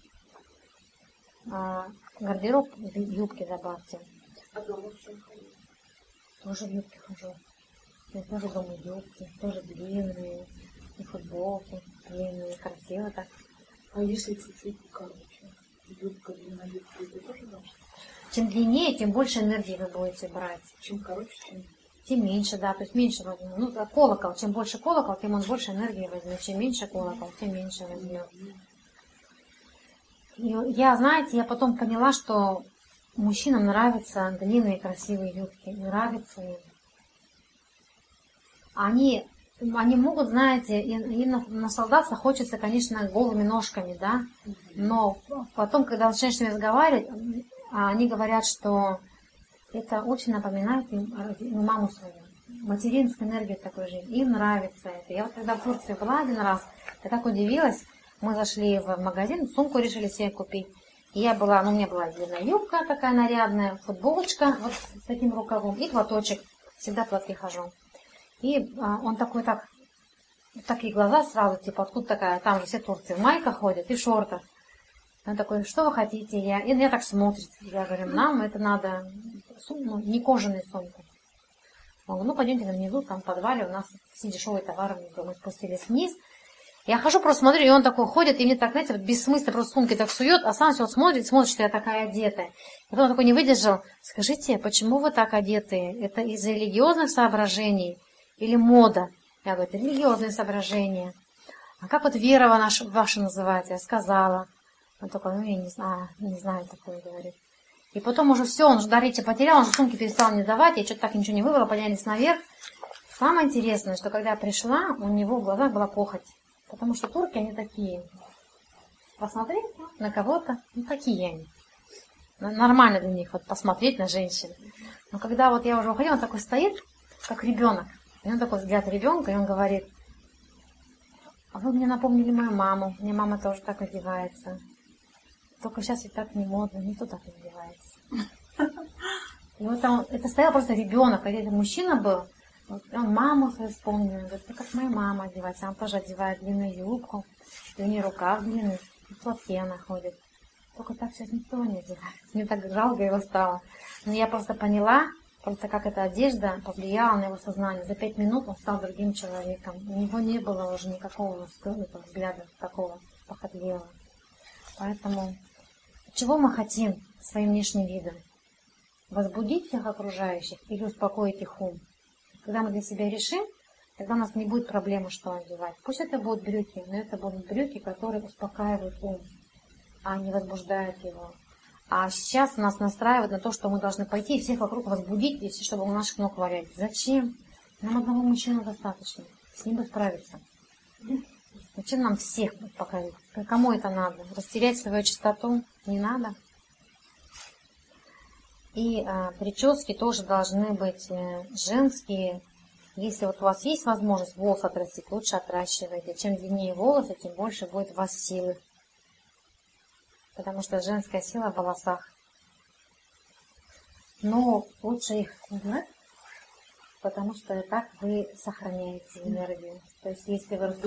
гардероб, юбки добавьте. А дома в чем ходить? Тоже в юбке хожу. Я тоже дома юбки, тоже длинные, и футболки длинные, красиво так. А если чуть-чуть короче? Юбка, длина юбки, это тоже важно? Чем длиннее, тем больше энергии вы будете брать. Чем короче, тем меньше, да, то есть меньше возьмем. Ну, колокол, чем больше колокол, тем он больше энергии возьмет. Чем меньше колокол, тем меньше возьмет. И я, знаете, я потом поняла, что мужчинам нравятся длинные красивые юбки. Нравятся им. Они могут, знаете, им наслаждаться хочется, конечно, голыми ножками, да, но потом, когда начинаешь с ними разговаривать, они говорят, что это очень напоминает им маму свою. Материнская энергия такой же. Им нравится это. Я вот когда в Турции была один раз, я так удивилась. Мы зашли в магазин, сумку решили себе купить. И я была, у меня была длинная юбка такая нарядная, футболочка вот с таким рукавом и платочек. Всегда в платке хожу. И он такой такие глаза сразу, типа, откуда такая, там же все турцы в майках ходят и в шортах. Он такой, что вы хотите? И я так смотрит. Я говорю, нам это надо, не кожаную сумку. Он говорит, ну пойдемте внизу, там в подвале у нас все дешевые товары внизу. Мы спустились вниз. Я хожу, просто смотрю, и он такой ходит, и мне так, знаете, вот бессмысленно просто сумки так сует, а сам все вот смотрит, что я такая одетая. И потом такой не выдержал, скажите, почему вы так одеты? Это из-за религиозных соображений или мода? Я говорю, это религиозные соображения. А как вот вера ваша называется? Я сказала. Он такой, ну я не знаю такое, говорит. И потом уже все, он уже до речи потерял, он уже сумки перестал мне давать, я что-то так ничего не выбрала, поднялись наверх. Самое интересное, что когда я пришла, у него в глазах была похоть. Потому что турки, они такие. Посмотреть на кого-то, ну такие они. Нормально для них вот посмотреть на женщин. Но когда вот я уже уходила, он такой стоит, как ребенок. И он такой взгляд ребенка, и он говорит, а вы мне напомнили мою маму. Мне мама тоже так одевается. Только сейчас ведь так не модно, никто так не одевается. И вот это стоял просто ребенок, когда это мужчина был. Вот он маму свою вспомнил, говорит, как моя мама одевается. Она тоже одевает длинную юбку, и у нее рукав длинный, и в платке она ходит. Только так сейчас никто не одевается. Мне так жалко его стало. Но я просто поняла, Просто как эта одежда повлияла на его сознание. За 5 минут он стал другим человеком. У него не было уже никакого взгляда такого похотливого. Поэтому чего мы хотим своим внешним видом? Возбудить всех окружающих или успокоить их ум? Когда мы для себя решим, тогда у нас не будет проблемы, что одевать. Пусть это будут брюки, но это будут брюки, которые успокаивают ум, а не возбуждают его. А сейчас нас настраивают на то, что мы должны пойти и всех вокруг возбудить, и все, чтобы у наших ног валять. Зачем? Нам одного мужчины достаточно. С ним бы справиться. Зачем нам всех покорить? Кому это надо? Растерять свою чистоту не надо. И прически тоже должны быть женские. Если вот у вас есть возможность волос отрастить, лучше отращивайте. Чем длиннее волосы, тем больше будет у вас силы. Потому что женская сила в волосах. Но лучше их узнать, потому что так вы сохраняете энергию. То есть если вы...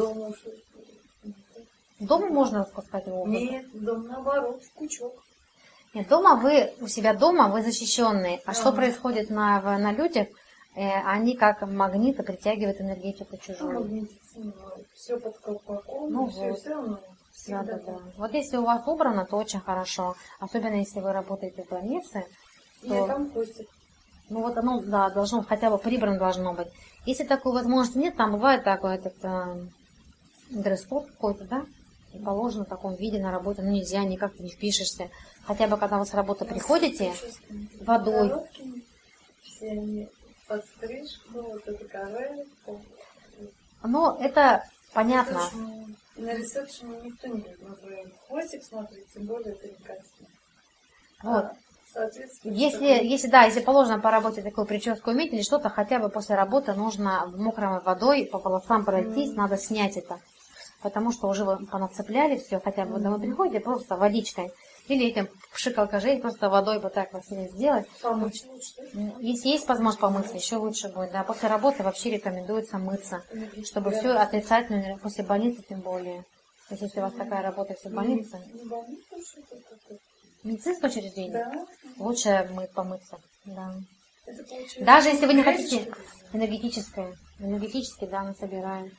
Дома можно распускать волосы? Нет, дома наоборот, в пучок. Нет, дома вы, у себя дома вы защищенные. А что происходит на людях? Они как магниты притягивают энергетику чужую. Все под колпаком, ну, все вот. равно. Да. Вот если у вас убрано, то очень хорошо. Особенно если вы работаете в больнице. То... Нет, там хвостик. Ну вот оно, да, должно хотя бы прибрано должно быть. Если такой возможности нет, там бывает такой этот дресс-код какой-то, да? И положено в таком виде на работе, ну нельзя, никак ты не впишешься. Хотя бы когда вы с работы приходите, водой. Все они под стрижку, вот это каре. Ну, это понятно. На ресепшене никто не говорит, хвостик смотрит, тем более это некачественно. Вот. Соответственно, если положено по работе такую прическу иметь или что-то, хотя бы после работы нужно в мокрой водой по волосам пройтись, надо снять это. Потому что уже вы понацепляли все, хотя бы домой приходите, просто водичкой. Или этим пшикалкой жить, просто водой вот так вот себе сделать. Помыть лучше. Если есть возможность помыться, еще лучше будет. Да, после работы вообще рекомендуется мыться, чтобы все отрицательное, после больницы тем более. То есть если у вас такая работа, если больница. Медицинское учреждение? Да. Лучше помыться. Да. Даже если вы не хотите энергетическое, да, мы собираем.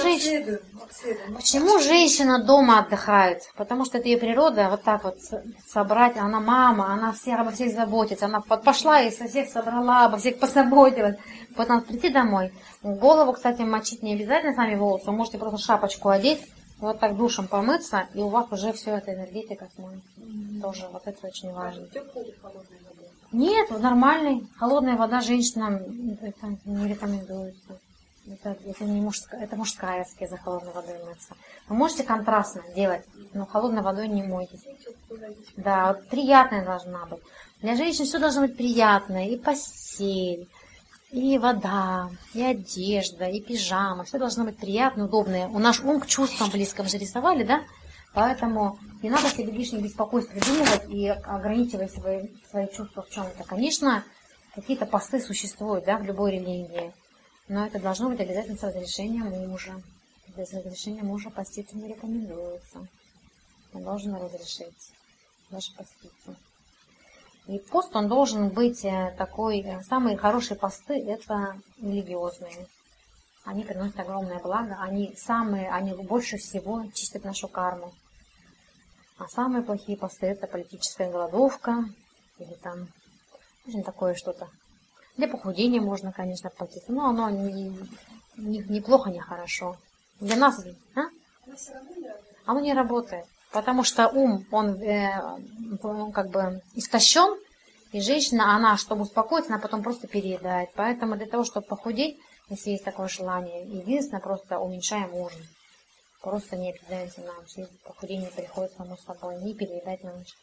Почему женщина дома отдыхает? Потому что это ее природа, вот так вот собрать. Она мама, она обо всех заботится. Она пошла и со всех собрала, обо всех позаботилась. Вот надо прийти домой. Голову, кстати, мочить не обязательно сами волосы. Вы можете просто шапочку одеть, вот так душем помыться, и у вас уже все эта энергетика смоется. Тоже вот это очень важно. Нет, нормальный. Холодная вода женщинам это не рекомендуется. Это не мужская, это мужская аскеза холодной водой мыться. Вы можете контрастно делать, но холодной водой не мойтесь. Да, вот приятная должна быть. Для женщин все должно быть приятное. И постель, и вода, и одежда, и пижама. Все должно быть приятно, удобное. У наш ум к чувствам близко, вы же рисовали, да? Поэтому не надо себе лишних беспокойств придумывать и ограничивать свои чувства в чем-то. Конечно, какие-то посты существуют, да, в любой религии. Но это должно быть обязательно с разрешением мужа. Без разрешения мужа поститься не рекомендуется. Он должен разрешить. Даже поститься. И пост, он должен быть такой... Самые хорошие посты – это религиозные. Они приносят огромное благо. Они больше всего чистят нашу карму. А самые плохие посты – это политическая голодовка. Или там... очень такое что-то. Для похудения можно, конечно, поститься, но оно не плохо, не хорошо. Для нас оно не работает, потому что ум, он как бы истощен, и женщина, она, чтобы успокоиться, она потом просто переедает. Поэтому для того, чтобы похудеть, если есть такое желание, единственное, просто уменьшаем ужин. Просто не объедаемся на ночь. Если похудение приходит само собой, не переедать на ночь.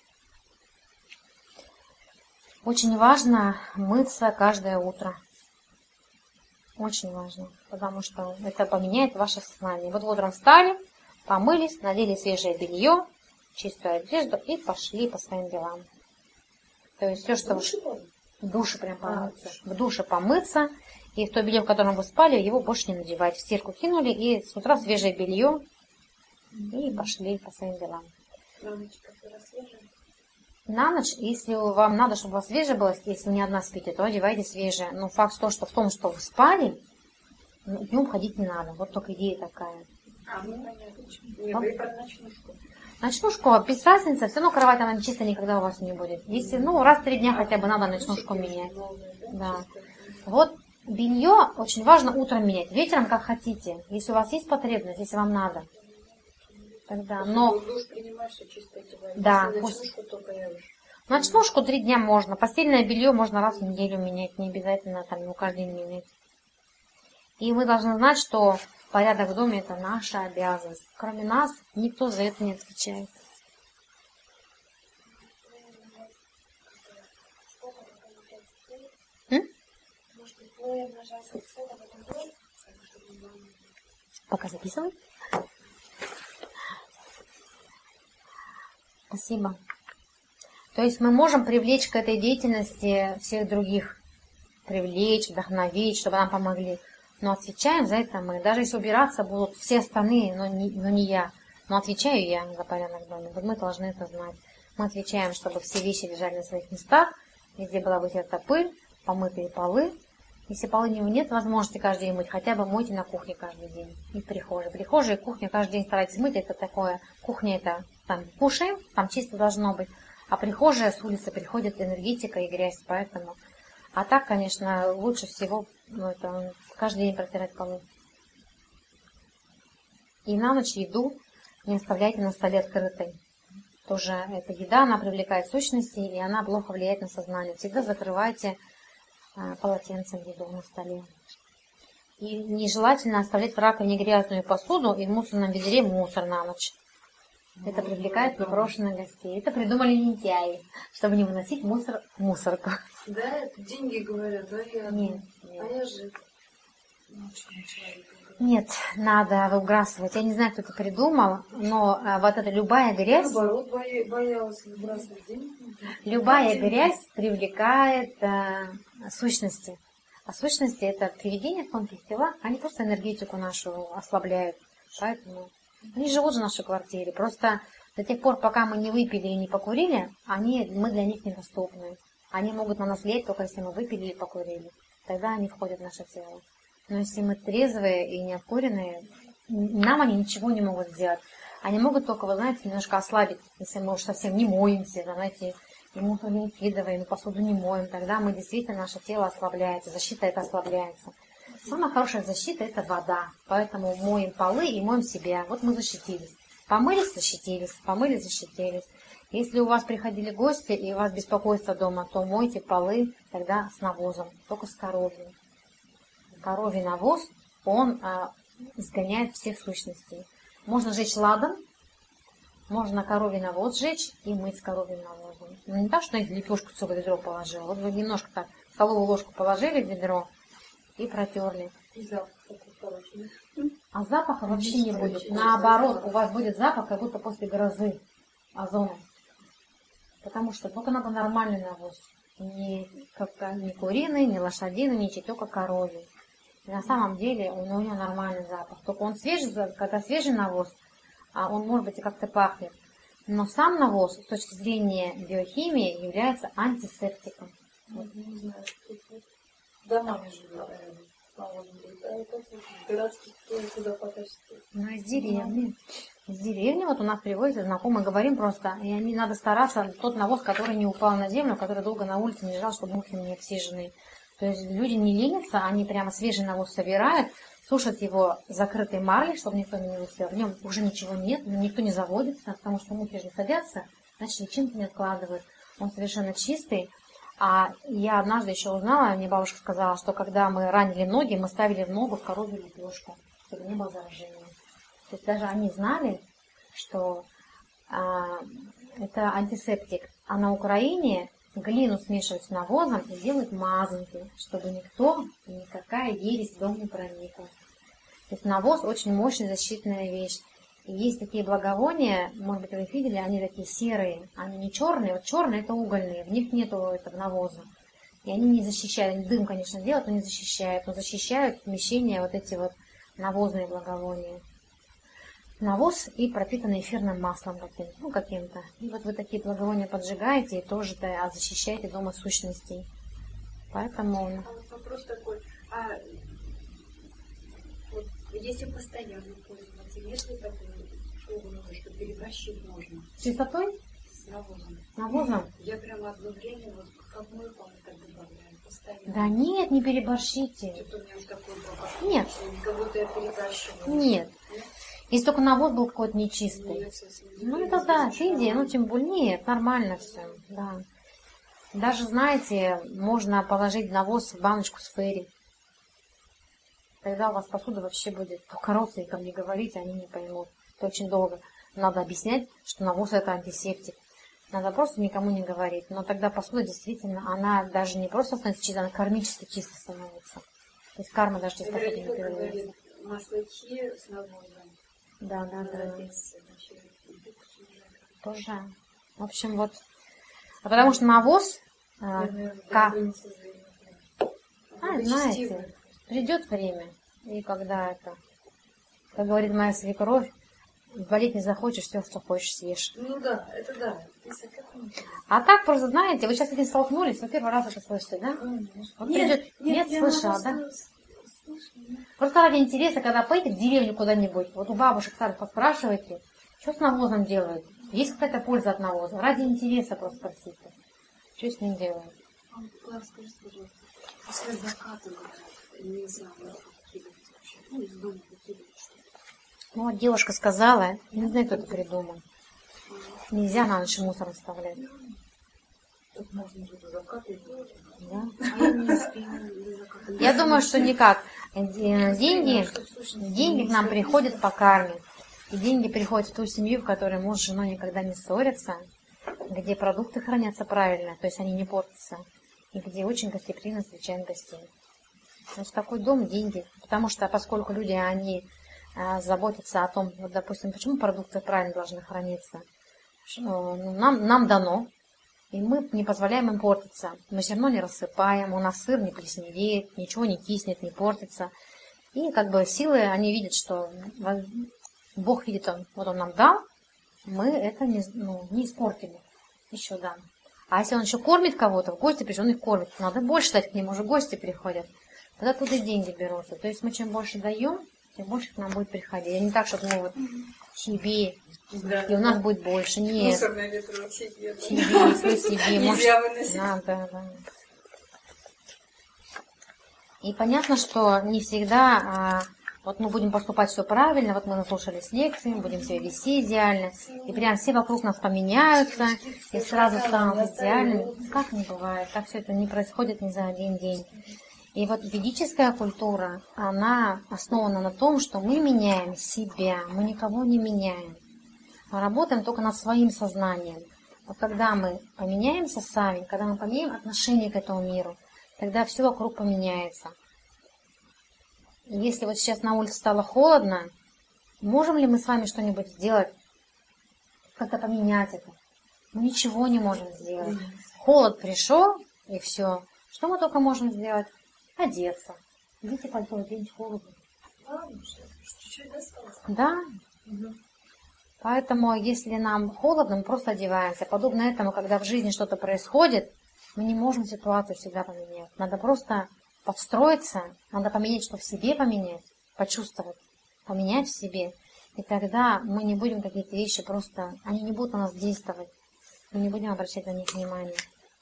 Очень важно мыться каждое утро. Очень важно, потому что это поменяет ваше сознание. Вот утром встали, помылись, надели свежее белье, чистую одежду и пошли по своим делам. То есть все, что в душе прям помыться. В душе помыться, и в то белье, в котором вы спали, его больше не надевать. В стирку кинули, и с утра свежее белье, и пошли по своим делам. На ночь, если вам надо, чтобы у вас свежее было, если вы не одна спите, то одевайте свежее. Но факт в том, что вы спали, днем ходить не надо. Вот только идея такая. Понятно. Нет, вы про ночнушку. Ночнушку, без разницы, все равно кровать, она чисто никогда у вас не будет. Если, раз в 3 дня хотя бы надо ночнушку менять. Да. Вот белье очень важно утром менять, вечером как хотите. Если у вас есть потребность, если вам надо. Тогда, но... Душ принимаешь, все чисто одеваешь. Да. Ночнушку только Ночнушку 3 дня можно. Постельное белье можно раз в неделю менять, не обязательно там его каждый день менять. И мы должны знать, что порядок в доме — это наша обязанность. Кроме нас, никто за это не отвечает. Пока записывай. Спасибо. То есть мы можем привлечь к этой деятельности всех других. Привлечь, вдохновить, чтобы нам помогли. Но отвечаем за это мы. Даже если убираться будут все остальные, но не я. Но отвечаю я за порядок в доме. Вот мы должны это знать. Мы отвечаем, чтобы все вещи лежали на своих местах. Везде была вытерта пыль, помытые полы. Если полы нет возможности каждый день мыть, хотя бы мойте на кухне каждый день. И в прихожей. Прихожая и кухня каждый день старайтесь мыть. Это такое. Кухня — это там кушаем, там чисто должно быть. А прихожая с улицы приходит энергетика и грязь. Поэтому... А так, конечно, лучше всего это каждый день протирать полы. И на ночь еду не оставляйте на столе открытой. Тоже эта еда, она привлекает сущности, и она плохо влияет на сознание. Всегда закрывайте полотенцем еду на столе. И нежелательно оставлять в раковине грязную посуду и в мусорном ведре мусор на ночь. Это привлекает непрошенных гостей. Это придумали лентяи, чтобы не выносить мусор в мусорку. Да, это деньги говорят, да? Нет. А я же... Нет, надо выбрасывать. Я не знаю, кто это придумал, но вот эта любая грязь... Наоборот, боялась выбрасывать деньги. Любая грязь привлекает сущности. А сущности — это привидения в тонких телах, они просто энергетику нашу ослабляют. Поэтому они живут в нашей квартире. Просто до тех пор, пока мы не выпили и не покурили, мы для них недоступны. Они могут на нас влиять только если мы выпили или покурили. Тогда они входят в наше тело. Но если мы трезвые и не обкуренные, нам они ничего не могут сделать. Они могут только, вы знаете, немножко ослабить, если мы уж совсем не моемся, знаете, и мусор не выкидываем, и посуду не моем, тогда мы действительно, наше тело ослабляется, защита это ослабляется. Самая хорошая защита — это вода, поэтому моем полы и моем себя. Вот мы защитились. Помылись — защитились, помылись — защитились. Если у вас приходили гости и у вас беспокойство дома, то мойте полы тогда с навозом, только с коровьим. Коровий навоз, он изгоняет всех сущностей. Можно жечь ладан, можно коровий навоз жечь и мыть с коровьим навозом. Но не так, что знаете, лепешку в целое ведро положила. Вот вы немножко так столовую ложку положили в ведро и протерли. И запах такой хороший. А запаха вообще не будет. Наоборот, у вас будет запах, как будто после грозы озона. Потому что только надо нормальный навоз. Не куриный, не лошадиный, не только коровий. И на самом деле у него нормальный запах. Только он свежий, когда свежий навоз, он может быть и как-то пахнет. Но сам навоз с точки зрения биохимии является антисептиком. Не знаю, домами живут, городских куда потащить. Ну, из деревни. Из деревни вот у нас привозят знакомые, говорим просто, и не надо стараться, тот навоз, который не упал на землю, который долго на улице не лежал, чтобы мухи не обсиженные. То есть люди не ленятся, они прямо свежий навоз собирают, сушат его закрытой марлей, чтобы никто не высел. В нем уже ничего нет, никто не заводится, потому что мухи же садятся, значит, личинки не откладывают. Он совершенно чистый. А я однажды еще узнала, мне бабушка сказала, что когда мы ранили ноги, мы ставили в ногу коровью лепешку, чтобы не было заражения. То есть даже они знали, что это антисептик. А на Украине глину смешивают с навозом и делают мазанки, чтобы никто и никакая ересь в дом не проникла. То есть навоз очень мощная защитная вещь. И есть такие благовония, может быть, вы их видели, они такие серые, они не черные. Вот черные — это угольные, в них нету этого навоза. И они не защищают, они дым, конечно, делают, но не защищают. Но защищают помещения вот эти вот навозные благовония. навоз и пропитанный эфирным маслом каким-то. И вот вы такие благовония поджигаете и тоже защищаете дома сущностей. Поэтому... Вопрос такой, вот, если постоянно пользоваться, есть ли такое, что переборщить можно? С чистотой? С навозом. Навозом? Я прямо одно время, вот как мой папа так добавляю, постоянно. Да нет, не переборщите. Что-то у меня уже такое Нет. Кого-то я переборщиваю. Нет. Если только навоз был какой-то нечистый. Ну это да, Индия, тем более, нет, нормально все, да. Даже, знаете, можно положить навоз в баночку с фейри. Тогда у вас посуда вообще будет только родственникам не говорить, они не поймут. Это очень долго. Надо объяснять, что навоз это антисептик. Надо просто никому не говорить. Но тогда посуда действительно, она даже не просто становится чистой, она кармически чисто становится. То есть карма даже чистотой не переводится. Масло чи с навозом. Да. Тоже. В общем, вот. Потому что навоз, знаете, придет время, и когда это, как говорит моя свекровь, болеть не захочешь, все, что хочешь, съешь. Ну да, это да. А так просто, знаете, вы сейчас с этим столкнулись, вы первый раз это слышите, да? Вот нет, слышала, да? Просто ради интереса, когда поедете в деревню куда-нибудь, вот у бабушек старых поспрашивайте, что с навозом делают? Есть какая-то польза от навоза? Ради интереса просто спросите. Что с ним делают? Скажите, пожалуйста, после заката нельзя выкидывать из дома выкидывать что-то? Ну вот девушка сказала, не знаю, кто это придумал. Нельзя на ночь мусор оставлять. Тут можно что-то закатывать. Да? Я думаю, что никак. Деньги к нам приходят по карме. И деньги приходят в ту семью, в которой муж с женой никогда не ссорятся, где продукты хранятся правильно, то есть они не портятся, и где очень гостеприимно встречают гостей. Значит, такой дом – деньги. Потому что, поскольку люди, они заботятся о том, вот, допустим, почему продукты правильно должны храниться. Нам дано, и мы не позволяем им портиться. Мы все равно не рассыпаем, у нас сыр не плесневеет, ничего не киснет, не портится. И как бы силы, они видят, что Бог видит, вот он нам дал, мы это не испортили. Еще дам. А если он еще кормит кого-то, в гости пришел, он их кормит. Надо больше дать, к нему уже гости приходят. Тогда туда деньги берутся. То есть мы чем больше даем, тем больше к нам будет приходить. А не так, чтобы мы вот себе, да, и у нас будет больше. Нет. Мусор на ветру себе. Себе. Нельзя выносить. Да. И понятно, что не всегда вот мы будем поступать все правильно, вот мы наслушались лекции, будем себя вести идеально, и прям все вокруг нас поменяются, и сразу станут идеальными. Как не бывает, так все это не происходит ни за один день. И вот ведическая культура, она основана на том, что мы меняем себя, мы никого не меняем. Мы работаем только над своим сознанием. Вот когда мы поменяемся сами, когда мы поменяем отношение к этому миру, тогда все вокруг поменяется. Если вот сейчас на улице стало холодно, можем ли мы с вами что-нибудь сделать, как-то поменять это? Мы ничего не можем сделать. Холод пришел, и все. Что мы только можем сделать? Одеться. Идите пальто, день холодно. Да. Поэтому, если нам холодно, мы просто одеваемся. Подобно этому, когда в жизни что-то происходит, мы не можем ситуацию всегда поменять. Надо просто подстроиться, надо поменять, что в себе поменять, почувствовать, поменять в себе. И тогда мы не будем какие-то вещи просто, они не будут на нас действовать. Мы не будем обращать на них внимание.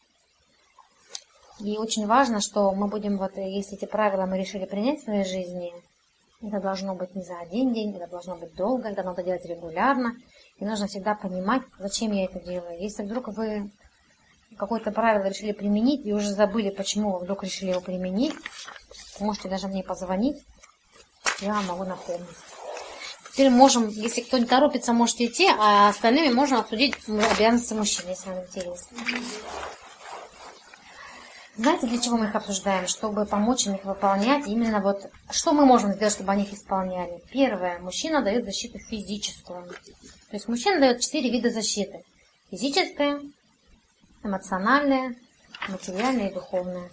И очень важно, что мы будем, вот, если эти правила мы решили принять в своей жизни, это должно быть не за один день, это должно быть долго, это надо делать регулярно. И нужно всегда понимать, зачем я это делаю. Если вдруг вы какое-то правило решили применить и уже забыли, почему вы вдруг решили его применить, можете даже мне позвонить, я вам могу напомнить. Теперь можем, если кто не торопится, можете идти, а остальными можем обсудить обязанности мужчин, если вам интересно. Знаете, для чего мы их обсуждаем? Чтобы помочь им их выполнять. Именно вот, что мы можем сделать, чтобы они их исполняли? Первое. Мужчина дает защиту физическую. То есть мужчина дает 4 вида защиты. Физическая, эмоциональная, материальная и духовная.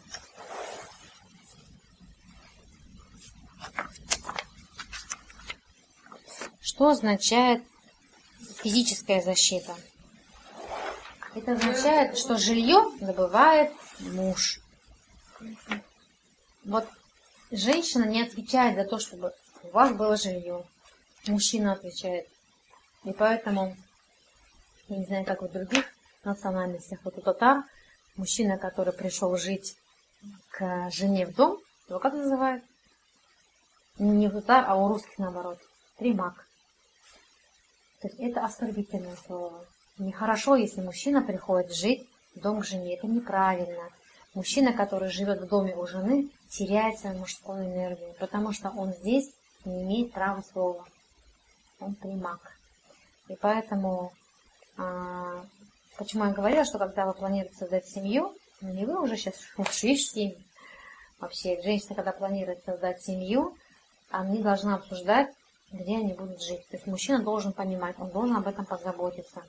Что означает физическая защита? Это означает, что жилье добывает муж. Вот женщина не отвечает за то, чтобы у вас было жилье. Мужчина отвечает. И поэтому, я не знаю, как в других национальностях, вот у татар, мужчина, который пришел жить к жене в дом, его как называют? Не у татар, а у русских наоборот. Примак. То есть это оскорбительное слово. Нехорошо, если мужчина приходит жить в дом к жене. Это неправильно. Мужчина, который живет в доме у жены, теряет свою мужскую энергию, потому что он здесь не имеет права слова. Он примак. И поэтому, почему я говорила, что когда вы планируете создать семью, не вы уже сейчас ушли в семью. Вообще, женщина, когда планирует создать семью, она не должна обсуждать, где они будут жить. То есть мужчина должен понимать, он должен об этом позаботиться.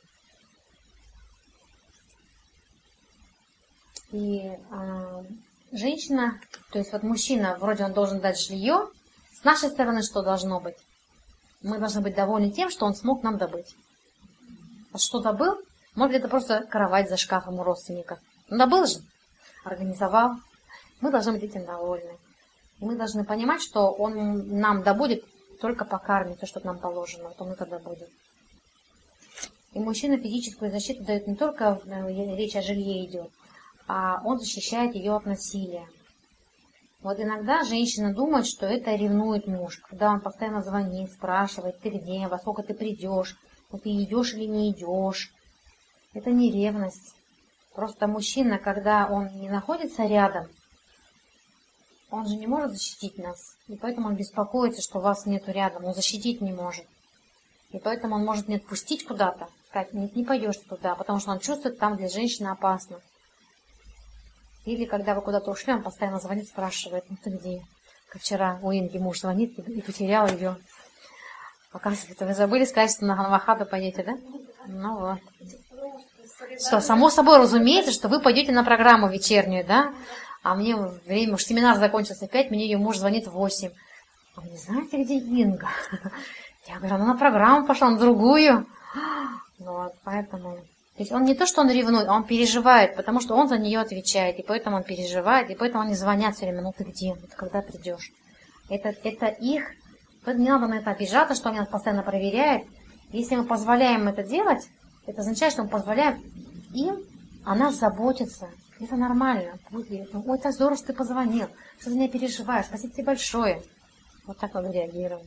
И женщина, то есть вот мужчина, вроде он должен дать жилье, с нашей стороны что должно быть? Мы должны быть довольны тем, что он смог нам добыть. А что добыл? Может, это просто кровать за шкафом у родственников. Ну, добыл же, организовал. Мы должны быть этим довольны. И мы должны понимать, что он нам добудет только по карме, то, что нам положено, вот он это добудет. И мужчина физическую защиту дает не только, речь о жилье идет, а он защищает ее от насилия. Вот иногда женщина думает, что это ревнует муж, когда он постоянно звонит, спрашивает, ты где, во сколько ты придешь, ты идешь или не идешь. Это не ревность. Просто мужчина, когда он не находится рядом, он же не может защитить нас. И поэтому он беспокоится, что вас нету рядом, он защитить не может. И поэтому он может не отпустить куда-то, сказать, нет, не пойдешь туда, потому что он чувствует, там для женщины опасно. Или когда вы куда-то ушли, он постоянно звонит, спрашивает, ну ты где? Как вчера у Инги муж звонит и потерял ее. Оказывается, вы забыли сказать, что на Ганвахаду пойдете, да? Ну вот. Что, само собой разумеется, что вы пойдете на программу вечернюю, да? А мне время, уж семинар закончился в 5, мне ее муж звонит в 8. А вы не знаете, где Инга? Я говорю, она на программу пошла, на другую. Вот, поэтому... То есть он не то, что он ревнует, а он переживает, потому что он за нее отвечает, и поэтому он переживает, и поэтому они звонят все время, ну ты где, ты когда придешь. Это их, не надо на это обижаться, что они нас постоянно проверяют. Если мы позволяем это делать, это означает, что мы позволяем им о нас заботиться. Это нормально. Ой, так здорово, что ты позвонил, что за меня переживаешь, спасибо тебе большое. Вот так надо реагировать.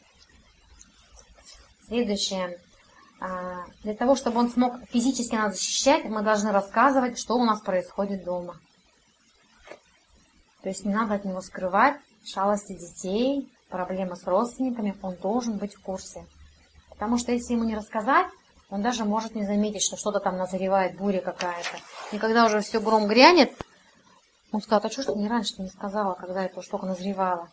Следующее. Для того, чтобы он смог физически нас защищать, мы должны рассказывать, что у нас происходит дома. То есть не надо от него скрывать шалости детей, проблемы с родственниками. Он должен быть в курсе. Потому что если ему не рассказать, он даже может не заметить, что что-то там назревает, буря какая-то. И когда уже все гром грянет, он скажет, а что ж ты мне раньше не сказала, когда это уж только назревало.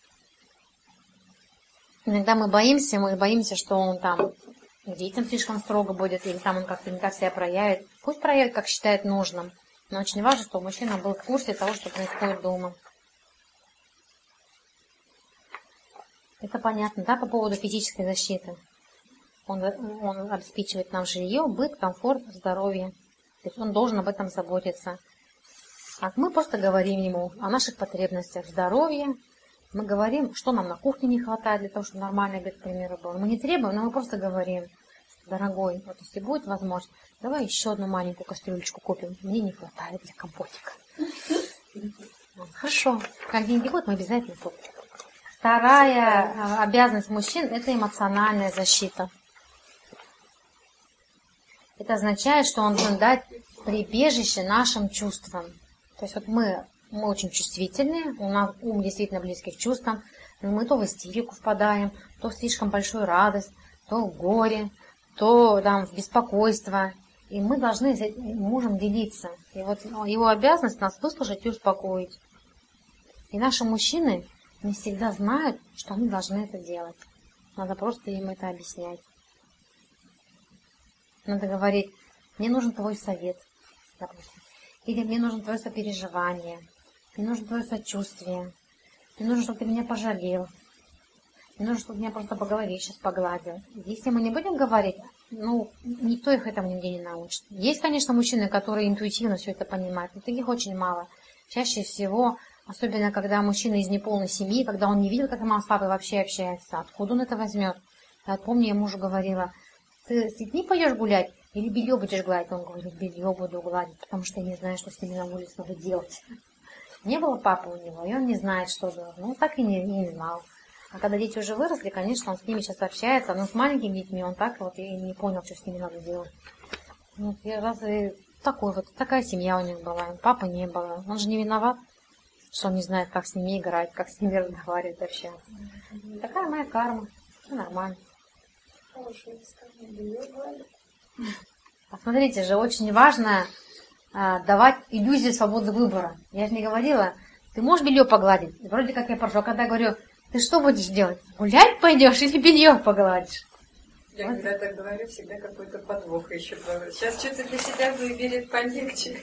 Иногда мы боимся, что он там к детям слишком строго будет, или там он как-то не так себя проявит. Пусть проявит, как считает нужным. Но очень важно, чтобы мужчина был в курсе того, что происходит дома. Это понятно, да, по поводу физической защиты. Он обеспечивает нам жилье, быт, комфорт, здоровье. То есть он должен об этом заботиться. А мы просто говорим ему о наших потребностях, здоровье. Мы говорим, что нам на кухне не хватает для того, чтобы нормальный обед, к примеру, был. Мы не требуем, но мы просто говорим, дорогой, вот если будет возможность, давай еще одну маленькую кастрюлечку купим. Мне не хватает для компотика. Хорошо. Как деньги будут, мы обязательно купим. Вторая обязанность мужчин – это эмоциональная защита. Это означает, что он должен дать прибежище нашим чувствам. То есть вот мы очень чувствительные, у нас ум действительно близкий к чувствам, но мы то в истерику впадаем, то в слишком большую радость, то в горе, то там, в беспокойство. И мы должны с мужем делиться. И вот его обязанность нас выслушать и успокоить. И наши мужчины не всегда знают, что они должны это делать. Надо просто им это объяснять. Надо говорить, мне нужен твой совет, допустим. Или мне нужно твое сопереживание. Мне нужно твое сочувствие. Мне нужно, чтобы ты меня пожалел. Нужно, чтобы меня просто поговорить, сейчас погладил. Если мы не будем говорить, ну, никто их этому нигде не научит. Есть, конечно, мужчины, которые интуитивно все это понимают, но таких очень мало. Чаще всего, особенно когда мужчина из неполной семьи, когда он не видел, как мама с папой вообще общается, откуда он это возьмет? Я помню, я мужу говорила: ты с детьми пойдешь гулять или белье будешь гладить? Он говорит: белье буду гладить, потому что я не знаю, что с ними на улице надо делать. Не было папы у него, и он не знает, что делать. Ну, так и не знал. А когда дети уже выросли, конечно, он с ними сейчас общается, но с маленькими детьми он так вот и не понял, что с ними надо делать. Вот, разве такая семья у них была, папы не было. Он же не виноват, что он не знает, как с ними играть, как с ними разговаривать, общаться. Такая моя карма, все нормально. Посмотрите же, очень важно давать иллюзию свободы выбора. Я же не говорила, ты можешь белье погладить? Вроде как я прошу, а когда я говорю, ты что будешь делать? Гулять пойдешь или белье погладишь? Я когда так говорю, всегда какой-то подвох еще. Сейчас что-то для себя выберет полегче.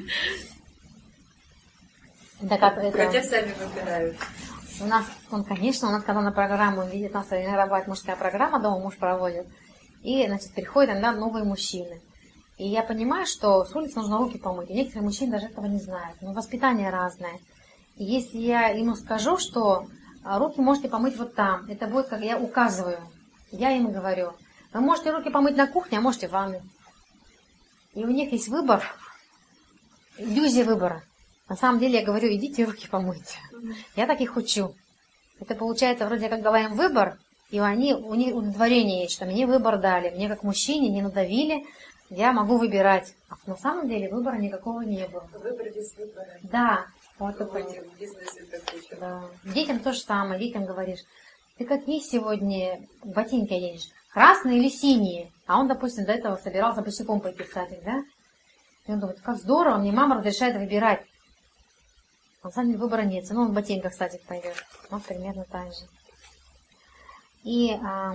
Да как это? Хотя сами выбирают. У нас, конечно, у нас когда на программу видит, у нас иногда бывает мужская программа, дома муж проводит, и, значит, приходят иногда новые мужчины. И я понимаю, что с улицы нужно руки помыть. И некоторые мужчины даже этого не знают. Но воспитание разное. И если я ему скажу, что руки можете помыть вот там, это будет, как я указываю. Я им говорю: вы можете руки помыть на кухне, а можете в ванной. И у них есть выбор, иллюзия выбора. На самом деле я говорю: идите руки помойте. Я так их учу. Это получается, вроде я как дала им выбор, и у них удовлетворение есть, что мне выбор дали. Мне как мужчине не надавили, я могу выбирать. А на самом деле выбора никакого не было. Выбор без выбора. Да. Вот это. В бизнесе такой. Да. Детям то же самое. Детям говоришь: ты какие сегодня ботинки оденешь? Красные или синие? А он, допустим, до этого собирался босиком пойти в садик, да? И он думает: как здорово, мне мама разрешает выбирать. На самом деле выбора нет. Ну, он в ботинках в садик пойдет. Вот примерно так же. И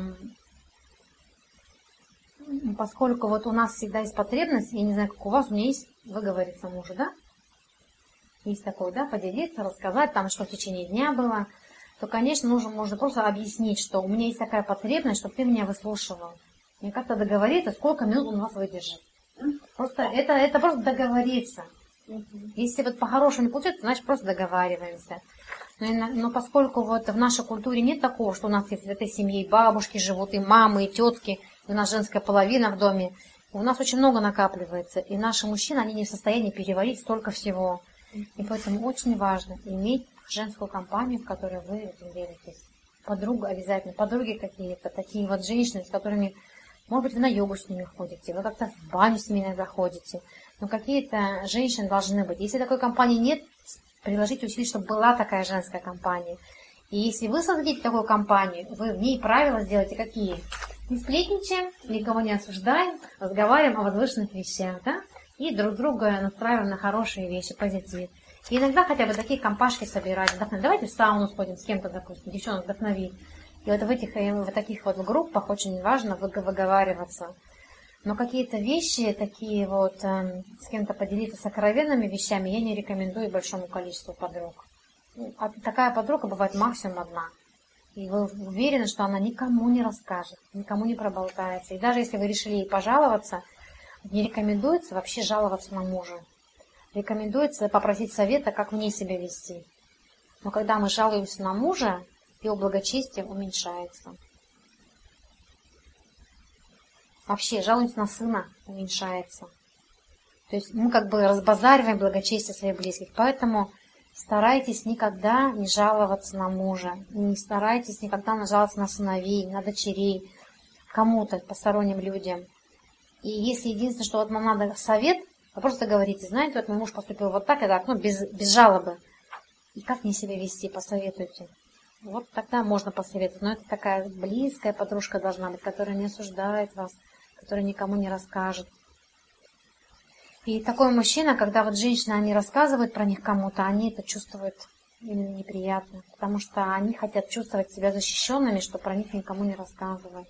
поскольку вот у нас всегда есть потребность, я не знаю, как у вас, у меня есть выговориться мужу, да? Есть такое, да, поделиться, рассказать, там, что в течение дня было, то, конечно, можно просто объяснить, что у меня есть такая потребность, чтобы ты меня выслушивал. И как-то договориться, сколько минут он вас выдержит. Просто это просто договориться. Если вот по-хорошему не получится, значит просто договариваемся. Но поскольку вот в нашей культуре нет такого, что у нас есть в этой семье и бабушки живут, и мамы, и тетки, и у нас женская половина в доме, у нас очень много накапливается, и наши мужчины, они не в состоянии переварить столько всего. И поэтому очень важно иметь женскую компанию, в которой вы этим делитесь. Подруга обязательно, подруги какие-то, такие вот женщины, с которыми, может быть, вы на йогу с ними ходите, вы как-то в баню с ними иногда ходите. Но какие-то женщины должны быть. Если такой компании нет, приложите усилия, чтобы была такая женская компания. И если вы создадите такую компанию, вы в ней правила сделаете какие? Не сплетничаем, никого не осуждаем, разговариваем о возвышенных вещах, да? И друг друга настраиваем на хорошие вещи, позитив. И иногда хотя бы такие компашки собирать. Давайте в сауну сходим с кем-то, допустим, девчонок вдохновить. И вот в таких вот группах очень важно выговариваться. Но какие-то вещи, такие вот, с кем-то поделиться сокровенными вещами, я не рекомендую большому количеству подруг. Такая подруга бывает максимум одна. И вы уверены, что она никому не расскажет, никому не проболтается. И даже если вы решили ей пожаловаться, не рекомендуется вообще жаловаться на мужа. Рекомендуется попросить совета, как мне себя вести. Но когда мы жалуемся на мужа, его благочестие уменьшается. Вообще, жалуемся на сына, уменьшается. То есть мы как бы разбазариваем благочестие своих близких. Поэтому старайтесь никогда не жаловаться на мужа. Не старайтесь никогда не жаловаться на сыновей, на дочерей, кому-то, посторонним людям. И если единственное, что вот вам надо совет, вы просто говорите: знаете, вот мой муж поступил вот так и так, ну, без жалобы. И как мне себя вести, посоветуйте. Вот тогда можно посоветовать. Но это такая близкая подружка должна быть, которая не осуждает вас, которая никому не расскажет. И такой мужчина, когда вот женщины, они рассказывают про них кому-то, они это чувствуют именно неприятно. Потому что они хотят чувствовать себя защищенными, что про них никому не рассказывают.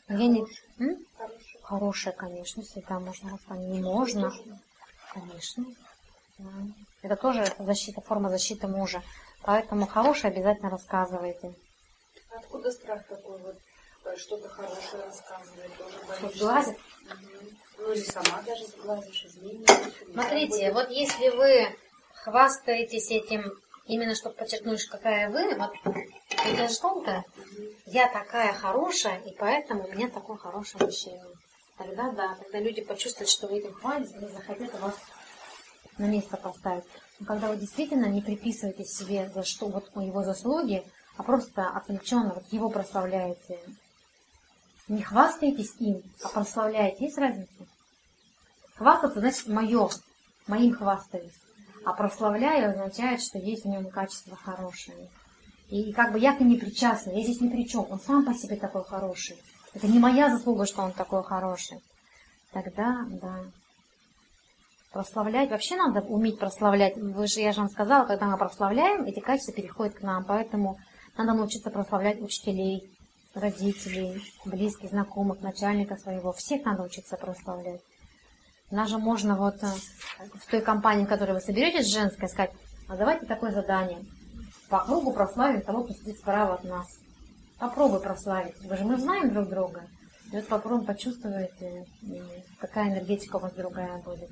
Хорошая, конечно, всегда можно рассказать. Не можно. Конечно. Да. Это тоже форма защиты мужа. Поэтому хорошее обязательно рассказывайте. Откуда страх такой вот, что-то хорошее рассказывать, тоже боишься? Сглазит? Ну или сама даже сглазишь, изменишь. Смотрите, вот если вы хвастаетесь этим, именно чтобы подчеркнуть, какая вы, вот это что-то, я такая хорошая, и поэтому у меня такой хороший мужчина. Тогда да, тогда люди почувствуют, что вы этим хвалитесь, и захотят вас на место поставить. Но когда вы действительно не приписываете себе за что вот его заслуги, а просто отвлеченно вот его прославляете, не хвастаетесь им, а прославляете, есть разница? Хвастаться значит моим хвастаюсь, а прославляю означает, что есть в нем качества хорошие. И как бы я к ним не причастна, я здесь ни при чем, он сам по себе такой хороший. Это не моя заслуга, что он такой хороший. Тогда, да. Прославлять, вообще надо уметь прославлять. Я же вам сказала, когда мы прославляем, эти качества переходят к нам. Поэтому надо научиться прославлять учителей, родителей, близких, знакомых, начальника своего. Всех надо учиться прославлять. Даже можно вот в той компании, в которой вы соберетесь, женской, сказать, а давайте такое задание. По кругу прославим того, кто сидит справа от нас. Попробуй прославить. Мы знаем друг друга. И вот попробуем почувствовать, какая энергетика у вас другая будет.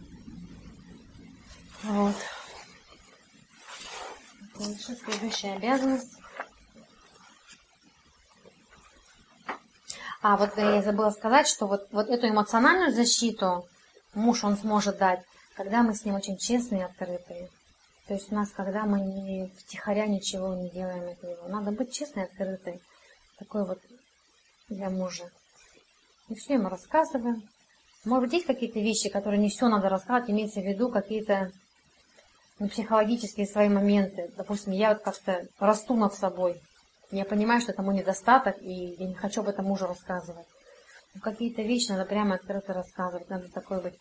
Вот. Дальше следующая обязанность. А вот я забыла сказать, что вот эту эмоциональную защиту муж он сможет дать, когда мы с ним очень честные и открытые. То есть у нас, когда мы не втихаря ничего не делаем от него. Надо быть честной и открытой. Такой вот для мужа. И все ему рассказываем. Может быть, есть какие-то вещи, которые не все надо рассказывать, имеется в виду какие-то психологические свои моменты. Допустим, я вот как-то расту над собой. Я понимаю, что это мой недостаток, и я не хочу об этом мужу рассказывать. Но какие-то вещи надо прямо открыто рассказывать. Надо такой быть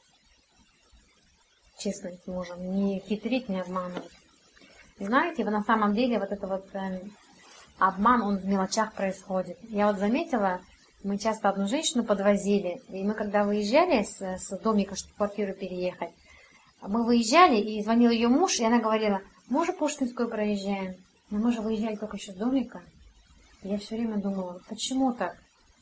честным с мужем. Не хитрить, не обманывать. И знаете, на самом деле вот это вот обман, он в мелочах происходит. Я вот заметила, мы часто одну женщину подвозили, и мы когда выезжали с домика, чтобы в квартиру переехать, мы выезжали, и звонил ее муж, и она говорила, мы уже Пушкинскую проезжаем, но мы же выезжали только еще с домика. И я все время думала, почему так?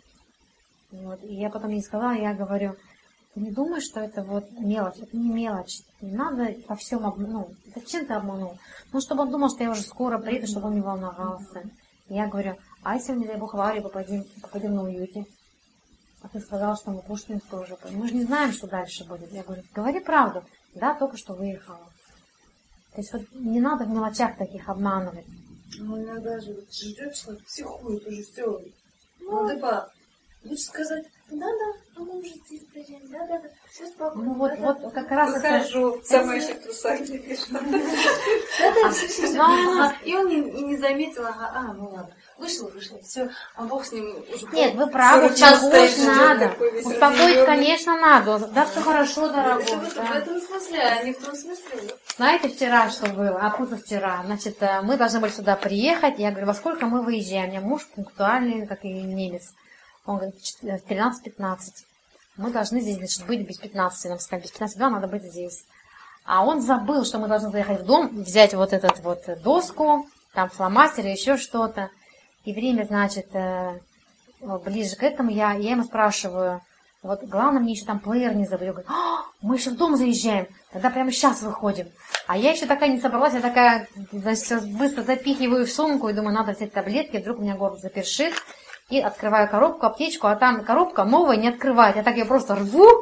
Вот. И я потом ей сказала, я говорю, ты не думаешь, что это вот мелочь? Это не мелочь. Не надо во всем обмануть. Зачем ты обманул? Ну, чтобы он думал, что я уже скоро приеду, чтобы он не волновался. И я говорю, а если, не дай бог, в аварию попадем на уюте? А ты сказал, что мы Пушкинскую уже поедем. Мы же не знаем, что дальше будет. Я говорю, говори правду. Да, только что выехала. То есть вот не надо в мелочах таких обманывать. Ну, иногда же вот ждет человек, психует уже все. Ну, да, лучше сказать, да-да, мы уже здесь стоим, да-да, все спокойно. Ну вот, вот как раз Выхожу, сама еще в трусах не пишу. Да-да, все. И он и не заметил, ну ладно. Вышла, все, а Бог с ним уже. Нет, вы правы, успокоить надо. Успокоить, конечно, надо. Да, все хорошо, дорогой. Это в этом смысле, а не в том смысле. Знаете, вчера что было? А позавчера. Значит, мы должны были сюда приехать. Я говорю, во сколько мы выезжаем? У меня муж пунктуальный, как и немец. Он говорит, в 13:15. Мы должны здесь, значит, быть без 15. Нам сказали, без 15:02 надо быть здесь. А он забыл, что мы должны заехать в дом, взять вот эту вот доску, там фломастер и еще что-то. И время, значит, ближе к этому я ему спрашиваю, вот главное мне еще там плеер не забыть. Я говорю, мы еще в дом заезжаем, тогда прямо сейчас выходим. А я еще такая не собралась, я такая, значит, быстро запихиваю в сумку и думаю, надо взять таблетки, вдруг у меня горло запершит. И открываю коробку, аптечку, а там коробка новая, не открывает. Я так ее просто рву,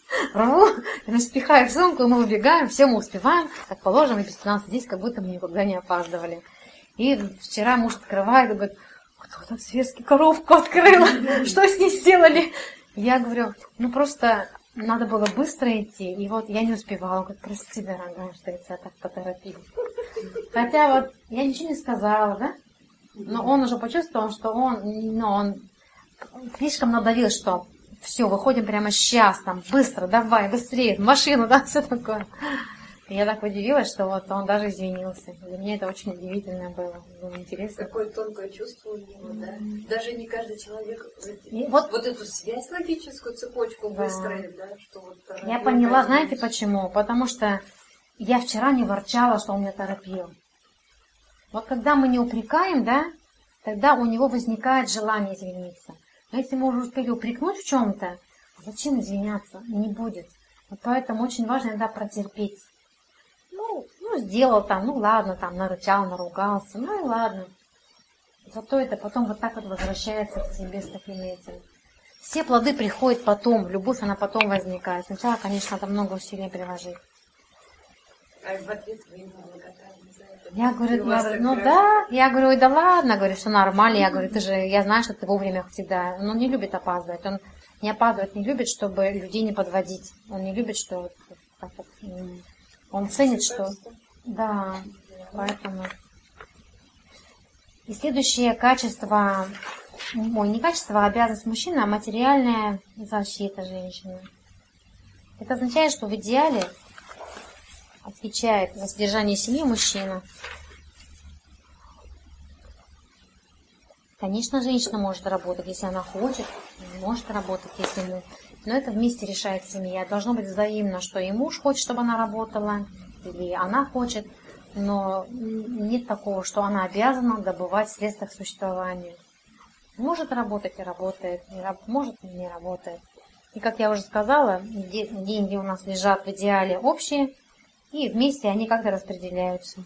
спихаю в сумку, и мы выбегаем, все мы успеваем, как положено, без 15:10, как будто мы никогда не опаздывали. И вчера муж открывает и говорит, кто так зверски коробку открыл, что с ней сделали? Я говорю, ну просто надо было быстро идти, и вот я не успевала. Он говорит, прости, дорогая, что я тебя так поторопила. Хотя вот я ничего не сказала, да? Но он уже почувствовал, что он слишком надавил, что все, выходим прямо сейчас, там, быстро, давай, быстрее, машину, да, все такое. И я так удивилась, что вот он даже извинился. Для меня это очень удивительно было. Было интересно. Какое тонкое чувство у него, да? Даже не каждый человек вот эту связь, логическую цепочку выстроит, да? Что вот я поняла, знаете почему? Потому что я вчера не ворчала, что он меня торопил. Вот когда мы не упрекаем, да, тогда у него возникает желание извиниться. Но если мы уже успели упрекнуть в чем-то, зачем извиняться? Не будет. Вот поэтому очень важно иногда протерпеть. Ну, сделал там, ну ладно, там, нарычал, наругался, ну и ладно. Зато это потом вот так вот возвращается к тебе с таким этим. Все плоды приходят потом, любовь, она потом возникает. Сначала, конечно, надо много усилий приложить. А в ответ вы ему благодарны за это? Я говорю, да, я говорю, ой, да ладно, говорю, что нормально. Я говорю, я знаю, что ты вовремя всегда. Он не любит опаздывать. Он не опаздывать не любит, чтобы людей не подводить. Он не любит, что он ценит, что... Да, поэтому... И следующее качество, не качество, а обязанность мужчины, а материальная защита женщины. Это означает, что в идеале отвечает за содержание семьи мужчина. Конечно, женщина может работать, если она хочет, может работать, если ему. Но это вместе решает семья. Должно быть взаимно, что и муж хочет, чтобы она работала, или она хочет. Но нет такого, что она обязана добывать средства к существованию. Может работать и работает, может и не работает. И как я уже сказала, деньги у нас лежат в идеале общие, и вместе они как-то распределяются.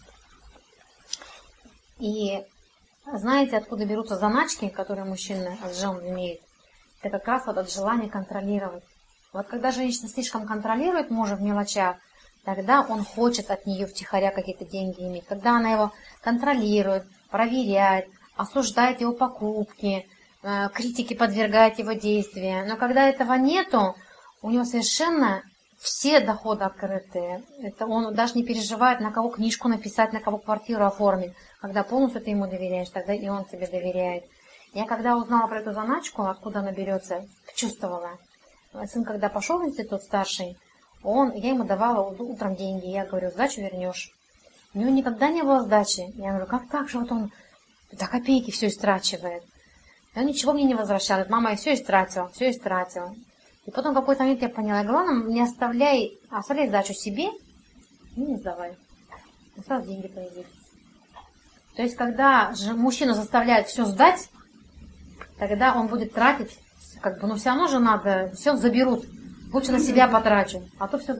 И знаете, откуда берутся заначки, которые мужчины от жен имеют? Это как раз вот от желания контролировать. Вот когда женщина слишком контролирует мужа в мелочах, тогда он хочет от нее втихаря какие-то деньги иметь. Когда она его контролирует, проверяет, осуждает его покупки, критике подвергает его действия. Но когда этого нету, у него совершенно все доходы открытые. Это он даже не переживает, на кого книжку написать, на кого квартиру оформить. Когда полностью ты ему доверяешь, тогда и он тебе доверяет. Я когда узнала про эту заначку, откуда она берется, чувствовала. Сын, когда пошел в институт старший, я ему давала утром деньги. Я говорю, сдачу вернешь. У него никогда не было сдачи. Я говорю, как так же вот он до копейки все истрачивает. И он ничего мне не возвращал. Говорит, мама, я все истратила, все истратила. И потом в какой-то момент я поняла, главное, не оставляй сдачу себе и не сдавай. И сразу деньги появились. То есть, когда же мужчину заставляют все сдать, тогда он будет тратить, все равно же надо, все заберут. Лучше на себя потрачу, а то все